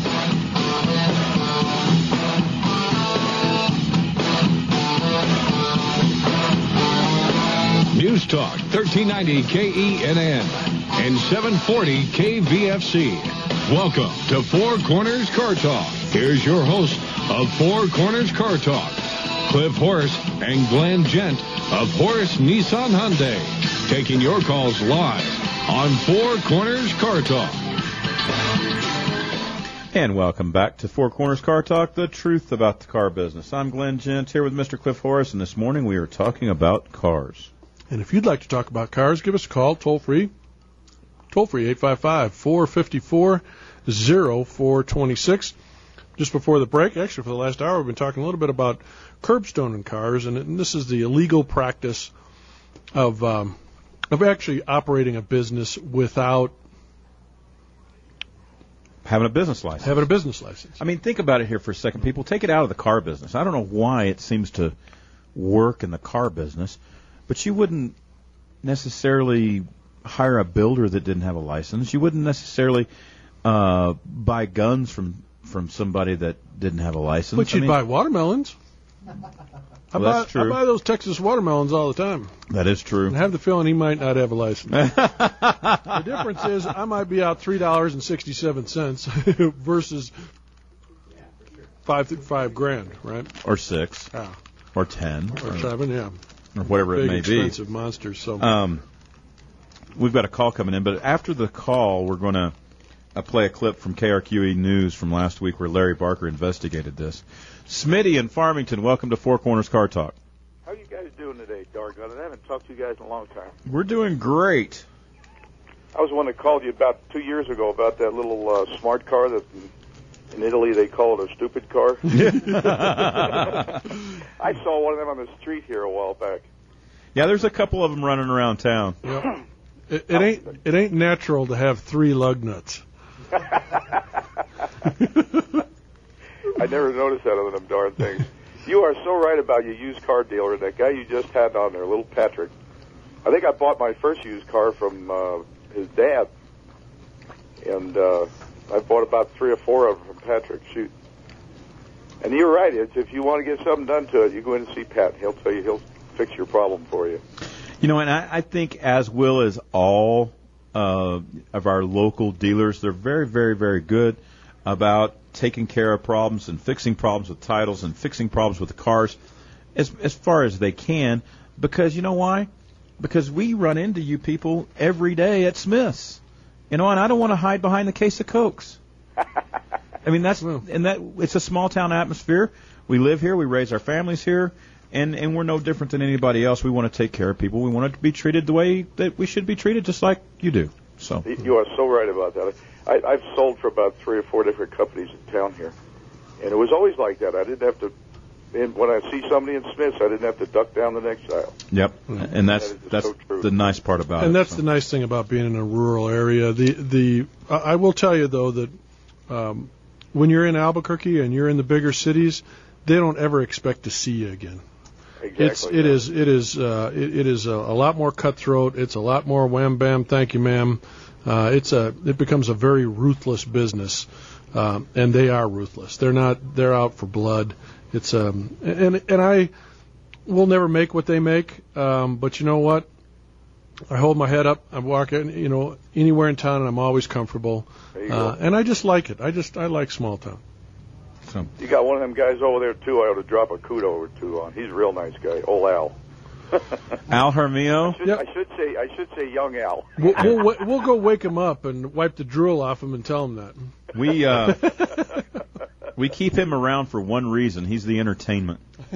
News Talk 1390 KENN and 740 KVFC. Welcome to Four Corners Car Talk. Here's your host of Four Corners Car Talk, Cliff Horace and Glenn Gent of Horace Nissan Hyundai, taking your calls live on Four Corners Car Talk. And welcome back to Four Corners Car Talk, the truth about the car business. I'm Glenn Gent here with Mr. Cliff Horace, and this morning we are talking about cars. And if you'd like to talk about cars, give us a call, toll-free, 855-454-0426. Just before the break, actually for the last hour, we've been talking a little bit about curbstoning cars, and this is the illegal practice of actually operating a business without having a business license. I mean, think about it here for a second, people. Take it out of the car business. I don't know why it seems to work in the car business, but you wouldn't necessarily hire a builder that didn't have a license. You wouldn't necessarily buy guns from somebody that didn't have a license. But you'd buy watermelons. That's true. I buy those Texas watermelons all the time. That is true. And I have the feeling he might not have a license. The difference is I might be out $3.67 versus $5,000, right? Or $6,000, or $10,000, or $7,000, yeah, or whatever it may be. Big expensive monsters. So we've got a call coming in, but after the call, we're going to play a clip from KRQE News from last week where Larry Barker investigated this. Smitty in Farmington, welcome to Four Corners Car Talk. How are you guys doing today, doggone it? I haven't talked to you guys in a long time. We're doing great. I was the one that called you about 2 years ago about that little smart car that in Italy they call it a stupid car. I saw one of them on the street here a while back. Yeah, there's a couple of them running around town. Yep. It ain't natural to have 3 lug nuts. I never noticed that on them darn things. You are so right about your used car dealer. That guy you just had on there, little Patrick. I think I bought my first used car from his dad. And I bought about 3 or 4 of them from Patrick. Shoot. And you're right. If you want to get something done to it, you go in and see Pat. He'll tell you, he'll fix your problem for you. You know, and I think as will as all of our local dealers, they're very, very, very good about taking care of problems and fixing problems with titles and fixing problems with the cars as far as they can. Because you know why? Because we run into you people every day at Smith's. You know, and I don't want to hide behind the case of Cokes. I mean, it's a small town atmosphere. We live here. We raise our families here. And we're no different than anybody else. We want to take care of people. We want it to be treated the way that we should be treated, just like you do. So you are so right about that. I've sold for about 3 or 4 different companies in town here, and it was always like that. I didn't have to. And when I see somebody in Smith's, I didn't have to duck down the next aisle. Yep, and that's so true. the nice part about it. And that's the nice thing about being in a rural area. I will tell you though that when you're in Albuquerque and you're in the bigger cities, they don't ever expect to see you again. Exactly. It is a lot more cutthroat. It's a lot more wham bam, thank you, ma'am. It becomes a very ruthless business, and they are ruthless. They're out for blood. It's and I will never make what they make, but you know what? I hold my head up. I walk in, anywhere in town, and I'm always comfortable. There you go. And I just like it. I like small town. So. You got one of them guys over there too. I ought to drop a kudo or two on. He's a real nice guy, old Al. Al Hermio. I should say young Al. We'll go wake him up and wipe the drool off him and tell him that. We keep him around for one reason. He's the entertainment.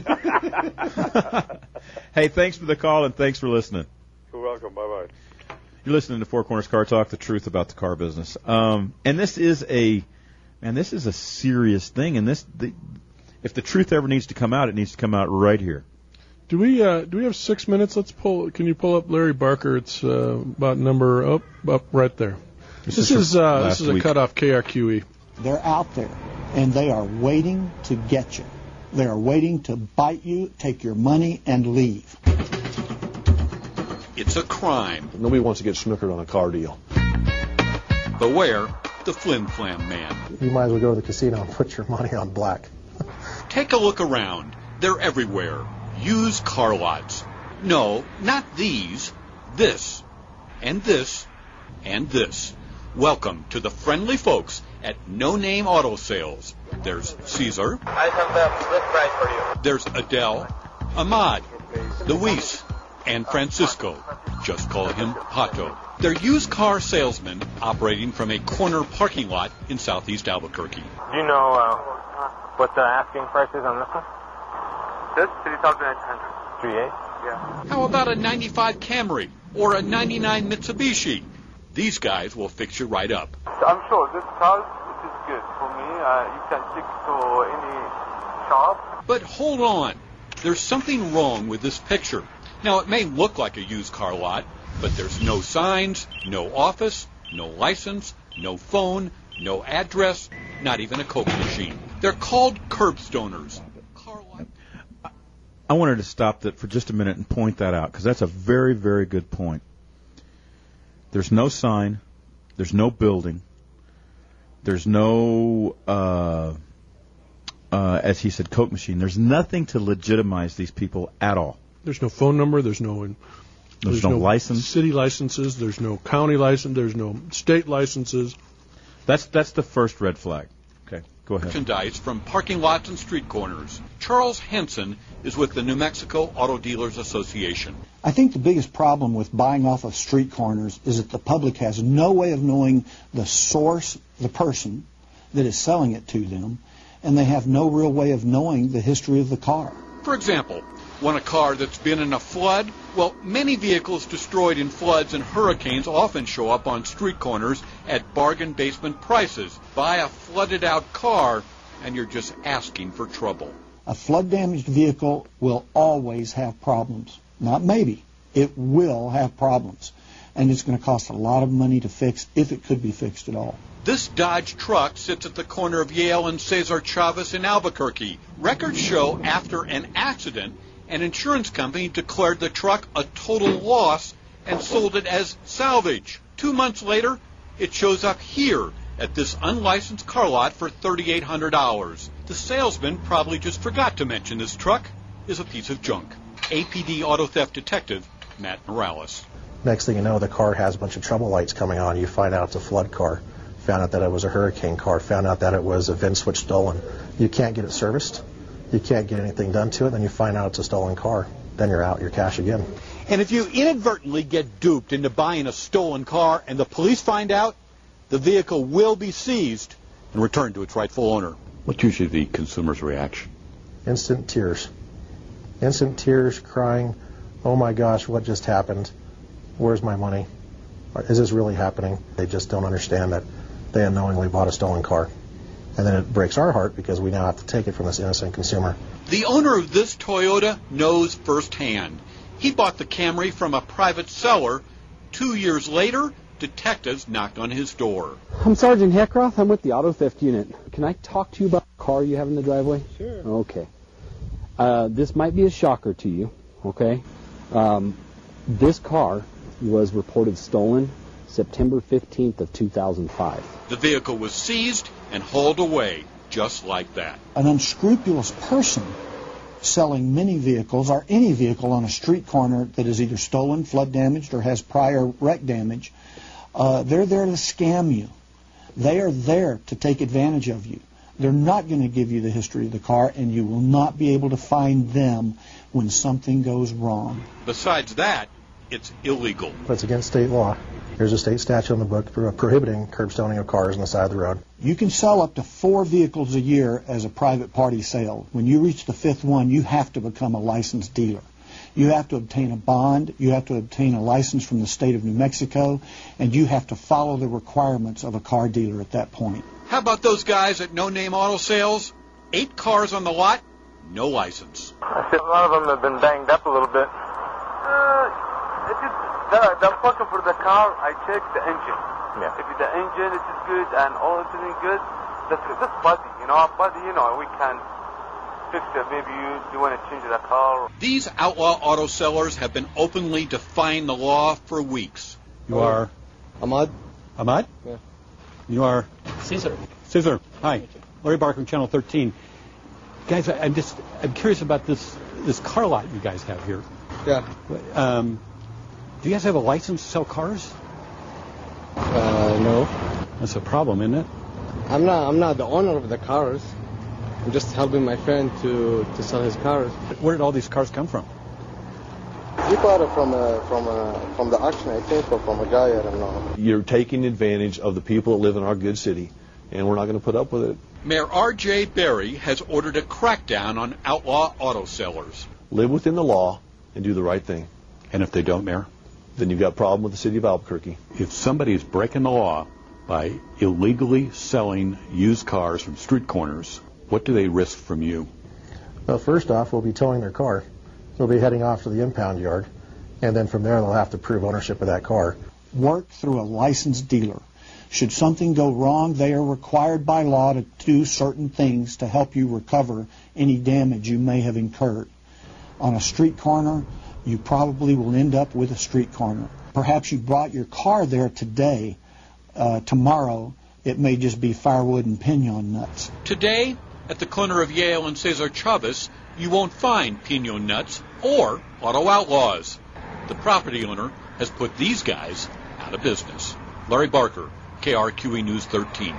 Hey, thanks for the call and thanks for listening. You're welcome. Bye-bye. You're listening to Four Corners Car Talk, the truth about the car business. And this is a serious thing. And if the truth ever needs to come out, it needs to come out right here. Do we have 6 minutes? Can you pull up Larry Barker? It's about number up right there. This is a cut off KRQE. They're out there, and they are waiting to get you. They are waiting to bite you, take your money, and leave. It's a crime. Nobody wants to get snookered on a car deal. Beware the Flim Flam Man. You might as well go to the casino and put your money on black. Take a look around. They're everywhere. Used car lots. No, not these. This, and this, and this. Welcome to the friendly folks at No Name Auto Sales. There's Caesar. I have the best price for you. There's Adele, Ahmad, Luis, and Francisco. Just call him Pato. They're used car salesmen operating from a corner parking lot in southeast Albuquerque. Do you know what the asking price is on this one? This, 3,800. 3,800? Yeah. How about a 95 Camry or a 99 Mitsubishi? These guys will fix you right up. I'm sure this car is good for me. You can stick to any shop. But hold on. There's something wrong with this picture. Now, it may look like a used car lot, but there's no signs, no office, no license, no phone, no address, not even a Coke machine. They're called curbstoners. I wanted to stop that for just a minute and point that out, because that's a very, very good point. There's no sign. There's no building. There's no, as he said, Coke machine. There's nothing to legitimize these people at all. There's no phone number. There's no license. City licenses. There's no county license. There's no state licenses. That's the first red flag. Okay, go ahead. Merchandise from parking lots and street corners. Charles Henson is with the New Mexico Auto Dealers Association. I think the biggest problem with buying off of street corners is that the public has no way of knowing the source, the person that is selling it to them, and they have no real way of knowing the history of the car. For example, want a car that's been in a flood? Well, many vehicles destroyed in floods and hurricanes often show up on street corners at bargain basement prices. Buy a flooded out car and you're just asking for trouble. A flood-damaged vehicle will always have problems. Not maybe. It will have problems. And it's going to cost a lot of money to fix, if it could be fixed at all. This Dodge truck sits at the corner of Yale and Cesar Chavez in Albuquerque. Records show after an accident, an insurance company declared the truck a total loss and sold it as salvage. 2 months later, it shows up here at this unlicensed car lot for $3,800. The salesman probably just forgot to mention this truck is a piece of junk. APD auto theft detective Matt Morales. Next thing you know, the car has a bunch of trouble lights coming on. You find out it's a flood car. Found out that it was a hurricane car. Found out that it was a VIN switch stolen. You can't get it serviced. You can't get anything done to it. Then you find out it's a stolen car. Then you're out your cash again. And if you inadvertently get duped into buying a stolen car and the police find out, the vehicle will be seized and returned to its rightful owner. What's usually the consumer's reaction? Instant tears. Instant tears, crying, oh my gosh, what just happened? Where's my money? Is this really happening? They just don't understand that they unknowingly bought a stolen car. And then it breaks our heart because we now have to take it from this innocent consumer. The owner of this Toyota knows firsthand. He bought the Camry from a private seller. 2 years later, detectives knocked on his door. I'm Sergeant Heckroth. I'm with the Auto Theft Unit. Can I talk to you about the car you have in the driveway? Sure. Okay. This might be a shocker to you, okay? This car was reported stolen September 15th of 2005. The vehicle was seized and hauled away, just like that. An unscrupulous person selling many vehicles or any vehicle on a street corner that is either stolen, flood damaged, or has prior wreck damage, they're there to scam you. They are there to take advantage of you. They're not going to give you the history of the car, and you will not be able to find them when something goes wrong. Besides that, it's illegal. It's against state law. There's a state statute in the book prohibiting curbstoning of cars on the side of the road. You can sell up to 4 vehicles a year as a private party sale. When you reach the 5th one, you have to become a licensed dealer. You have to obtain a bond, you have to obtain a license from the state of New Mexico, and you have to follow the requirements of a car dealer at that point. How about those guys at No Name Auto Sales? 8 cars on the lot, no license. I see a lot of them have been banged up a little bit. I'm looking for the car. I check the engine. Yeah. If the engine is good and all is good, that's body. We can fix it. Maybe you want to change the car. These outlaw auto sellers have been openly defying the law for weeks. You are? Ahmad. Ahmad? Yeah. You are? Caesar. Caesar. Hi. Larry Barker from Channel 13. Guys, I'm curious about this car lot you guys have here. Yeah. Do you guys have a license to sell cars? No. That's a problem, isn't it? I'm not the owner of the cars. I'm just helping my friend to sell his cars. Where did all these cars come from? He bought it from the auction, I think, or from a guy, I don't know. You're taking advantage of the people that live in our good city, and we're not going to put up with it. Mayor R.J. Berry has ordered a crackdown on outlaw auto sellers. Live within the law and do the right thing. And if they don't, Mayor? Then you've got a problem with the city of Albuquerque. If somebody is breaking the law by illegally selling used cars from street corners, what do they risk from you? Well, first off, we'll be towing their car. They'll be heading off to the impound yard, and then from there they'll have to prove ownership of that car. Work through a licensed dealer. Should something go wrong, they are required by law to do certain things to help you recover any damage you may have incurred. On a street corner, you probably will end up with a street corner. Perhaps you brought your car there today. Tomorrow, it may just be firewood and pinon nuts. Today, at the corner of Yale and Cesar Chavez, you won't find pinon nuts or auto outlaws. The property owner has put these guys out of business. Larry Barker, KRQE News 13.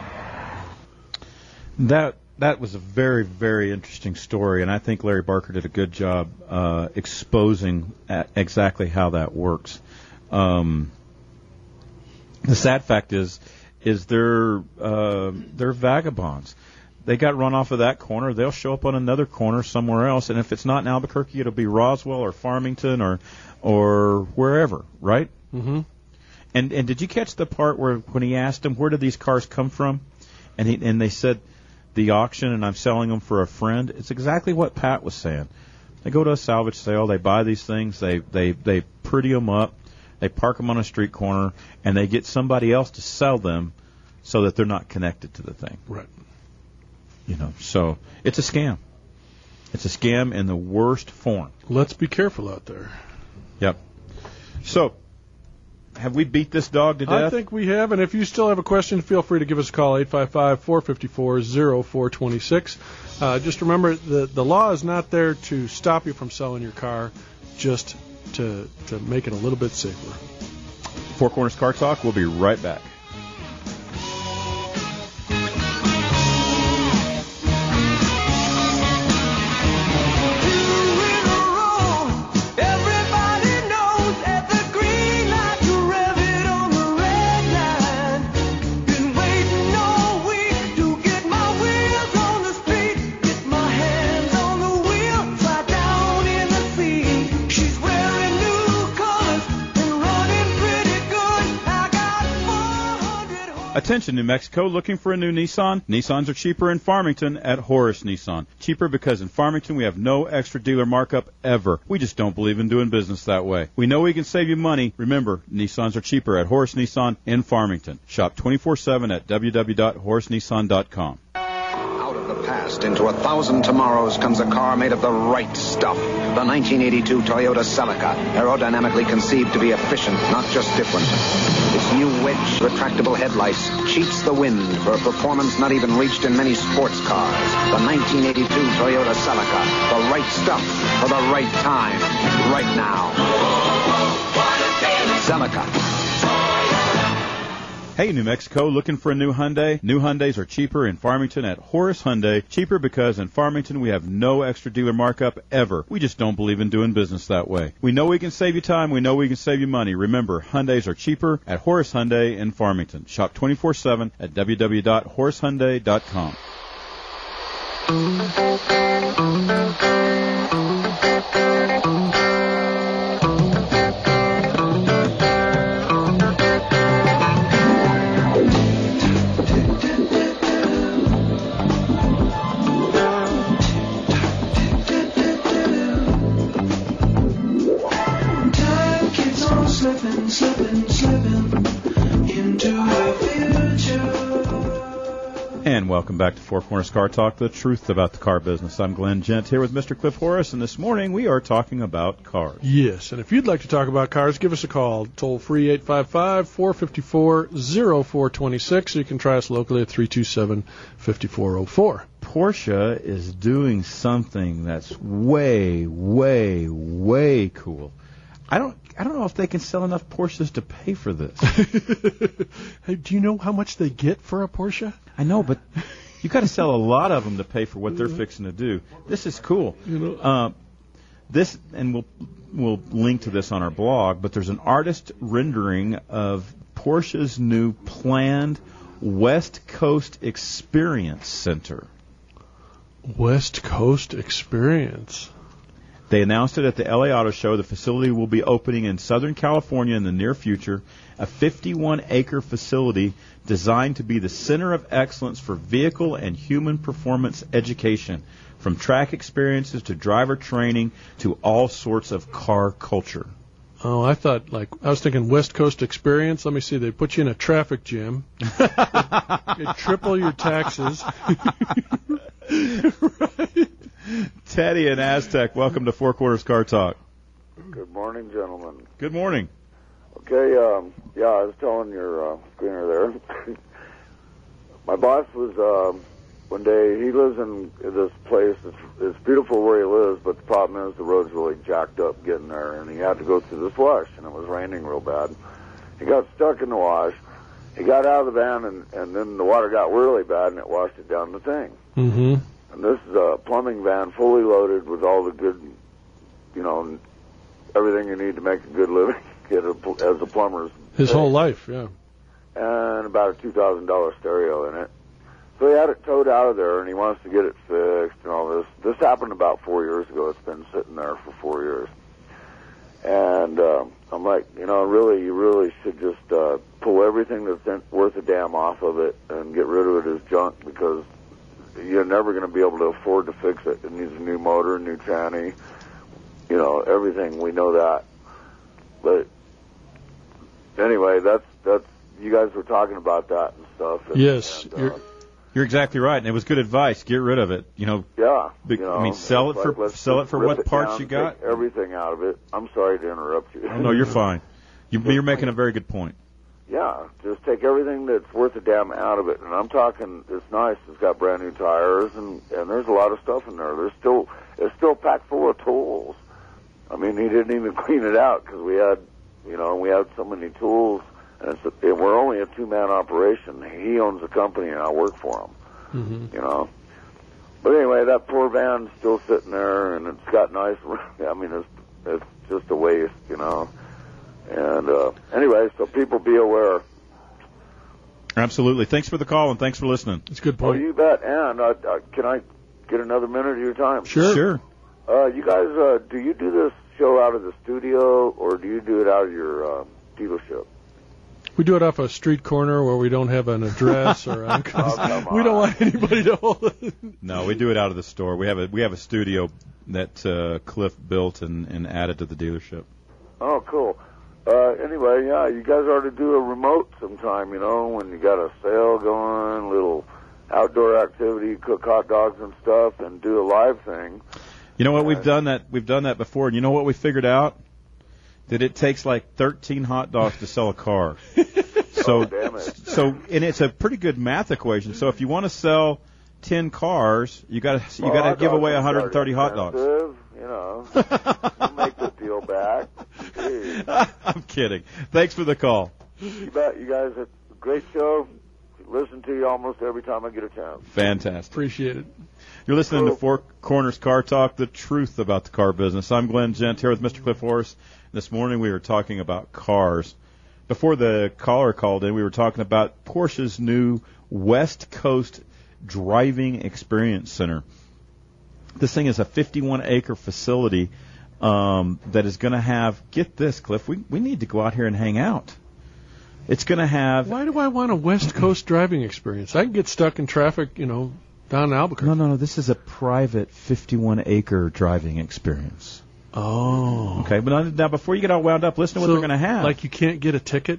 That was a very, very interesting story, and I think Larry Barker did a good job exposing exactly how that works. The sad fact is they're vagabonds. They got run off of that corner. They'll show up on another corner somewhere else, and if it's not in Albuquerque, it'll be Roswell or Farmington or wherever, right? Mm-hmm. And did you catch the part where when he asked them where did these cars come from, and they said the auction and I'm selling them for a friend? It's exactly what Pat was saying. They go to a salvage sale, they buy these things, they pretty them up, they park them on a street corner, and they get somebody else to sell them so that they're not connected to the thing. Right. So it's a scam. It's a scam in the worst form. Let's be careful out there. Yep. So, have we beat this dog to death? I think we have, and if you still have a question, feel free to give us a call, 855-454-0426. Just remember, the law is not there to stop you from selling your car, just to make it a little bit safer. Four Corners Car Talk, we'll be right back. To get Attention, New Mexico, looking for a new Nissan? Nissans are cheaper in Farmington at Horace Nissan. Cheaper because in Farmington we have no extra dealer markup ever. We just don't believe in doing business that way. We know we can save you money. Remember, Nissans are cheaper at Horace Nissan in Farmington. Shop 24/7 at www.horacenissan.com. Out of the past into 1,000 tomorrows comes a car made of the right stuff. The 1982 Toyota Celica, aerodynamically conceived to be efficient, not just different. Its new wedge retractable headlights cheats the wind for a performance not even reached in many sports cars. The 1982 Toyota Celica, the right stuff for the right time, right now. Celica. Hey, New Mexico, looking for a new Hyundai? New Hyundais are cheaper in Farmington at Horace Hyundai. Cheaper because in Farmington we have no extra dealer markup ever. We just don't believe in doing business that way. We know we can save you time. We know we can save you money. Remember, Hyundais are cheaper at Horace Hyundai in Farmington. Shop 24/7 at www.horacehyundai.com. Slipping into the future. And welcome back to Four Corners Car Talk, the truth about the car business. I'm Glenn Gent here with Mr. Cliff Horace, and this morning we are talking about cars. Yes, and if you'd like to talk about cars, give us a call. Toll free 855-454-0426. You can try us locally at 327-5404. Porsche is doing something that's way, way, way cool. I don't know if they can sell enough Porsches to pay for this. Hey, do you know how much they get for a Porsche? I know, but you got to sell a lot of them to pay for what they're fixing to do. This is cool. This, and we'll link to this on our blog, but there's an artist rendering of Porsche's new planned West Coast Experience Center. West Coast Experience. They announced it at the LA Auto Show. The facility will be opening in Southern California in the near future, a 51-acre facility designed to be the center of excellence for vehicle and human performance education, from track experiences to driver training to all sorts of car culture. Oh, I was thinking West Coast Experience. Let me see. They put you in a traffic jam. They triple your taxes. Right. Teddy and Aztec, welcome to Four Corners Car Talk. Good morning, gentlemen. Good morning. Okay, I was telling your screener there. My boss was, one day, he lives in this place. It's beautiful where he lives, but the problem is the road's really jacked up getting there, and he had to go through this wash, and it was raining real bad. He got stuck in the wash. He got out of the van, and then the water got really bad, and it washed it down the thing. Mm-hmm. And this is a plumbing van fully loaded with all the good, everything you need to make a good living as a plumber's. His whole life, yeah. And about a $2,000 stereo in it. So he had it towed out of there, and he wants to get it fixed and all this. This happened about 4 years ago. It's been sitting there for 4 years. And I'm like, you really should just pull everything that's worth a damn off of it and get rid of it as junk, because you're never going to be able to afford to fix it. It needs a new motor, new tranny, everything. We know that. But anyway, that's you guys were talking about that and stuff. And, yes, you're exactly right, and it was good advice. Get rid of it. Yeah. Sell it for what parts you got. Take everything out of it. I'm sorry to interrupt you. Oh, no, you're fine. You're making a very good point. Yeah, just take everything that's worth a damn out of it. And I'm talking, it's nice. It's got brand new tires, and there's a lot of stuff in there. It's still packed full of tools. I mean, he didn't even clean it out because we had so many tools, and we're only a two-man operation. He owns the company, and I work for him. Mm-hmm. But anyway, that poor van's still sitting there, and it's got nice. I mean, it's just a waste, And anyway, so people be aware. Absolutely. Thanks for the call, and thanks for listening. It's a good point. Oh, you bet. And can I get another minute of your time? Sure. You guys, do you do this show out of the studio, or do you do it out of your dealership? We do it off a street corner where we don't have an address or we don't want anybody to hold it. No, we do it out of the store. We have a studio that Cliff built and added to the dealership. Oh, cool. Anyway, yeah, you guys ought to do a remote sometime, when you got a sale going, little outdoor activity, cook hot dogs and stuff, and do a live thing. You know what? We've done that before, and you know what we figured out? That it takes like 13 hot dogs to sell a car. So, damn it. So, and it's a pretty good math equation. So, if you want to sell 10 cars, you got to give away 130 hot dogs. You make the deal back. Jeez. I'm kidding. Thanks for the call. You bet. You guys have a great show. Listen to you almost every time I get a chance. Fantastic. Appreciate it. You're listening to Four Corners Car Talk, the truth about the car business. I'm Glenn Gent here with Mr. Cliff Horace. This morning we were talking about cars. Before the caller called in, we were talking about Porsche's new West Coast Driving Experience Center. This thing is a 51-acre facility that is going to have, get this, Cliff, we need to go out here and hang out. It's going to have... Why do I want a West Coast driving experience? I can get stuck in traffic, down in Albuquerque. No. This is a private 51-acre driving experience. Oh. Okay, but now before you get all wound up, listen to what they're going to have. Like you can't get a ticket?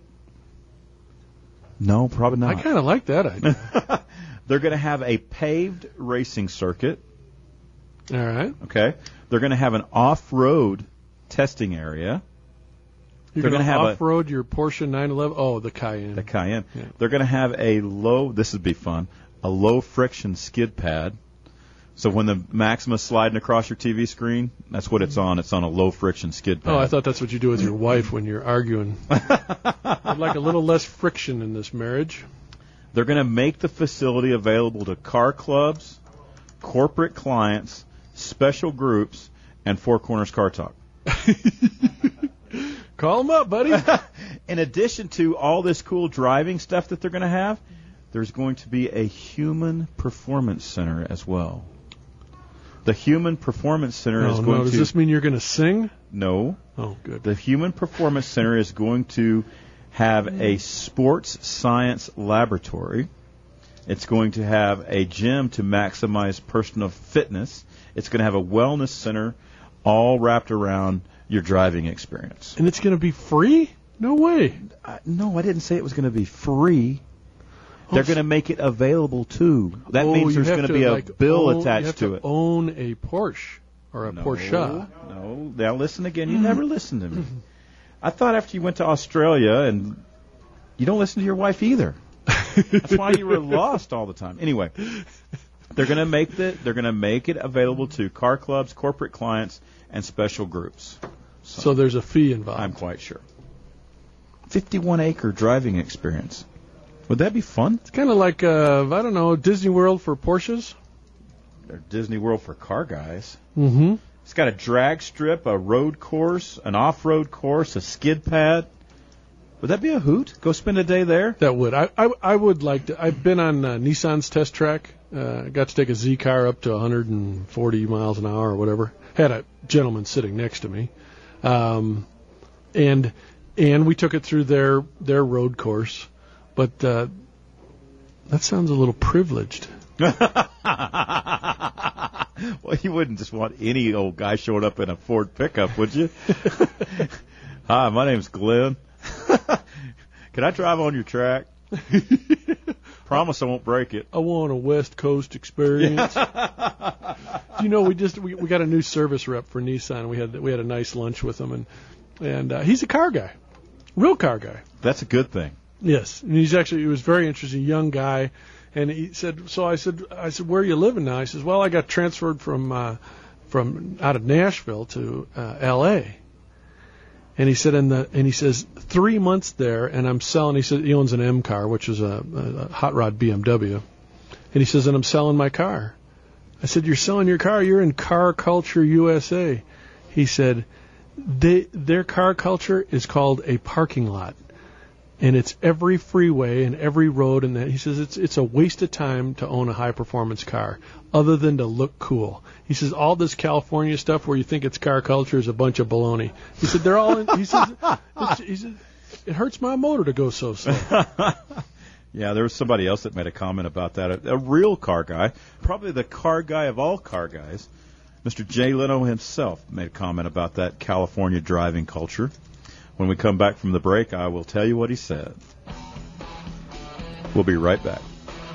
No, probably not. I kind of like that idea. They're going to have a paved racing circuit. All right. Okay. They're going to have an off-road testing area. You're going to off-road your Porsche 911? Oh, the Cayenne. The Cayenne. Yeah. They're going to have this would be fun, a low-friction skid pad. So when the Maxima's sliding across your TV screen, that's what it's on. It's on a low-friction skid pad. Oh, I thought that's what you do with your wife when you're arguing. I'd like a little less friction in this marriage. They're going to make the facility available to car clubs, corporate clients, special groups, and Four Corners Car Talk. Call them up, buddy. In addition to all this cool driving stuff that they're going to have, there's going to be a human performance center as well. The Human Performance Center is going to... Does this mean you're going to sing? No. Oh, good. The Human Performance Center is going to have a sports science laboratory. It's going to have a gym to maximize personal fitness. It's going to have a wellness center all wrapped around your driving experience. And it's going to be free? No way. No, I didn't say it was going to be free. They're going to make it available, too. That means there's going to be a bill attached to it. You have to own a Porsche or a Porsche. No. Now, listen again. You never listen to me. I thought after you went to Australia, and you don't listen to your wife either. That's why you were lost all the time. Anyway, they're going to make it available to car clubs, corporate clients, and special groups. So there's a fee involved. I'm quite sure. 51-acre driving experience. Would that be fun? It's kind of like, Disney World for Porsches. Or Disney World for car guys. Mm-hmm. It's got a drag strip, a road course, an off-road course, a skid pad. Would that be a hoot? Go spend a day there? That would. I would like to. I've been on Nissan's test track. Got to take a Z car up to 140 miles an hour or whatever. Had a gentleman sitting next to me. And we took it through their road course. But that sounds a little privileged. Well, you wouldn't just want any old guy showing up in a Ford pickup, would you? Hi, my name's Glenn. Can I drive on your track? Promise I won't break it. I want a West Coast experience. We got a new service rep for Nissan. We had a nice lunch with him, and he's a car guy, real car guy. That's a good thing. Yes, and he was very interesting, young guy, and he said. So I said, where are you living now? He says, well, I got transferred from out of Nashville to L.A. And he said, and he says 3 months there, and I'm selling. He said he owns an M car, which is a hot rod BMW, and he says, and I'm selling my car. I said, you're selling your car? You're in Car Culture USA. He said, their car culture is called a parking lot. And it's every freeway and every road, and he says it's a waste of time to own a high performance car, other than to look cool. He says all this California stuff where you think it's car culture is a bunch of baloney. He said they're all in. He says It hurts my motor to go so slow. Yeah, there was somebody else that made a comment about that. A real car guy, probably the car guy of all car guys, Mr. Jay Leno himself made a comment about that California driving culture. When we come back from the break, I will tell you what he said. We'll be right back.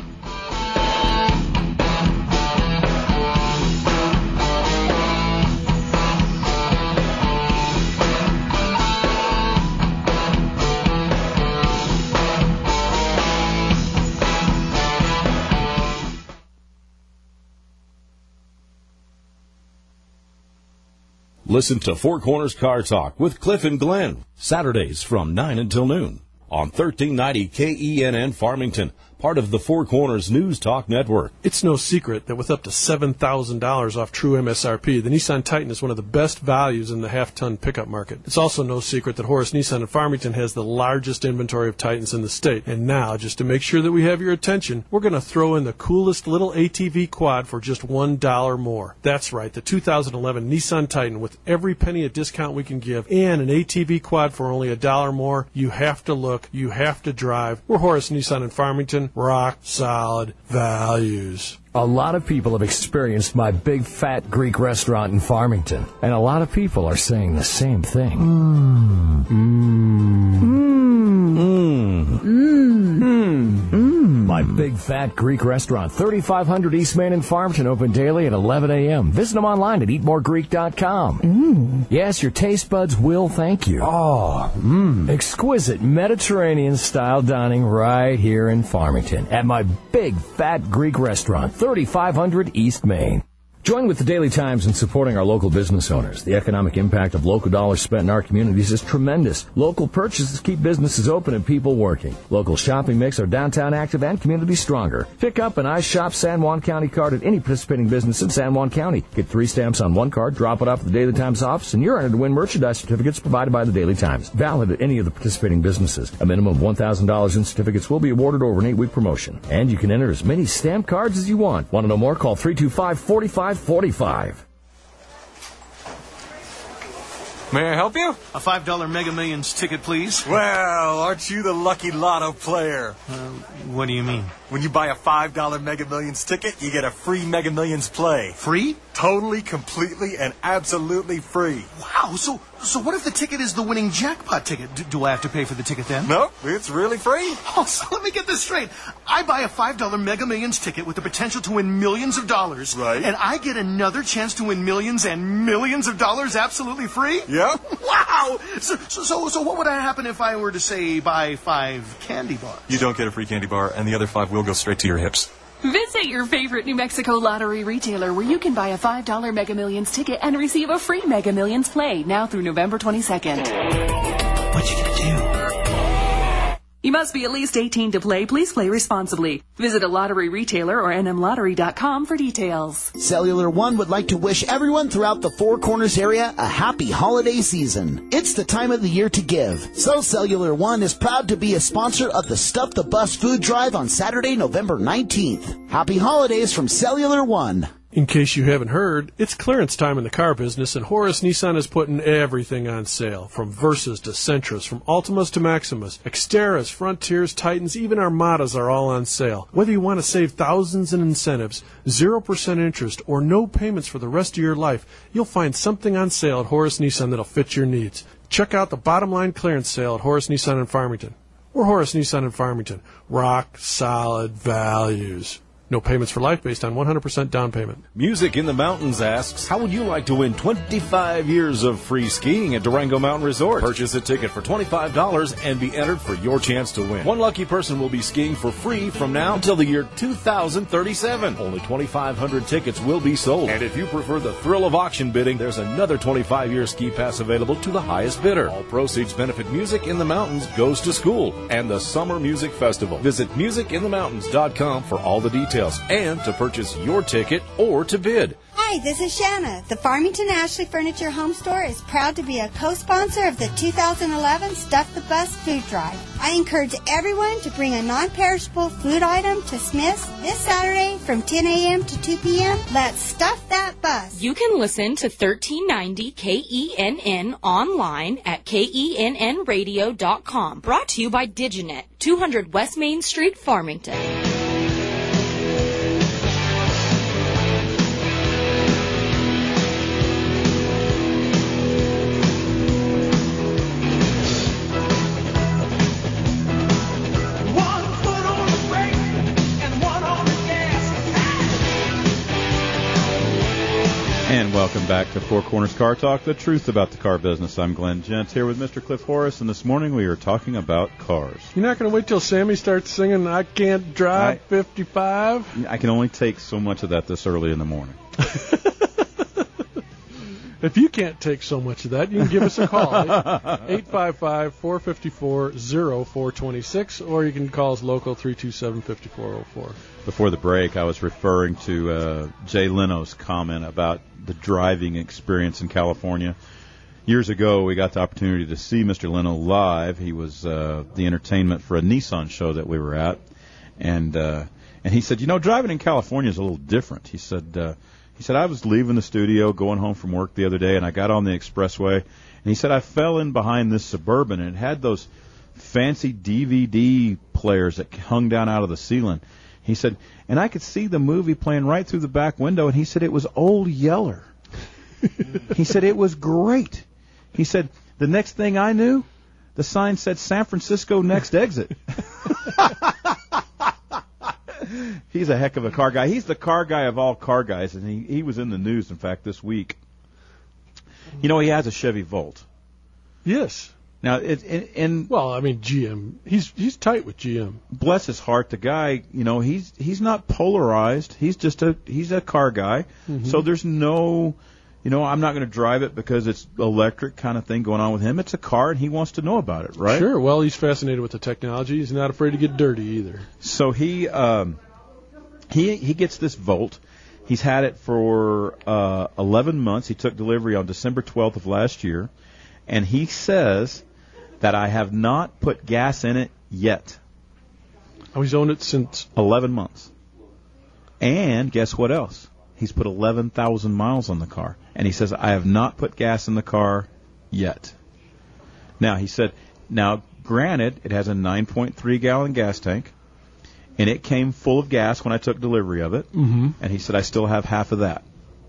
Listen to Four Corners Car Talk with Cliff and Glenn, Saturdays from 9 until noon on 1390 KENN Farmington, part of the Four Corners News Talk Network. It's no secret that with up to $7,000 off true MSRP, the Nissan Titan is one of the best values in the half-ton pickup market. It's also no secret that Horace Nissan in Farmington has the largest inventory of Titans in the state. And now, just to make sure that we have your attention, we're going to throw in the coolest little ATV quad for just $1 more. That's right, the 2011 Nissan Titan with every penny a discount we can give and an ATV quad for only $1 more. You have to look, you have to drive. We're Horace Nissan in Farmington. Rock solid values. A lot of people have experienced my big fat Greek restaurant in Farmington, and a lot of people are saying the same thing. My big fat Greek restaurant, 3500 East Main in Farmington, open daily at 11 a.m. Visit them online at eatmoregreek.com. Yes, your taste buds will thank you. Exquisite Mediterranean-style dining right here in Farmington at my big fat Greek restaurant, 3500 East Main. Join with the Daily Times in supporting our local business owners. The economic impact of local dollars spent in our communities is tremendous. Local purchases keep businesses open and people working. Local shopping makes our downtown active and community stronger. Pick up an iShop San Juan County card at any participating business in San Juan County. Get 3 stamps on 1 card, drop it off at the Daily Times office, and you're entered to win merchandise certificates provided by the Daily Times. Valid at any of the participating businesses. A minimum of $1,000 in certificates will be awarded over an 8-week promotion. And you can enter as many stamp cards as you want. Want to know more? Call 325-4545. May I help you? A $5 Mega Millions ticket, please. Well, aren't you the lucky lotto player? What do you mean? When you buy a $5 Mega Millions ticket, you get a free Mega Millions play. Free? Totally, completely, and absolutely free. Wow, so what if the ticket is the winning jackpot ticket? Do I have to pay for the ticket then? Nope, it's really free. Oh, so let me get this straight. I buy a $5 Mega Millions ticket with the potential to win millions of dollars. Right. And I get another chance to win millions and millions of dollars absolutely free? Yeah. Wow! So what would happen if I were to, say, buy 5 candy bars? You don't get a free candy bar, and the other 5 will go straight to your hips. Visit your favorite New Mexico lottery retailer where you can buy a $5 Mega Millions ticket and receive a free Mega Millions play now through November 22nd. What you gonna do? You must be at least 18 to play. Please play responsibly. Visit a lottery retailer or nmlottery.com for details. Cellular One would like to wish everyone throughout the Four Corners area a happy holiday season. It's the time of the year to give. So Cellular One is proud to be a sponsor of the Stuff the Bus food drive on Saturday, November 19th. Happy holidays from Cellular One. In case you haven't heard, it's clearance time in the car business, and Horace Nissan is putting everything on sale. From Versas to Sentras, from Altimas to Maximas, Xteras, Frontiers, Titans, even Armadas are all on sale. Whether you want to save thousands in incentives, 0% interest, or no payments for the rest of your life, you'll find something on sale at Horace Nissan that'll fit your needs. Check out the bottom line clearance sale at Horace Nissan in Farmington. We're Horace Nissan in Farmington. Rock solid values. No payments for life based on 100% down payment. Music in the Mountains asks, how would you like to win 25 years of free skiing at Durango Mountain Resort? Purchase a ticket for $25 and be entered for your chance to win. One lucky person will be skiing for free from now until the year 2037. Only 2,500 tickets will be sold. And if you prefer the thrill of auction bidding, there's another 25-year ski pass available to the highest bidder. All proceeds benefit Music in the Mountains Goes to School and the Summer Music Festival. Visit musicinthemountains.com for all the details and to purchase your ticket or to bid. Hey, Hi, this is Shanna. The Farmington Ashley Furniture Home Store is proud to be a co-sponsor of the 2011 Stuff the Bus Food Drive. I encourage everyone to bring a non-perishable food item to Smith's this Saturday from 10 a.m. to 2 p.m. Let's stuff that bus. You can listen to 1390 KENN online at KENNradio.com. Brought to you by Diginet, 200 West Main Street, Farmington. And welcome back to Four Corners Car Talk, the truth about the car business. I'm Glenn Gentz here with Mr. Cliff Horace, and this morning we are talking about cars. You're not going to wait till Sammy starts singing I Can't Drive 55? I can only take so much of that this early in the morning. If you can't take so much of that, you can give us a call, 855-454-0426, or you can call us local, 327-5404. Before the break, I was referring to Jay Leno's comment about the driving experience in California. Years ago, we got the opportunity to see Mr. Leno live. He was the entertainment for a Nissan show that we were at, and he said, driving in California is a little different. He said, I was leaving the studio, going home from work the other day, and I got on the expressway, and he said I fell in behind this Suburban, and it had those fancy DVD players that hung down out of the ceiling. He said, and I could see the movie playing right through the back window, and he said it was Old Yeller. He said it was great. He said, the next thing I knew, the sign said San Francisco next exit. He's a heck of a car guy. He's the car guy of all car guys, and he was in the news, in fact, this week. He has a Chevy Volt. Yes. Now, GM, he's tight with GM. Bless his heart, the guy, he's not polarized. He's just he's a car guy. Mm-hmm. So there's no, I'm not going to drive it because it's electric kind of thing going on with him. It's a car, and he wants to know about it, right? Sure. Well, he's fascinated with the technology. He's not afraid to get dirty either. So he gets this Volt. He's had it for 11 months. He took delivery on December 12th of last year, and he says that I have not put gas in it yet. Oh, he's owned it since 11 months. And guess what else? He's put 11,000 miles on the car. And he says, I have not put gas in the car yet. Now, he said, granted, it has a 9.3-gallon gas tank, and it came full of gas when I took delivery of it. Mm-hmm. And he said, I still have half of that.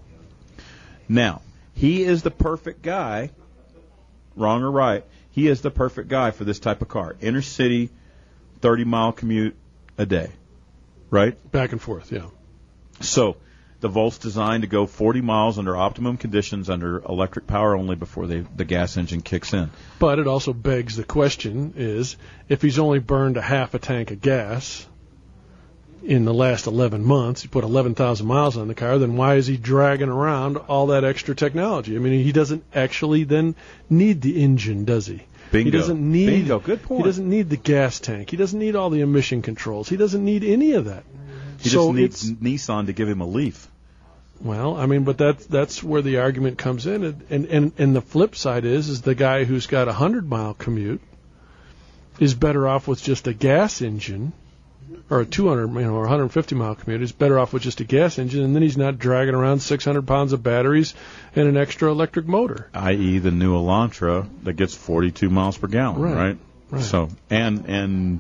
Now, he is the perfect guy, wrong or right, he is the perfect guy for this type of car. Inner city, 30-mile commute a day, right? Back and forth, yeah. So the Volt's designed to go 40 miles under optimum conditions under electric power only before the gas engine kicks in. But it also begs the question is, if he's only burned a half a tank of gas in the last 11 months, he put 11,000 miles on the car, then why is he dragging around all that extra technology? I mean, he doesn't actually then need the engine, does he? Bingo. He doesn't need, Bingo. Good point. He doesn't need the gas tank. He doesn't need all the emission controls. He doesn't need any of that. He just needs Nissan to give him a Leaf. Well, I mean, but that's where the argument comes in. And the flip side is the guy who's got a 100-mile commute is better off with just a gas engine, or a 200, or 150-mile commute is better off with just a gas engine, and then he's not dragging around 600 pounds of batteries and an extra electric motor. I.e. the new Elantra that gets 42 miles per gallon, right? So, and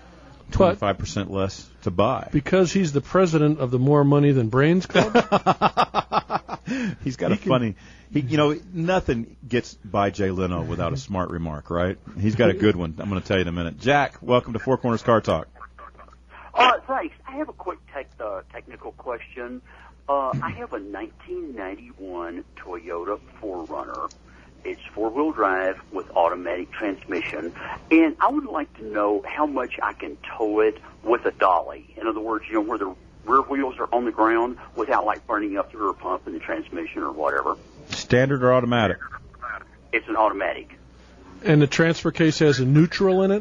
25% less to buy. Because he's the president of the More Money Than Brains Club? He's got nothing gets by Jay Leno without a smart remark, right? He's got a good one. I'm going to tell you in a minute. Jack, welcome to Four Corners Car Talk. Thanks. I have a quick technical question. I have a 1991 Toyota 4Runner. It's four-wheel drive with automatic transmission, and I would like to know how much I can tow it with a dolly. In other words, where the rear wheels are on the ground without burning up the rear pump and the transmission or whatever. Standard or automatic? It's an automatic. And the transfer case has a neutral in it?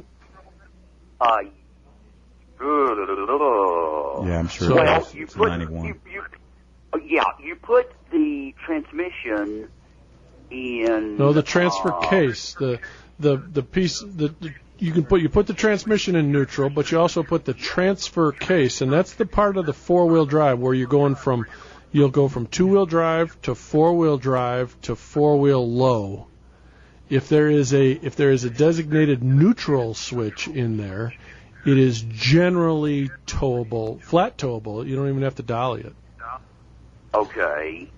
Yeah, I'm sure well, it's 91. Yeah, you put the transmission in. No, the transfer case. The piece you put the transmission in neutral, but you also put the transfer case, and that's the part of the four-wheel drive where you'll go from two-wheel drive to four-wheel drive to four-wheel low. If there is a designated neutral switch in there, it is generally towable, flat towable. You don't even have to dolly it. Okay.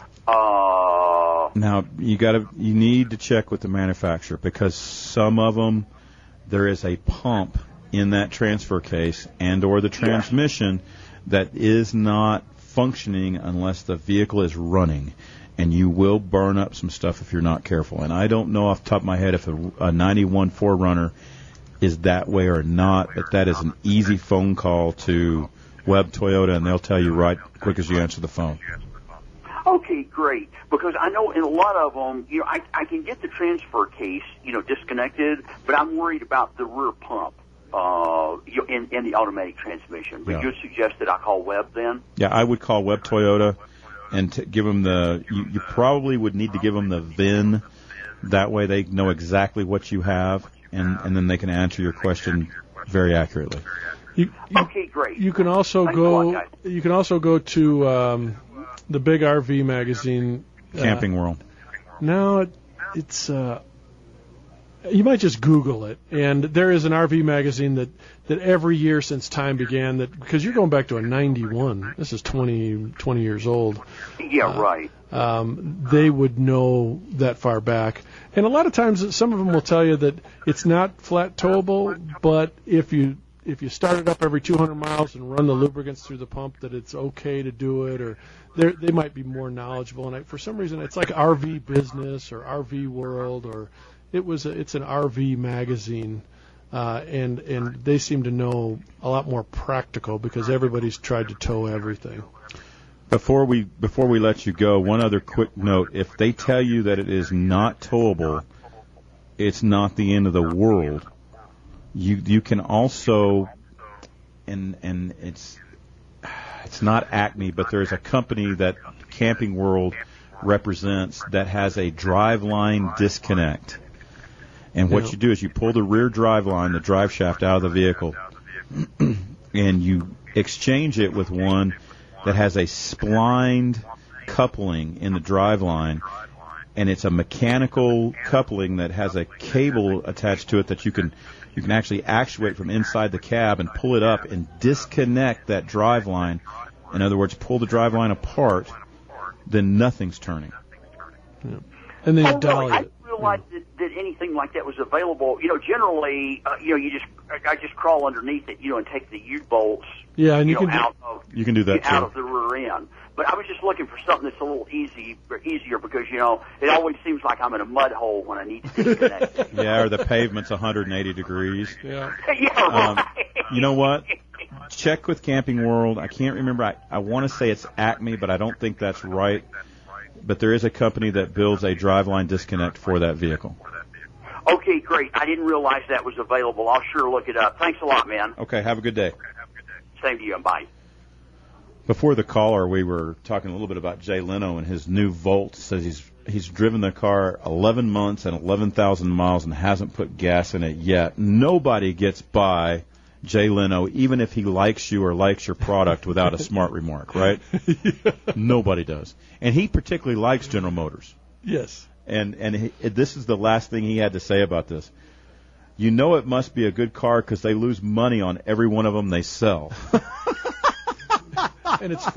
Now you need to check with the manufacturer, because some of them, there is a pump in that transfer case and or the transmission that is not functioning unless the vehicle is running, and you will burn up some stuff if you're not careful. And I don't know off the top of my head if a 91 4Runner is that way or not, but that is an easy phone call to Webb Toyota, and they'll tell you right quick as you answer the phone. Okay, great. Because I know in a lot of them, I can get the transfer case, disconnected, but I'm worried about the rear pump, in the automatic transmission. Would you suggest that I call Webb then? Yeah, I would call Webb Toyota and give them you probably would need to give them the VIN. That way they know exactly what you have, and then they can answer your question very accurately. Okay, great. You can also go to the big RV magazine, Camping World. No, it's you might just Google it, and there is an RV magazine that every year since time began, that because you're going back to a 91, this is 20 years old. Yeah, right. They would know that far back, and a lot of times some of them will tell you that it's not flat towable, but if you start it up every 200 miles and run the lubricants through the pump, that it's okay to do it, or they might be more knowledgeable. And for some reason, it's like RV Business or RV World, or it's an RV magazine, and they seem to know a lot more practical because everybody's tried to tow everything. Before we let you go, one other quick note: if they tell you that it is not towable, it's not the end of the world. You can also, and it's not Acme, but there's a company that Camping World represents that has a driveline disconnect. And what you do is you pull the rear driveline, the drive shaft, out of the vehicle, and you exchange it with one that has a splined coupling in the driveline, and it's a mechanical coupling that has a cable attached to it that you can actually actuate from inside the cab and pull it up and disconnect that driveline. In other words, pull the driveline apart, then nothing's turning. Yeah. And then you dolly it. I didn't realize that anything like that was available. Generally, I just crawl underneath it, and take the U-bolts. Yeah, and you can do that out of the rear end. But I was just looking for something that's a little easier because, it always seems like I'm in a mud hole when I need to disconnect it. Yeah, or the pavement's 180 degrees. Yeah. Yeah, right. You know what? Check with Camping World. I can't remember. I want to say it's Acme, but I don't think that's right. But there is a company that builds a driveline disconnect for that vehicle. Okay, great. I didn't realize that was available. I'll sure look it up. Thanks a lot, man. Okay, have a good day. Same to you, and bye. Before the caller, we were talking a little bit about Jay Leno and his new Volt. Says he's driven the car 11 months and 11,000 miles and hasn't put gas in it yet. Nobody gets by Jay Leno, even if he likes you or likes your product, without a smart remark, right? Yeah. Nobody does. And he particularly likes General Motors. Yes. And this is the last thing he had to say about this. You know it must be a good car because they lose money on every one of them they sell. And it's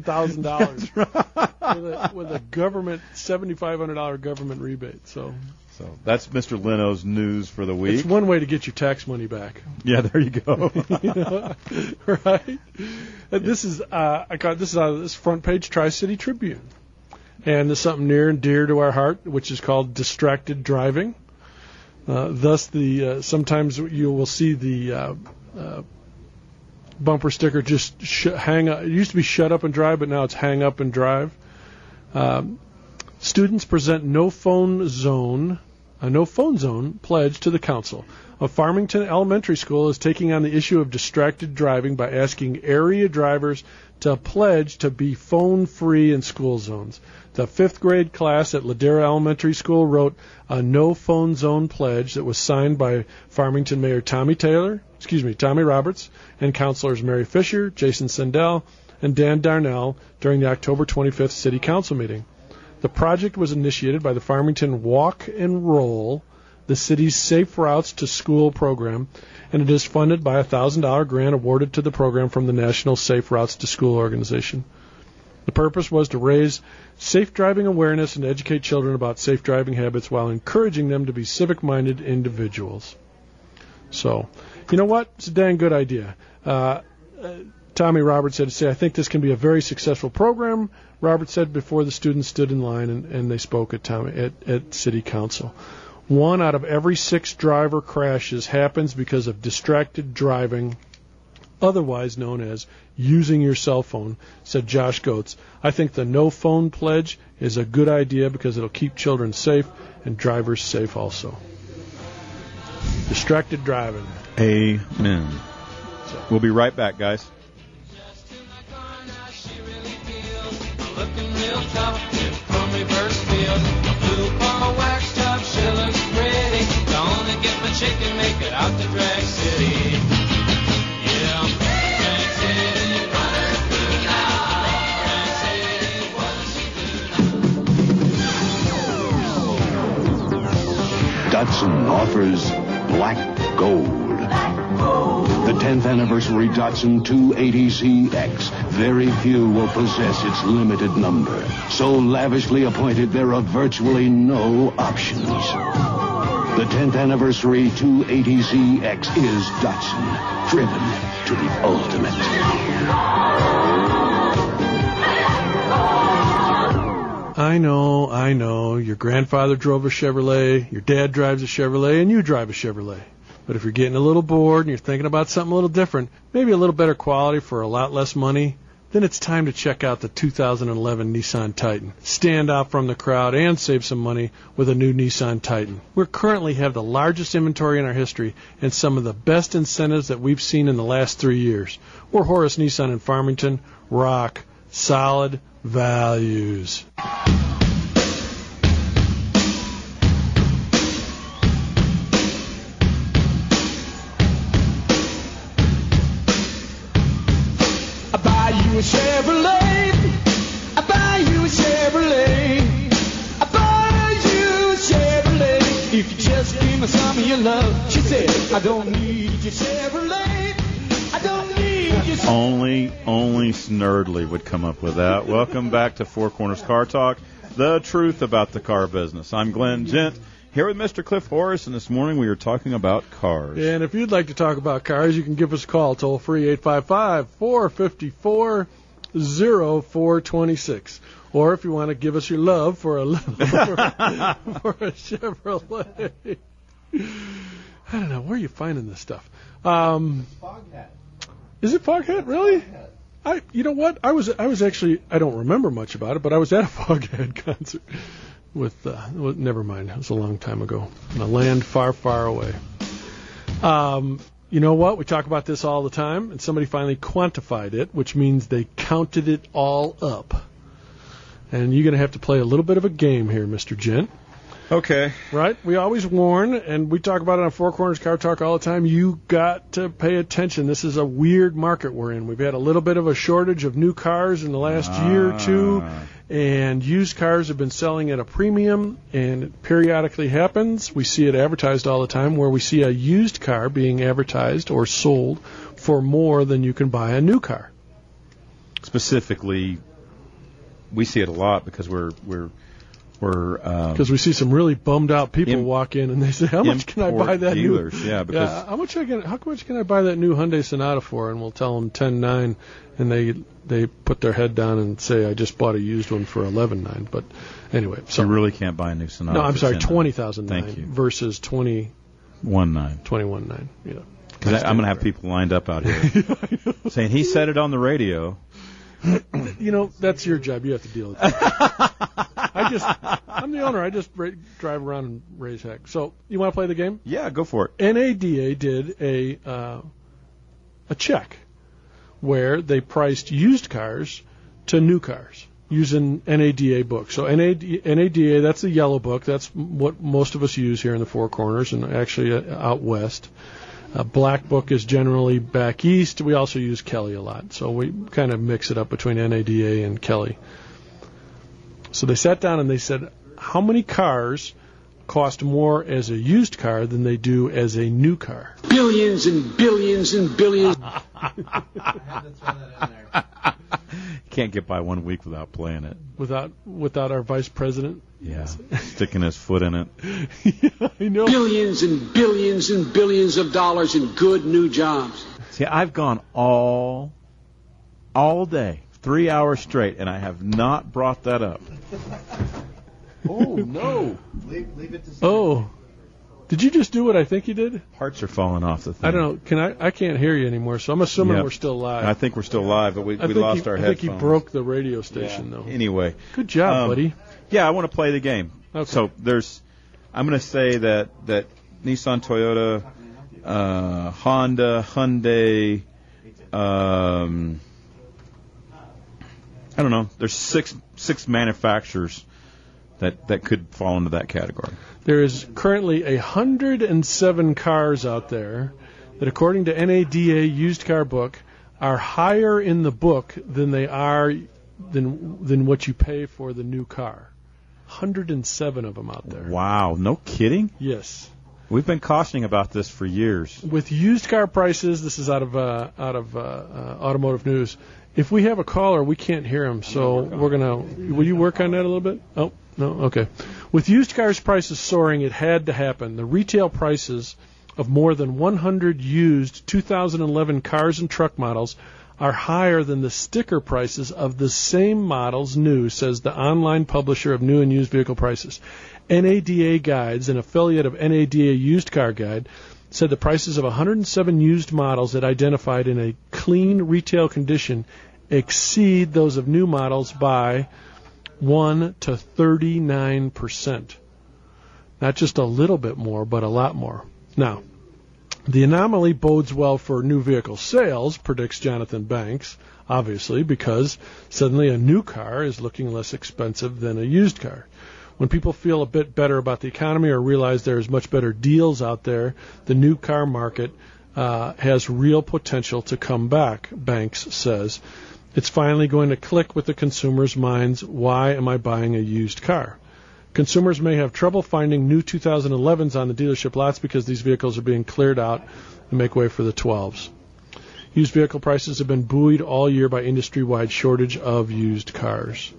$41,000 with a government $7,500 government rebate. So that's Mr. Leno's news for the week. It's one way to get your tax money back. Yeah, there you go. Right? And this is I got this out of this front page Tri-City Tribune, and there's something near and dear to our heart, which is called distracted driving. Thus, sometimes you will see the bumper sticker just hang up. It used to be shut up and drive, but now it's hang up and drive. Students present no phone zone a no phone zone pledge to the council. A Farmington Elementary School is taking on the issue of distracted driving by asking area drivers to pledge to be phone-free in school zones. The 5th grade class at Ladera Elementary School wrote a no phone zone pledge that was signed by Farmington Mayor Tommy Roberts, and councilors Mary Fisher, Jason Sendell, and Dan Darnell during the October 25th City Council meeting. The project was initiated by the Farmington Walk and Roll, the city's Safe Routes to School program, and it is funded by a $1,000 grant awarded to the program from the National Safe Routes to School organization. The purpose was to raise safe driving awareness and educate children about safe driving habits while encouraging them to be civic-minded individuals. So, you know what? It's a dang good idea. Tommy Roberts had to say, I think this can be a very successful program, Roberts said before the students stood in line and they spoke at City Council. 1 out of every 6 driver crashes happens because of distracted driving, otherwise known as using your cell phone, said Josh Goetz. I think the no phone pledge is a good idea because it'll keep children safe and drivers safe also. Distracted driving. Amen. We'll be right back, guys. Looking real tough from reverse field. Blue car, wax top, she looks pretty. Gonna get my chicken, make it out to Drag City. Yeah, Drag City, runner through now. Drag City, what does she do now? Datsun offers Black Gold. The 10th anniversary Datsun 280ZX. Very few will possess its limited number. So lavishly appointed, there are virtually no options. The 10th anniversary 280ZX is Datsun, driven to the ultimate. I know. Your grandfather drove a Chevrolet, your dad drives a Chevrolet, and you drive a Chevrolet. But if you're getting a little bored and you're thinking about something a little different, maybe a little better quality for a lot less money, then it's time to check out the 2011 Nissan Titan. Stand out from the crowd and save some money with a new Nissan Titan. We currently have the largest inventory in our history and some of the best incentives that we've seen in the last 3 years. We're Horace Nissan in Farmington. Rock solid values. A Chevrolet, I buy you a Chevrolet, I buy you a Chevrolet, if you just give me some of your love. She said, I don't need your Chevrolet, I don't need your Only Snerdley would come up with that. Welcome back to Four Corners Car Talk, the truth about the car business. I'm Glenn Gent, here with Mr. Cliff Horace, and this morning we are talking about cars. And if you'd like to talk about cars, you can give us a call, toll free 855-454-0426. Or if you want to give us your love for a Chevrolet. I don't know, where are you finding this stuff? Foghat. Is it Foghat, really? You know what? I was actually, I don't remember much about it, but I was at a Foghat concert. Never mind, it was a long time ago, in a land far, far away. You know what? We talk about this all the time, and somebody finally quantified it, which means they counted it all up. And you're going to have to play a little bit of a game here, Mr. Gent. Okay. Right? We always warn, and we talk about it on Four Corners Car Talk all the time. You got to pay attention. This is a weird market we're in. We've had a little bit of a shortage of new cars in the last year or two, and used cars have been selling at a premium, and it periodically happens. We see it advertised all the time, where we see a used car being advertised or sold for more than you can buy a new car. Specifically, we see it a lot because we're because we see some really bummed out people walk in and they say, "How much can I buy that dealers, new? Yeah, because how much can I buy that new Hyundai Sonata for?" And we'll tell them 10.9, and they put their head down and say, "I just bought a used one for 11.9." But anyway, so you really can't buy a new Sonata. No, I'm sorry, 20,009 Thank you. Versus 21.9. 21.9. Yeah. Because I'm going to have people lined up out here saying he said it on the radio. You know, that's your job. You have to deal with it. I'm the owner. I just drive around and raise heck. So you want to play the game? Yeah, go for it. NADA did a check where they priced used cars to new cars using NADA book. So NADA, that's the yellow book. That's what most of us use here in the Four Corners and actually out west. Black book is generally back east. We also use Kelly a lot. So we kind of mix it up between NADA and Kelly. So they sat down and they said, how many cars cost more as a used car than they do as a new car? Billions and billions and billions. Can't get by 1 week without playing it. Without our vice president? Yeah, sticking his foot in it. Yeah, I know. Billions and billions and billions of dollars in good new jobs. See, I've gone all day, 3 hours straight, and I have not brought that up. Oh, no. Leave it to Oh. Did you just do what I think you did? Parts are falling off the thing. I don't know. I can't hear you anymore, so I'm assuming we're still live. I think we're still live, but we lost our headphones. I think you broke the radio station, though. Anyway. Good job, buddy. Yeah, I want to play the game. Okay. So I'm going to say that Nissan, Toyota, Honda, Hyundai, I don't know. There's six manufacturers that could fall into that category. There is currently 107 cars out there that, according to NADA used car book, are higher in the book than they are than what you pay for the new car. 107 of them out there. Wow, no kidding? Yes. We've been cautioning about this for years. With used car prices, this is out of Automotive News. If we have a caller, we can't hear him, so we're gonna. Will you work on that a little bit? Oh, no, okay. With used cars prices soaring, it had to happen. The retail prices of more than 100 used 2011 cars and truck models are higher than the sticker prices of the same models new, says the online publisher of new and used vehicle prices. NADA Guides, an affiliate of NADA Used Car Guide, said the prices of 107 used models it identified in a clean retail condition exceed those of new models by 1 to 39%. Not just a little bit more, but a lot more. Now, the anomaly bodes well for new vehicle sales, predicts Jonathan Banks, obviously, because suddenly a new car is looking less expensive than a used car. When people feel a bit better about the economy or realize there's much better deals out there, the new car market has real potential to come back, Banks says. It's finally going to click with the consumers' minds, why am I buying a used car? Consumers may have trouble finding new 2011s on the dealership lots because these vehicles are being cleared out and make way for the 12s. Used vehicle prices have been buoyed all year by industry-wide shortage of used cars.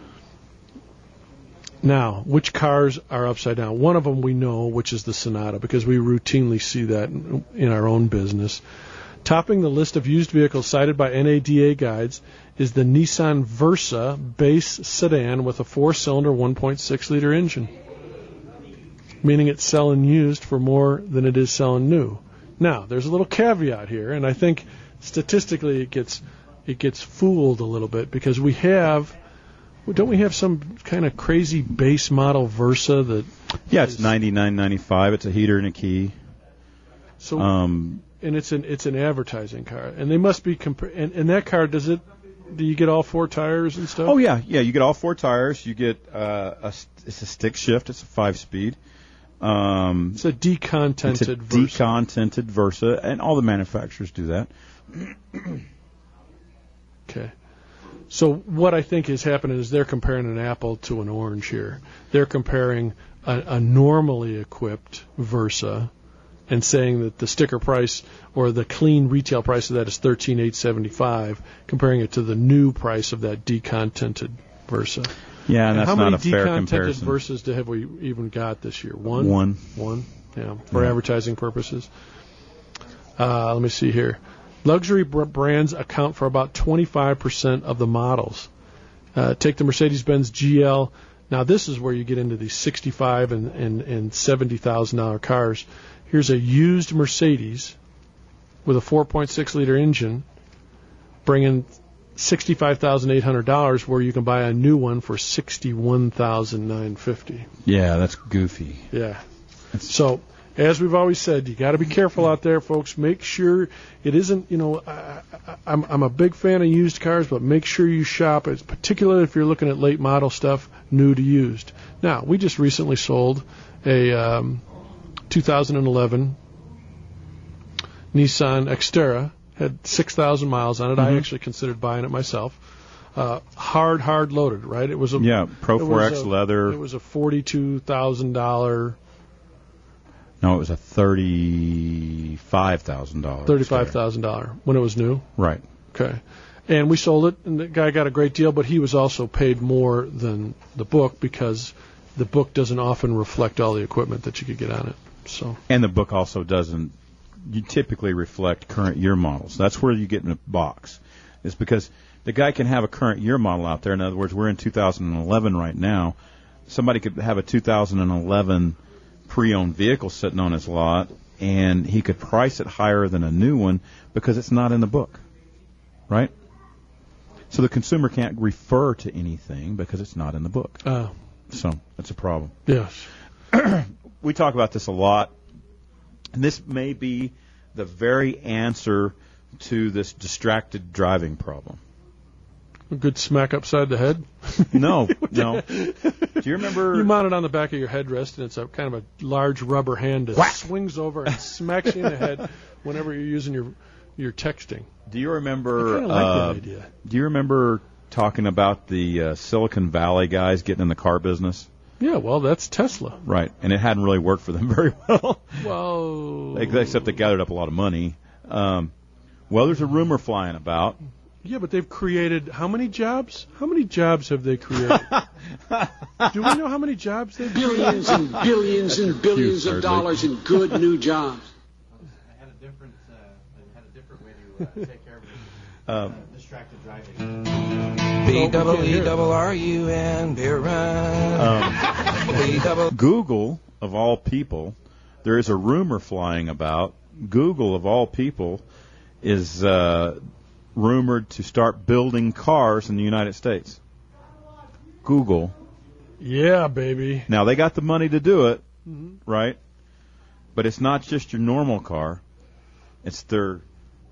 Now, which cars are upside down? One of them we know, which is the Sonata, because we routinely see that in our own business. Topping the list of used vehicles cited by NADA Guides is the Nissan Versa base sedan with a 4-cylinder 1.6-liter engine, meaning it's selling used for more than it is selling new. Now, there's a little caveat here, and I think statistically it gets fooled a little bit because don't we have some kind of crazy base model Versa that? Yeah, it's $99.95. It's a heater and a key. So, and it's an advertising car, and they must be and that car, do you get all 4 tires and stuff? Oh yeah, you get all 4 tires. You get it's a stick shift. It's a 5-speed. It's a decontented Versa. Decontented Versa, and all the manufacturers do that. Okay. So what I think is happening is they're comparing an apple to an orange here. They're comparing a normally equipped Versa and saying that the sticker price or the clean retail price of that is $13,875, comparing it to the new price of that decontented Versa. Yeah, and that's not a fair comparison. How many decontented Versas have we even got this year? One? One, yeah, for advertising purposes. Let me see here. Luxury brands account for about 25% of the models. Take the Mercedes-Benz GL. Now, this is where you get into these $65,000 and $70,000 cars. Here's a used Mercedes with a 4.6-liter engine, bringing $65,800, where you can buy a new one for $61,950. Yeah, that's goofy. Yeah. So, as we've always said, you got to be careful out there, folks. Make sure it isn't, I'm a big fan of used cars, but make sure you shop, particularly if you're looking at late model stuff, new to used. Now, we just recently sold a 2011 Nissan Xterra. Had 6,000 miles on it. I actually considered buying it myself. Hard loaded, right? It was a Pro 4X leather. It was a $42,000. No, it was a $35,000. $35,000 when it was new. Right. Okay. And we sold it, and the guy got a great deal, but he was also paid more than the book because the book doesn't often reflect all the equipment that you could get on it. So. And the book also doesn't. You typically reflect current year models. That's where you get in a box. It's because the guy can have a current year model out there. In other words, we're in 2011 right now. Somebody could have a 2011 pre-owned vehicle sitting on his lot, and he could price it higher than a new one because it's not in the book, right? So the consumer can't refer to anything because it's not in the book. So that's a problem. Yes. We talk about this a lot. And this may be the very answer to this distracted driving problem. A good smack upside the head? No. Do you remember? You mount it on the back of your headrest, and it's a kind of a large rubber hand that swings over and smacks you in the head whenever you're using your texting. Do you remember? I kind of like that idea. Do you remember talking about the Silicon Valley guys getting in the car business? Yeah, well, that's Tesla. Right, and it hadn't really worked for them very well. Well, except they gathered up a lot of money. Well, there's a rumor flying about. Yeah, but they've created how many jobs? How many jobs have they created? Do we know how many jobs they've created? Billions and billions and billions of dollars in good new jobs. I had a different way to take care of distracted driving. BEERRUN, beer run. Google, of all people, there is a rumor flying about. Google, of all people, is rumored to start building cars in the United States. Google. Yeah, baby. Now, they got the money to do it, right? But it's not just your normal car. It's their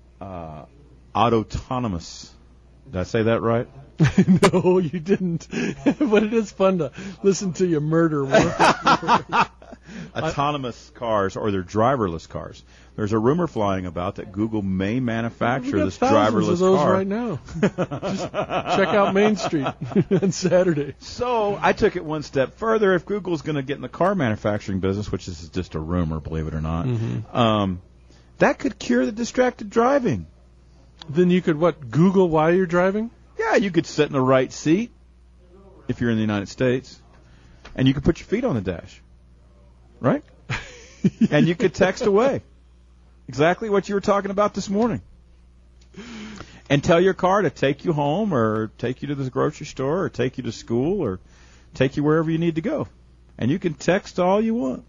autonomous. Did I say that right? No, you didn't. But it is fun to listen to you murder words. Autonomous cars, or they're driverless cars. There's a rumor flying about that Google may manufacture this driverless of those car right now. Just check out Main Street on Saturday. So I took it one step further. If Google's going to get in the car manufacturing business, which is just a rumor, believe it or not, that could cure the distracted driving. Then you could, Google while you're driving? Yeah, you could sit in the right seat if you're in the United States, and you could put your feet on the dash, right? And you could text away. Exactly what you were talking about this morning. And tell your car to take you home or take you to the grocery store or take you to school or take you wherever you need to go. And you can text all you want.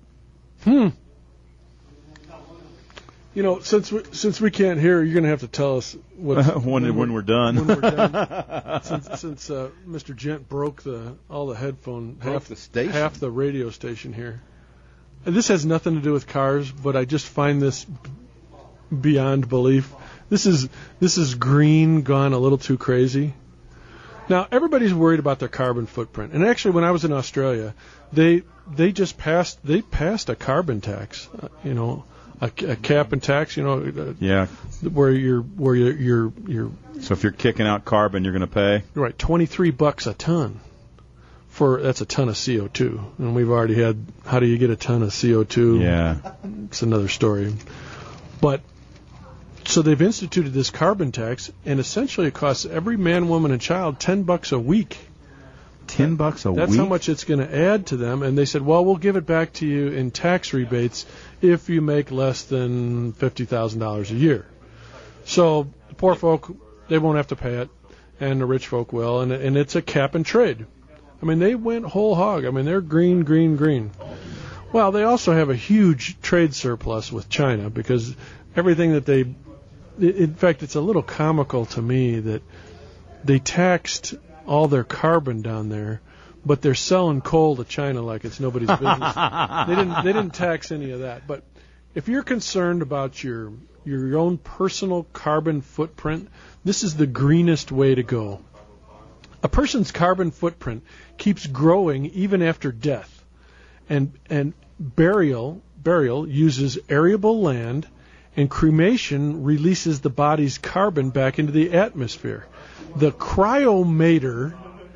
You know, since we can't hear, you're going to have to tell us when we're done. When we're done. since Mr. Gent broke all the headphone, half the radio station here. And this has nothing to do with cars, but I just find this beyond belief. This is green gone a little too crazy. Now everybody's worried about their carbon footprint, and actually, when I was in Australia, they passed a carbon tax. A cap and tax, where you're. So if you're kicking out carbon, you're going to pay. Right, $23 a ton. That's a ton of CO2, and we've already had. How do you get a ton of CO2? Yeah, it's another story. But so they've instituted this carbon tax, and essentially it costs every man, woman, and child $10 a week. $10 a week? That's how much it's going to add to them. And they said, well, we'll give it back to you in tax rebates if you make less than $50,000 a year. So the poor folk, they won't have to pay it, and the rich folk will. And it's a cap and trade. I mean, they went whole hog. I mean, they're green, green, green. Well, they also have a huge trade surplus with China because everything that in fact, it's a little comical to me that they taxed all their carbon down there, but they're selling coal to China like it's nobody's business. They didn't tax any of that. But if you're concerned about your own personal carbon footprint, this is the greenest way to go. A person's carbon footprint keeps growing even after death, and burial uses arable land, and cremation releases the body's carbon back into the atmosphere. The cryomator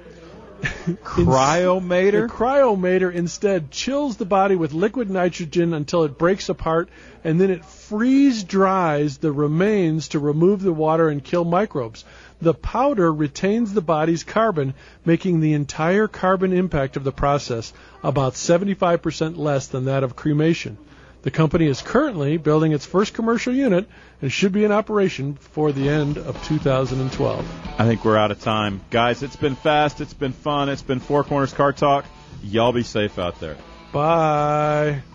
instead chills the body with liquid nitrogen until it breaks apart, and then it freeze dries the remains to remove the water and kill microbes. The powder retains the body's carbon, making the entire carbon impact of the process about 75% less than that of cremation. The company is currently building its first commercial unit and should be in operation before the end of 2012. I think we're out of time. Guys, it's been fast. It's been fun. It's been Four Corners Car Talk. Y'all be safe out there. Bye.